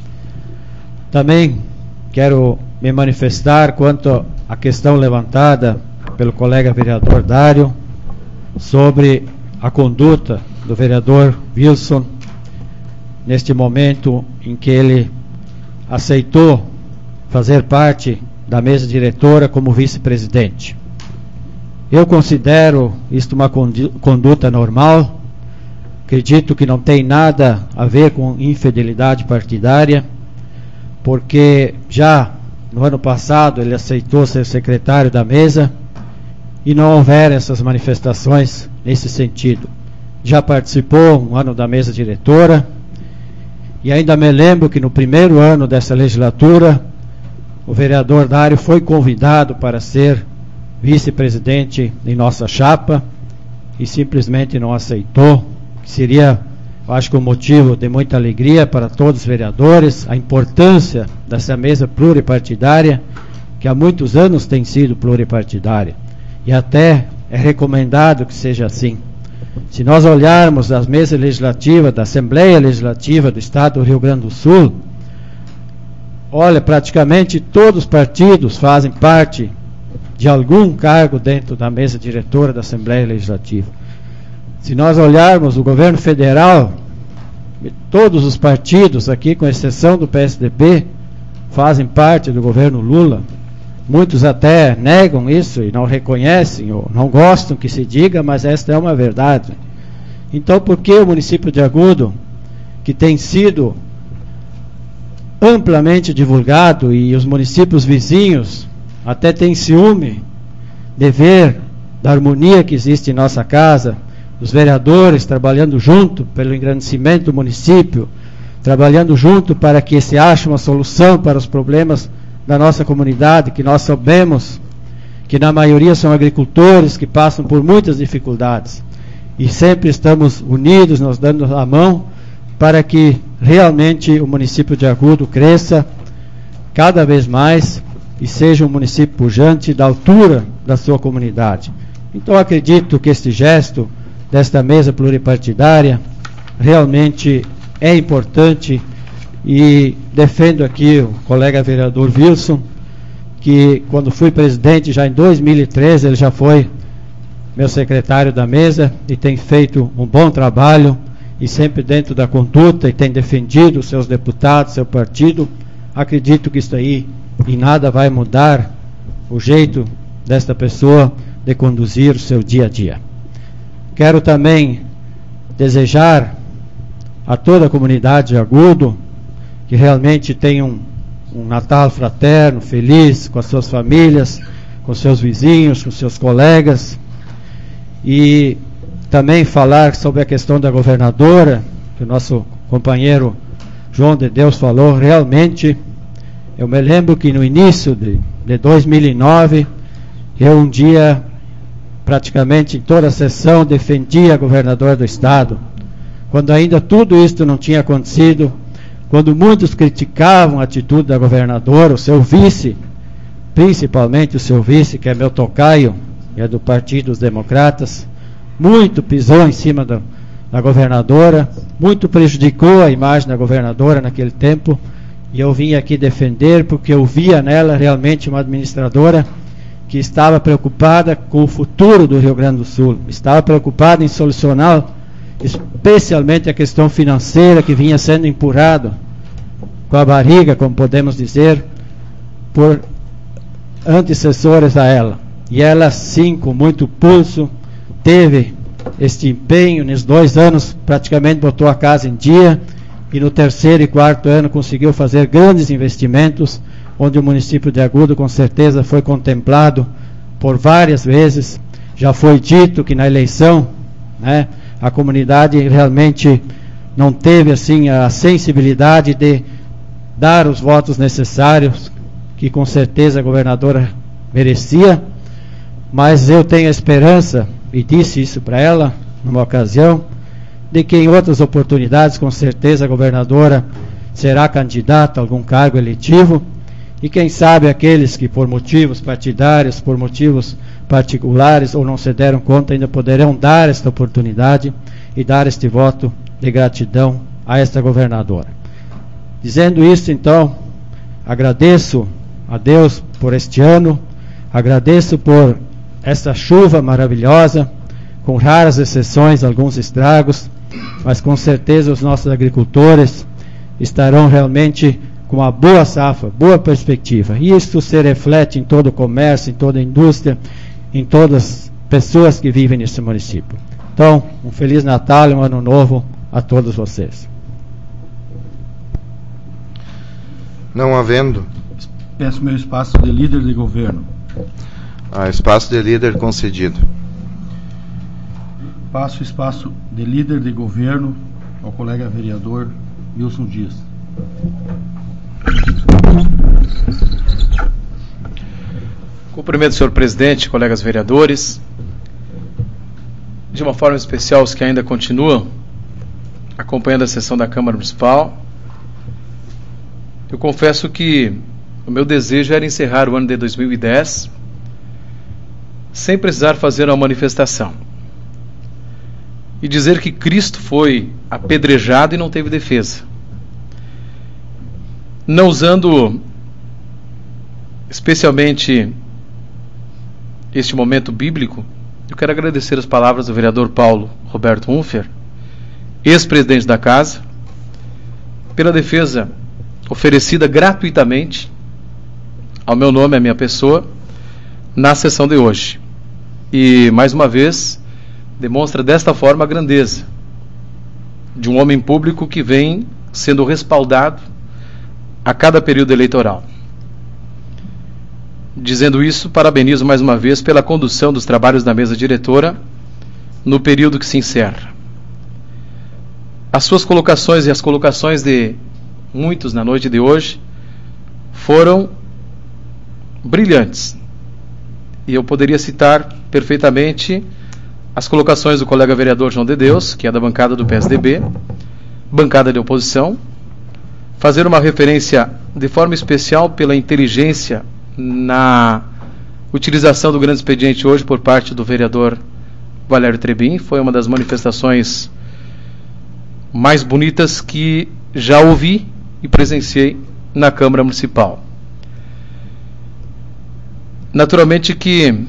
Também quero me manifestar quanto à questão levantada pelo colega vereador Dário sobre a conduta do vereador Wilson neste momento em que ele aceitou fazer parte da mesa diretora como vice-presidente. Eu considero isto uma conduta normal, acredito que não tem nada a ver com infidelidade partidária, porque já no ano passado ele aceitou ser secretário da mesa e não houveram essas manifestações nesse sentido. Já participou um ano da mesa diretora, e ainda me lembro que no primeiro ano dessa legislatura, o vereador Dário foi convidado para ser vice-presidente em nossa chapa e simplesmente não aceitou, que seria, eu acho que um motivo de muita alegria para todos os vereadores, a importância dessa mesa pluripartidária, que há muitos anos tem sido pluripartidária, e até é recomendado que seja assim. Se nós olharmos as mesas legislativas, da Assembleia Legislativa do Estado do Rio Grande do Sul, olha, praticamente todos os partidos fazem parte de algum cargo dentro da mesa diretora da Assembleia Legislativa. Se nós olharmos o governo federal, todos os partidos aqui, com exceção do PSDB, fazem parte do governo Lula. Muitos até negam isso e não reconhecem ou não gostam que se diga, mas esta é uma verdade. Então, por que o município de Agudo, que tem sido amplamente divulgado e os municípios vizinhos até têm ciúme de ver da harmonia que existe em nossa casa, os vereadores trabalhando junto pelo engrandecimento do município, trabalhando junto para que se ache uma solução para os problemas da nossa comunidade, que nós sabemos que na maioria são agricultores que passam por muitas dificuldades, e sempre estamos unidos, nos dando a mão para que realmente o município de Agudo cresça cada vez mais e seja um município pujante da altura da sua comunidade. Então acredito que este gesto desta mesa pluripartidária realmente é importante, e defendo aqui o colega vereador Wilson, que quando fui presidente já em 2013, ele já foi meu secretário da mesa e tem feito um bom trabalho e sempre dentro da conduta, e tem defendido os seus deputados, seu partido. Acredito que isso aí em nada vai mudar o jeito desta pessoa de conduzir o seu dia a dia. Quero também desejar a toda a comunidade de Agudo que realmente tenha um Natal fraterno, feliz, com as suas famílias, com seus vizinhos, com seus colegas, e também falar sobre a questão da governadora, que o nosso companheiro João de Deus falou. Realmente, eu me lembro que no início de 2009, eu um dia, praticamente em toda a sessão, defendia a governadora do estado, quando ainda tudo isso não tinha acontecido, quando muitos criticavam a atitude da governadora, o seu vice, principalmente o seu vice, que é meu tocaio, e é do Partido dos Democratas, muito pisou em cima da governadora, muito prejudicou a imagem da governadora naquele tempo, e eu vim aqui defender porque eu via nela realmente uma administradora que estava preocupada com o futuro do Rio Grande do Sul, estava preocupada em solucionar especialmente a questão financeira, que vinha sendo empurrado com a barriga, como podemos dizer, por antecessores a ela. E ela, sim, com muito pulso, teve este empenho. Nos 2 anos praticamente botou a casa em dia, e no 3º e 4º ano conseguiu fazer grandes investimentos, onde o município de Agudo com certeza foi contemplado por várias vezes. Já foi dito que na eleição, né, a comunidade realmente não teve assim a sensibilidade de dar os votos necessários, que com certeza a governadora merecia, mas eu tenho a esperança, e disse isso para ela numa ocasião, de que em outras oportunidades com certeza a governadora será candidata a algum cargo eletivo, e quem sabe aqueles que por motivos partidários, por motivos particulares ou não se deram conta, ainda poderão dar esta oportunidade e dar este voto de gratidão a esta governadora. Dizendo isso, então, agradeço a Deus por este ano, agradeço por esta chuva maravilhosa, com raras exceções, alguns estragos, mas com certeza os nossos agricultores estarão realmente com uma boa safra, boa perspectiva, e isso se reflete em todo o comércio, em toda a indústria, em todas as pessoas que vivem nesse município. Então, um Feliz Natal e um Ano Novo a todos vocês. Não havendo. Peço meu espaço de líder de governo. Espaço de líder concedido. Passo o espaço de líder de governo ao colega vereador Wilson Dias. Cumprimento o senhor presidente, colegas vereadores, de uma forma especial os que ainda continuam acompanhando a sessão da Câmara Municipal. Eu confesso que o meu desejo era encerrar o ano de 2010 sem precisar fazer uma manifestação e dizer que Cristo foi apedrejado e não teve defesa. Não usando especialmente este momento bíblico, eu quero agradecer as palavras do vereador Paulo Roberto Unfer, ex-presidente da Casa, pela defesa oferecida gratuitamente ao meu nome, à minha pessoa, na sessão de hoje. E, mais uma vez, demonstra desta forma a grandeza de um homem público que vem sendo respaldado a cada período eleitoral. Dizendo isso, parabenizo mais uma vez pela condução dos trabalhos da mesa diretora no período que se encerra. As suas colocações e as colocações de muitos na noite de hoje foram brilhantes. E eu poderia citar perfeitamente as colocações do colega vereador João de Deus, que é da bancada do PSDB, bancada de oposição, fazer uma referência de forma especial pela inteligência na utilização do grande expediente hoje por parte do vereador Valério Trebin. Foi uma das manifestações mais bonitas que já ouvi e presenciei na Câmara Municipal. Naturalmente que,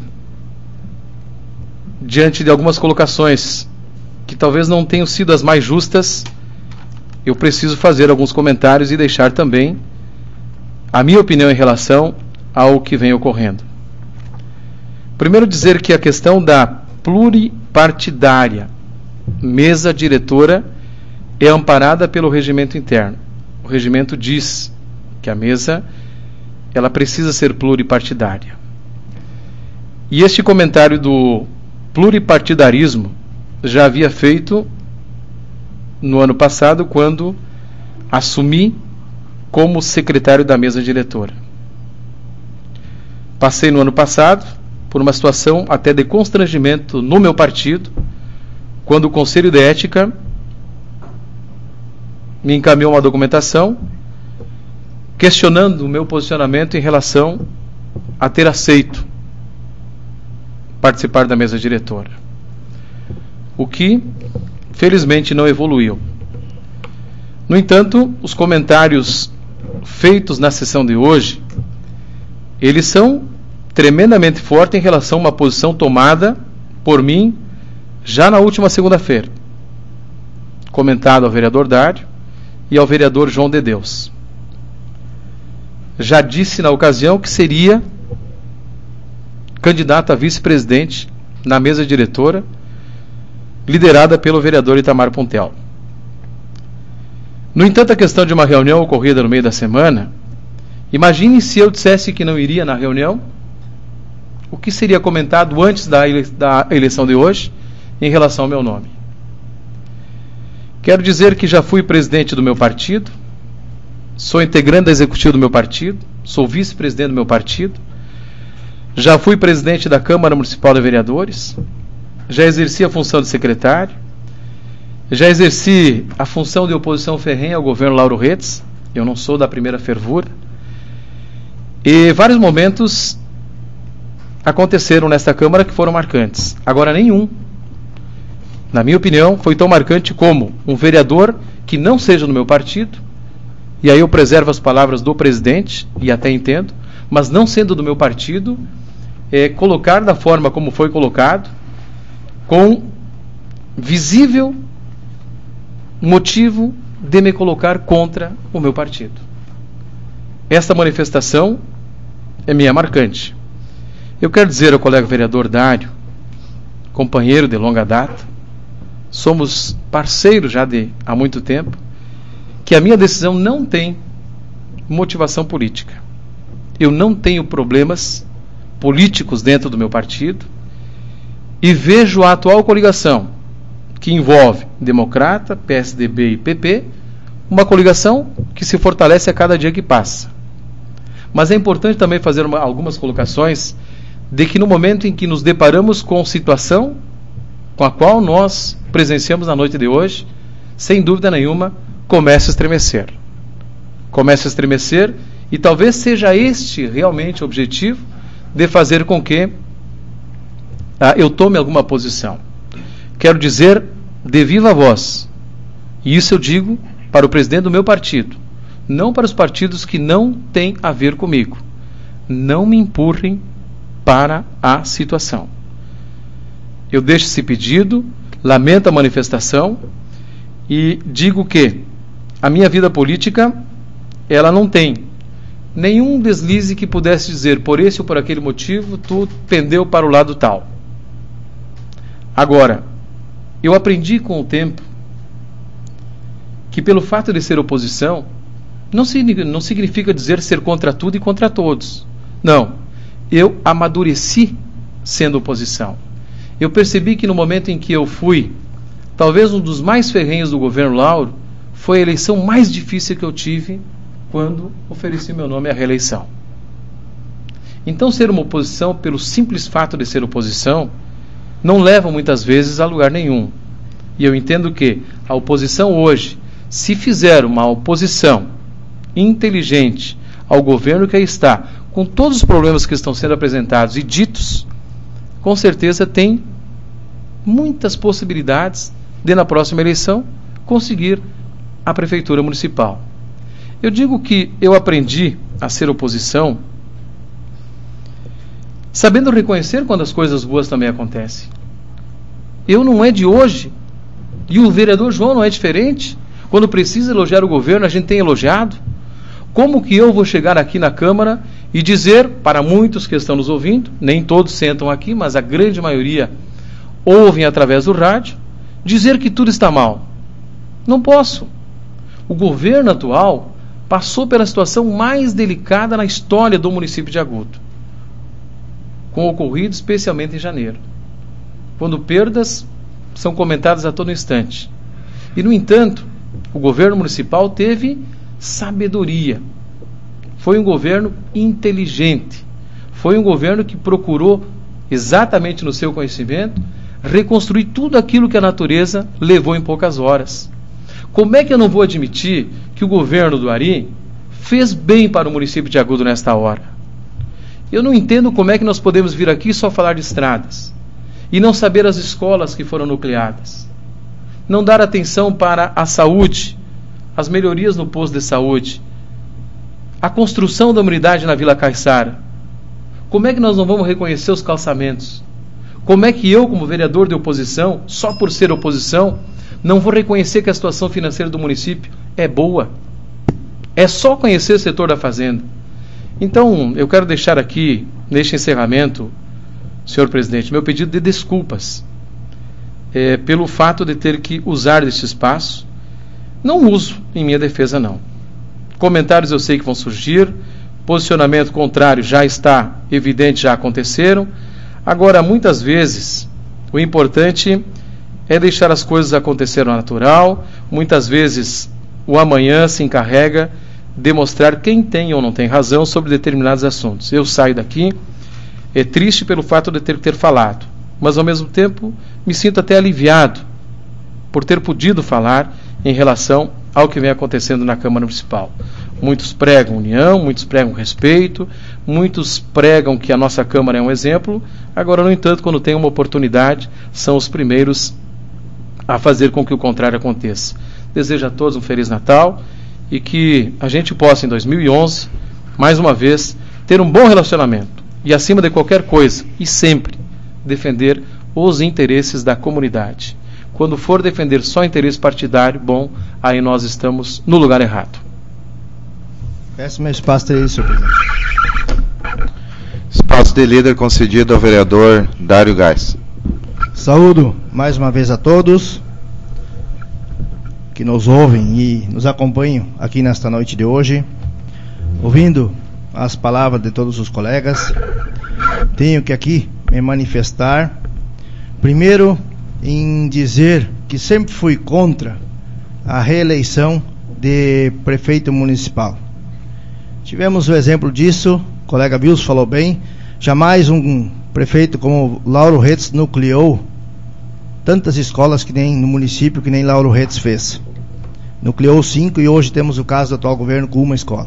diante de algumas colocações que talvez não tenham sido as mais justas, eu preciso fazer alguns comentários e deixar também a minha opinião em relação ao que vem ocorrendo. Primeiro, dizer que a questão da pluripartidária mesa diretora é amparada pelo regimento interno. O regimento diz que a mesa ela precisa ser pluripartidária. E este comentário do pluripartidarismo já havia feito no ano passado, quando assumi como secretário da mesa diretora. Passei no ano passado por uma situação até de constrangimento no meu partido, quando o Conselho de Ética me encaminhou uma documentação questionando o meu posicionamento em relação a ter aceito participar da mesa diretora, o que felizmente não evoluiu. No entanto, os comentários feitos na sessão de hoje, eles são tremendamente fortes em relação a uma posição tomada por mim já na última segunda-feira, comentado ao vereador Dário e ao vereador João de Deus. Já disse na ocasião que seria candidato a vice-presidente na mesa diretora, liderada pelo vereador Itamar Puntel. No entanto, a questão de uma reunião ocorrida no meio da semana, imagine se eu dissesse que não iria na reunião, o que seria comentado antes da eleição de hoje em relação ao meu nome. Quero dizer que já fui presidente do meu partido, sou integrante da executiva do meu partido, sou vice-presidente do meu partido, já fui presidente da Câmara Municipal de Vereadores, já exerci a função de secretário, já exerci a função de oposição ferrenha ao governo Lauro Retz, eu não sou da primeira fervura, e vários momentos aconteceram nesta Câmara que foram marcantes. Agora, nenhum, na minha opinião, foi tão marcante como um vereador que não seja do meu partido, e aí eu preservo as palavras do presidente, e até entendo, mas não sendo do meu partido, colocar da forma como foi colocado, com visível motivo de me colocar contra o meu partido. Esta manifestação é minha marcante. Eu quero dizer ao colega vereador Dário, companheiro de longa data, somos parceiros já há muito tempo, que a minha decisão não tem motivação política. Eu não tenho problemas políticos dentro do meu partido e vejo a atual coligação, que envolve Democrata, PSDB e PP, uma coligação que se fortalece a cada dia que passa. Mas é importante também fazer algumas colocações de que no momento em que nos deparamos com situação com a qual nós presenciamos na noite de hoje, sem dúvida nenhuma, começa a estremecer. Começa a estremecer e talvez seja este realmente o objetivo de fazer com que eu tome alguma posição. Quero dizer de viva voz, e isso eu digo para o presidente do meu partido, não para os partidos que não têm a ver comigo. Não me empurrem para a situação. Eu deixo esse pedido, lamento a manifestação e digo que a minha vida política, ela não tem nenhum deslize que pudesse dizer, por esse ou por aquele motivo, tu pendeu para o lado tal. Agora, eu aprendi com o tempo que pelo fato de ser oposição, não significa dizer ser contra tudo e contra todos. Não. Eu amadureci sendo oposição. Eu percebi que no momento em que eu fui, talvez um dos mais ferrenhos do governo Lauro, foi a eleição mais difícil que eu tive quando ofereci meu nome à reeleição. Então, ser uma oposição, pelo simples fato de ser oposição, não leva muitas vezes a lugar nenhum. E eu entendo que a oposição hoje, se fizer uma oposição inteligente ao governo que aí está, com todos os problemas que estão sendo apresentados e ditos, com certeza tem muitas possibilidades de, na próxima eleição, conseguir a prefeitura municipal. Eu digo que eu aprendi a ser oposição sabendo reconhecer quando as coisas boas também acontecem. Eu não é de hoje, e o vereador João não é diferente. Quando precisa elogiar o governo, a gente tem elogiado. Como que eu vou chegar aqui na Câmara e dizer, para muitos que estão nos ouvindo, nem todos sentam aqui, mas a grande maioria ouvem através do rádio, dizer que tudo está mal? Não posso. O governo atual passou pela situação mais delicada na história do município de Agudo, com o ocorrido especialmente em janeiro, quando perdas são comentadas a todo instante. E, no entanto, o governo municipal teve sabedoria. Foi um governo inteligente. Foi um governo que procurou, exatamente no seu conhecimento, reconstruir tudo aquilo que a natureza levou em poucas horas. Como é que eu não vou admitir que o governo do Ari fez bem para o município de Agudo nesta hora? Eu não entendo como é que nós podemos vir aqui só falar de estradas e não saber as escolas que foram nucleadas, não dar atenção para a saúde, as melhorias no posto de saúde, a construção da unidade na Vila Caiçara. Como é que nós não vamos reconhecer os calçamentos? Como é que eu, como vereador de oposição, só por ser oposição, não vou reconhecer que a situação financeira do município é boa? É só conhecer o setor da fazenda. Então, eu quero deixar aqui, neste encerramento, senhor presidente, meu pedido de desculpas pelo fato de ter que usar deste espaço. Não uso em minha defesa, não. Comentários eu sei que vão surgir, posicionamento contrário já está evidente, já aconteceram. Agora, muitas vezes, o importante é deixar as coisas acontecerem ao natural. Muitas vezes, o amanhã se encarrega de mostrar quem tem ou não tem razão sobre determinados assuntos. Eu saio daqui triste pelo fato de ter falado, mas ao mesmo tempo me sinto até aliviado por ter podido falar em relação ao que vem acontecendo na Câmara Municipal. Muitos pregam união, muitos pregam respeito, muitos pregam que a nossa Câmara é um exemplo. Agora, no entanto, quando tem uma oportunidade, são os primeiros a fazer com que o contrário aconteça. Desejo a todos um Feliz Natal e que a gente possa, em 2011, mais uma vez, ter um bom relacionamento e, acima de qualquer coisa, e sempre, defender os interesses da comunidade. Quando for defender só interesse partidário, bom, aí nós estamos no lugar errado. Peço meu espaço aí, senhor presidente. Espaço de líder concedido ao vereador Dário Gás. Saúdo mais uma vez a todos que nos ouvem e nos acompanham aqui nesta noite de hoje. Ouvindo as palavras de todos os colegas, tenho que aqui me manifestar, primeiro, em dizer que sempre fui contra a reeleição de prefeito municipal. Tivemos o exemplo disso, o colega Wilson falou bem, jamais um prefeito como Lauro Retz nucleou tantas escolas que nem no município, que nem Lauro Retz fez. Nucleou 5 e hoje temos o caso do atual governo com uma escola.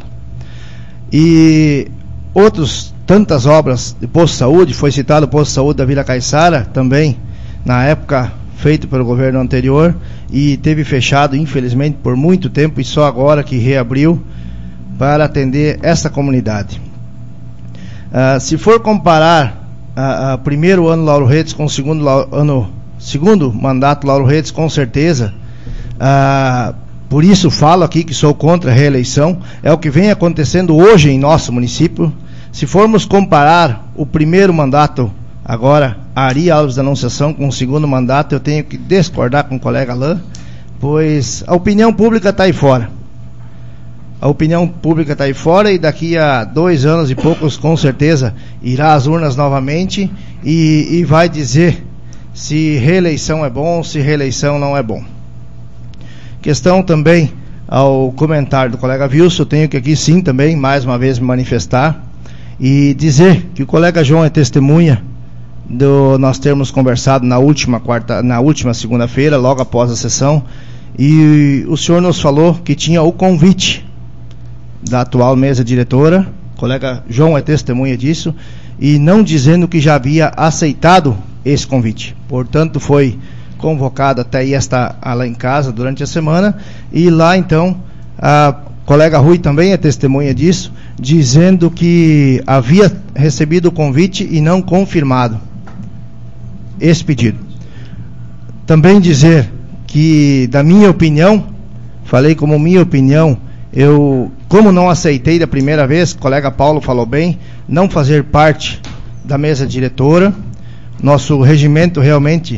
E tantas obras de posto de saúde, foi citado o posto de saúde da Vila Caiçara, também na época feito pelo governo anterior, e teve fechado, infelizmente, por muito tempo, e só agora que reabriu para atender essa comunidade. Se for comparar o primeiro ano Lauro Retz com o segundo mandato Lauro Retz, com certeza por isso falo aqui que sou contra a reeleição, é o que vem acontecendo hoje em nosso município. Se formos comparar o primeiro mandato, agora, Ari Alves da Anunciação, com o segundo mandato, eu tenho que discordar com o colega Alain, pois a opinião pública está aí fora. A opinião pública está aí fora e daqui a 2 anos e poucos, com certeza, irá às urnas novamente e vai dizer se reeleição é bom, se reeleição não é bom. Questão também ao comentário do colega Wilson, eu tenho que aqui sim também, mais uma vez, me manifestar e dizer que o colega João é testemunha do nós termos conversado na última segunda-feira, logo após a sessão, e o senhor nos falou que tinha o convite da atual mesa diretora, o colega João é testemunha disso, e não dizendo que já havia aceitado esse convite. Portanto, foi convocado até aí lá em casa durante a semana, e lá então a colega Rui também é testemunha disso, dizendo que havia recebido o convite e não confirmado esse pedido. Também dizer que, da minha opinião, falei como minha opinião, como não aceitei da primeira vez, o colega Paulo falou bem, não fazer parte da mesa diretora. Nosso regimento realmente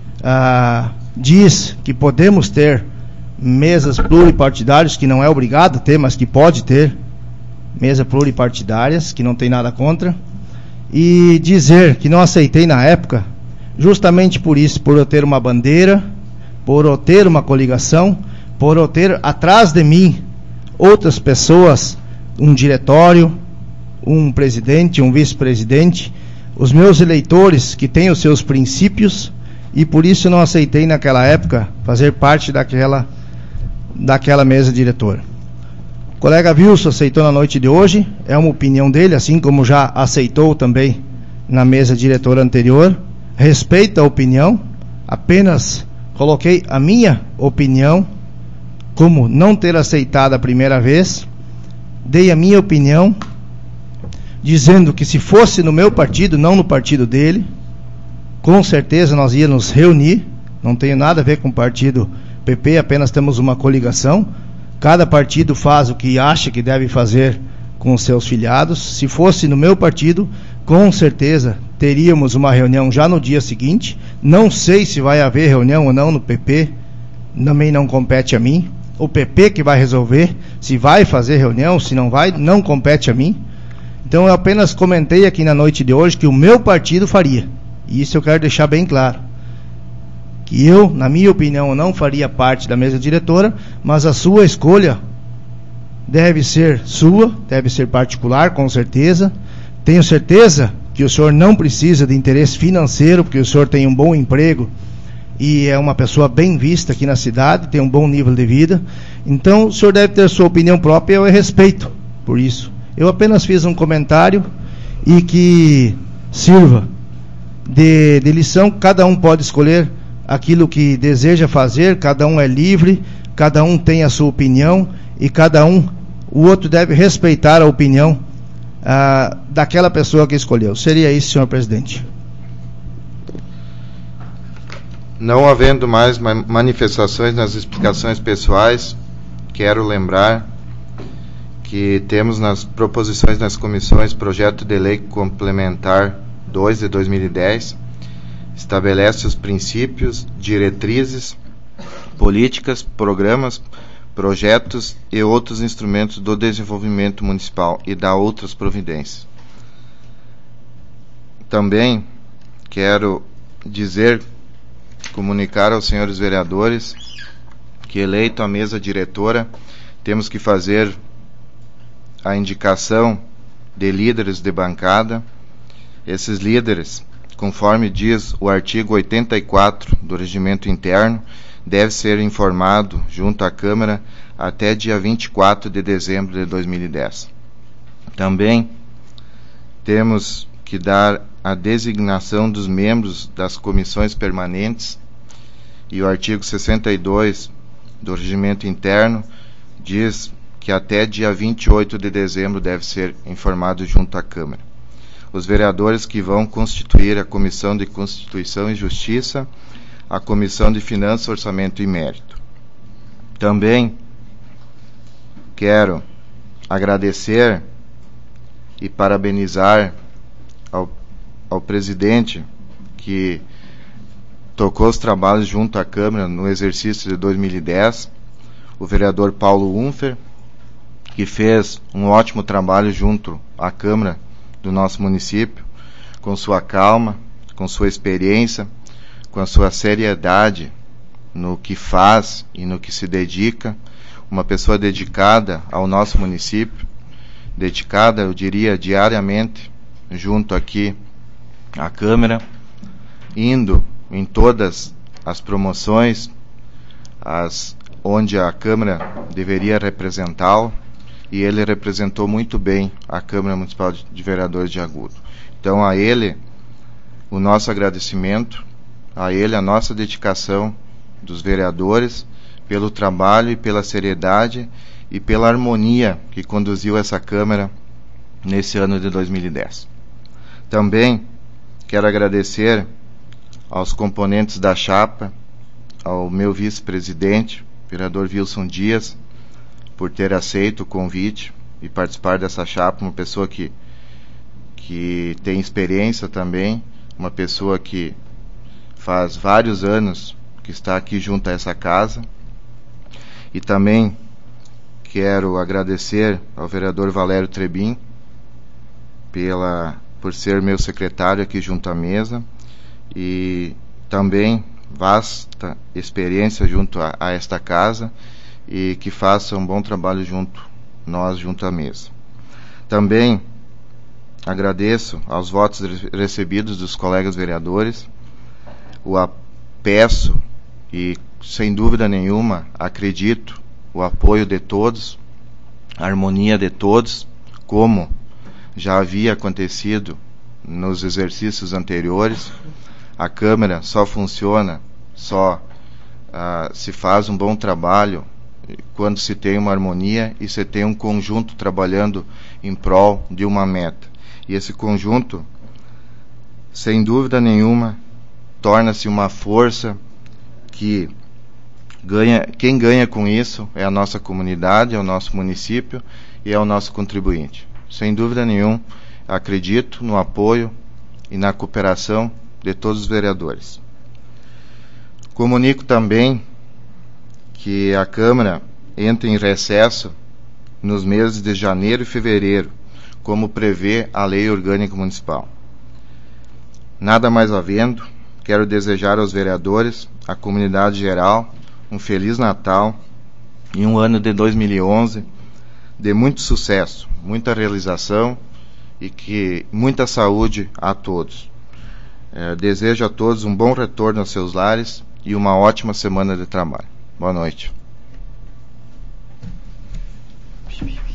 diz que podemos ter mesas pluripartidárias, que não é obrigado ter, mas que pode ter mesa pluripartidárias, que não tem nada contra. E dizer que não aceitei na época, justamente por isso, por eu ter uma bandeira, por eu ter uma coligação, por eu ter atrás de mim outras pessoas, um diretório, um presidente, um vice-presidente, os meus eleitores que têm os seus princípios, e por isso eu não aceitei naquela época fazer parte daquela mesa diretora. O colega Wilson aceitou na noite de hoje, é uma opinião dele, assim como já aceitou também na mesa diretora anterior. Respeito a opinião, apenas coloquei a minha opinião, como não ter aceitado a primeira vez, dei a minha opinião, dizendo que se fosse no meu partido, não no partido dele, com certeza nós íamos nos reunir, não tem nada a ver com o partido PP, apenas temos uma coligação, cada partido faz o que acha que deve fazer com os seus filiados. Se fosse no meu partido, com certeza teríamos uma reunião já no dia seguinte. Não sei se vai haver reunião ou não no PP, também não compete a mim. O PP que vai resolver se vai fazer reunião, se não vai, não compete a mim. Então eu apenas comentei aqui na noite de hoje que o meu partido faria, e isso eu quero deixar bem claro, que eu, na minha opinião, não faria parte da mesa diretora, mas a sua escolha deve ser sua, deve ser particular, com certeza. Tenho certeza que o senhor não precisa de interesse financeiro, porque o senhor tem um bom emprego e é uma pessoa bem vista aqui na cidade, tem um bom nível de vida. Então o senhor deve ter sua opinião própria e eu respeito por isso. Eu apenas fiz um comentário e que sirva de lição. Cada um pode escolher aquilo que deseja fazer, cada um é livre, cada um tem a sua opinião e o outro deve respeitar a opinião daquela pessoa que escolheu. Seria isso, senhor presidente. Não havendo mais manifestações nas explicações pessoais, quero lembrar que temos nas proposições nas comissões projeto de lei complementar 2 de 2010, estabelece os princípios, diretrizes, políticas, programas, projetos e outros instrumentos do desenvolvimento municipal e dá outras providências. Também quero comunicar aos senhores vereadores que, eleito a mesa diretora, temos que fazer a indicação de líderes de bancada. Esses líderes, conforme diz o artigo 84 do Regimento Interno, deve ser informado junto à Câmara até dia 24 de dezembro de 2010. Também temos que dar a designação dos membros das comissões permanentes, e o artigo 62 do Regimento Interno diz que até dia 28 de dezembro deve ser informado junto à Câmara. Os vereadores que vão constituir a Comissão de Constituição e Justiça, a Comissão de Finanças, Orçamento e Mérito. Também quero agradecer e parabenizar ao presidente que tocou os trabalhos junto à Câmara no exercício de 2010, o vereador Paulo Unfer, que fez um ótimo trabalho junto à Câmara do nosso município, com sua calma, com sua experiência, com a sua seriedade no que faz e no que se dedica, uma pessoa dedicada ao nosso município, dedicada, eu diria, diariamente, junto aqui à Câmara, indo em todas as promoções, onde a Câmara deveria representá-lo, e ele representou muito bem a Câmara Municipal de Vereadores de Agudo. Então, a ele, o nosso agradecimento, a ele, a nossa dedicação dos vereadores, pelo trabalho e pela seriedade e pela harmonia que conduziu essa Câmara nesse ano de 2010. Também quero agradecer aos componentes da chapa, ao meu vice-presidente, vereador Wilson Dias, por ter aceito o convite e participar dessa chapa, uma pessoa que tem experiência também, uma pessoa que faz vários anos que está aqui junto a essa casa. E também quero agradecer ao vereador Valério Trebin por ser meu secretário aqui junto à mesa, e também vasta experiência junto a esta casa, e que faça um bom trabalho junto à mesa. Também agradeço aos votos recebidos dos colegas vereadores, peço e, sem dúvida nenhuma, acredito o apoio de todos, a harmonia de todos, como já havia acontecido nos exercícios anteriores. A Câmara só funciona, se faz um bom trabalho quando se tem uma harmonia e se tem um conjunto trabalhando em prol de uma meta. E esse conjunto, sem dúvida nenhuma, torna-se uma força que quem ganha com isso é a nossa comunidade, é o nosso município e é o nosso contribuinte. Sem dúvida nenhuma, acredito no apoio e na cooperação de todos os vereadores. Comunico também que a Câmara entra em recesso nos meses de janeiro e fevereiro, como prevê a Lei Orgânica Municipal. Nada mais havendo, quero desejar aos vereadores, à comunidade geral, um Feliz Natal e um ano de 2011 de muito sucesso, muita realização e muita saúde a todos. Desejo a todos um bom retorno aos seus lares e uma ótima semana de trabalho. Boa noite.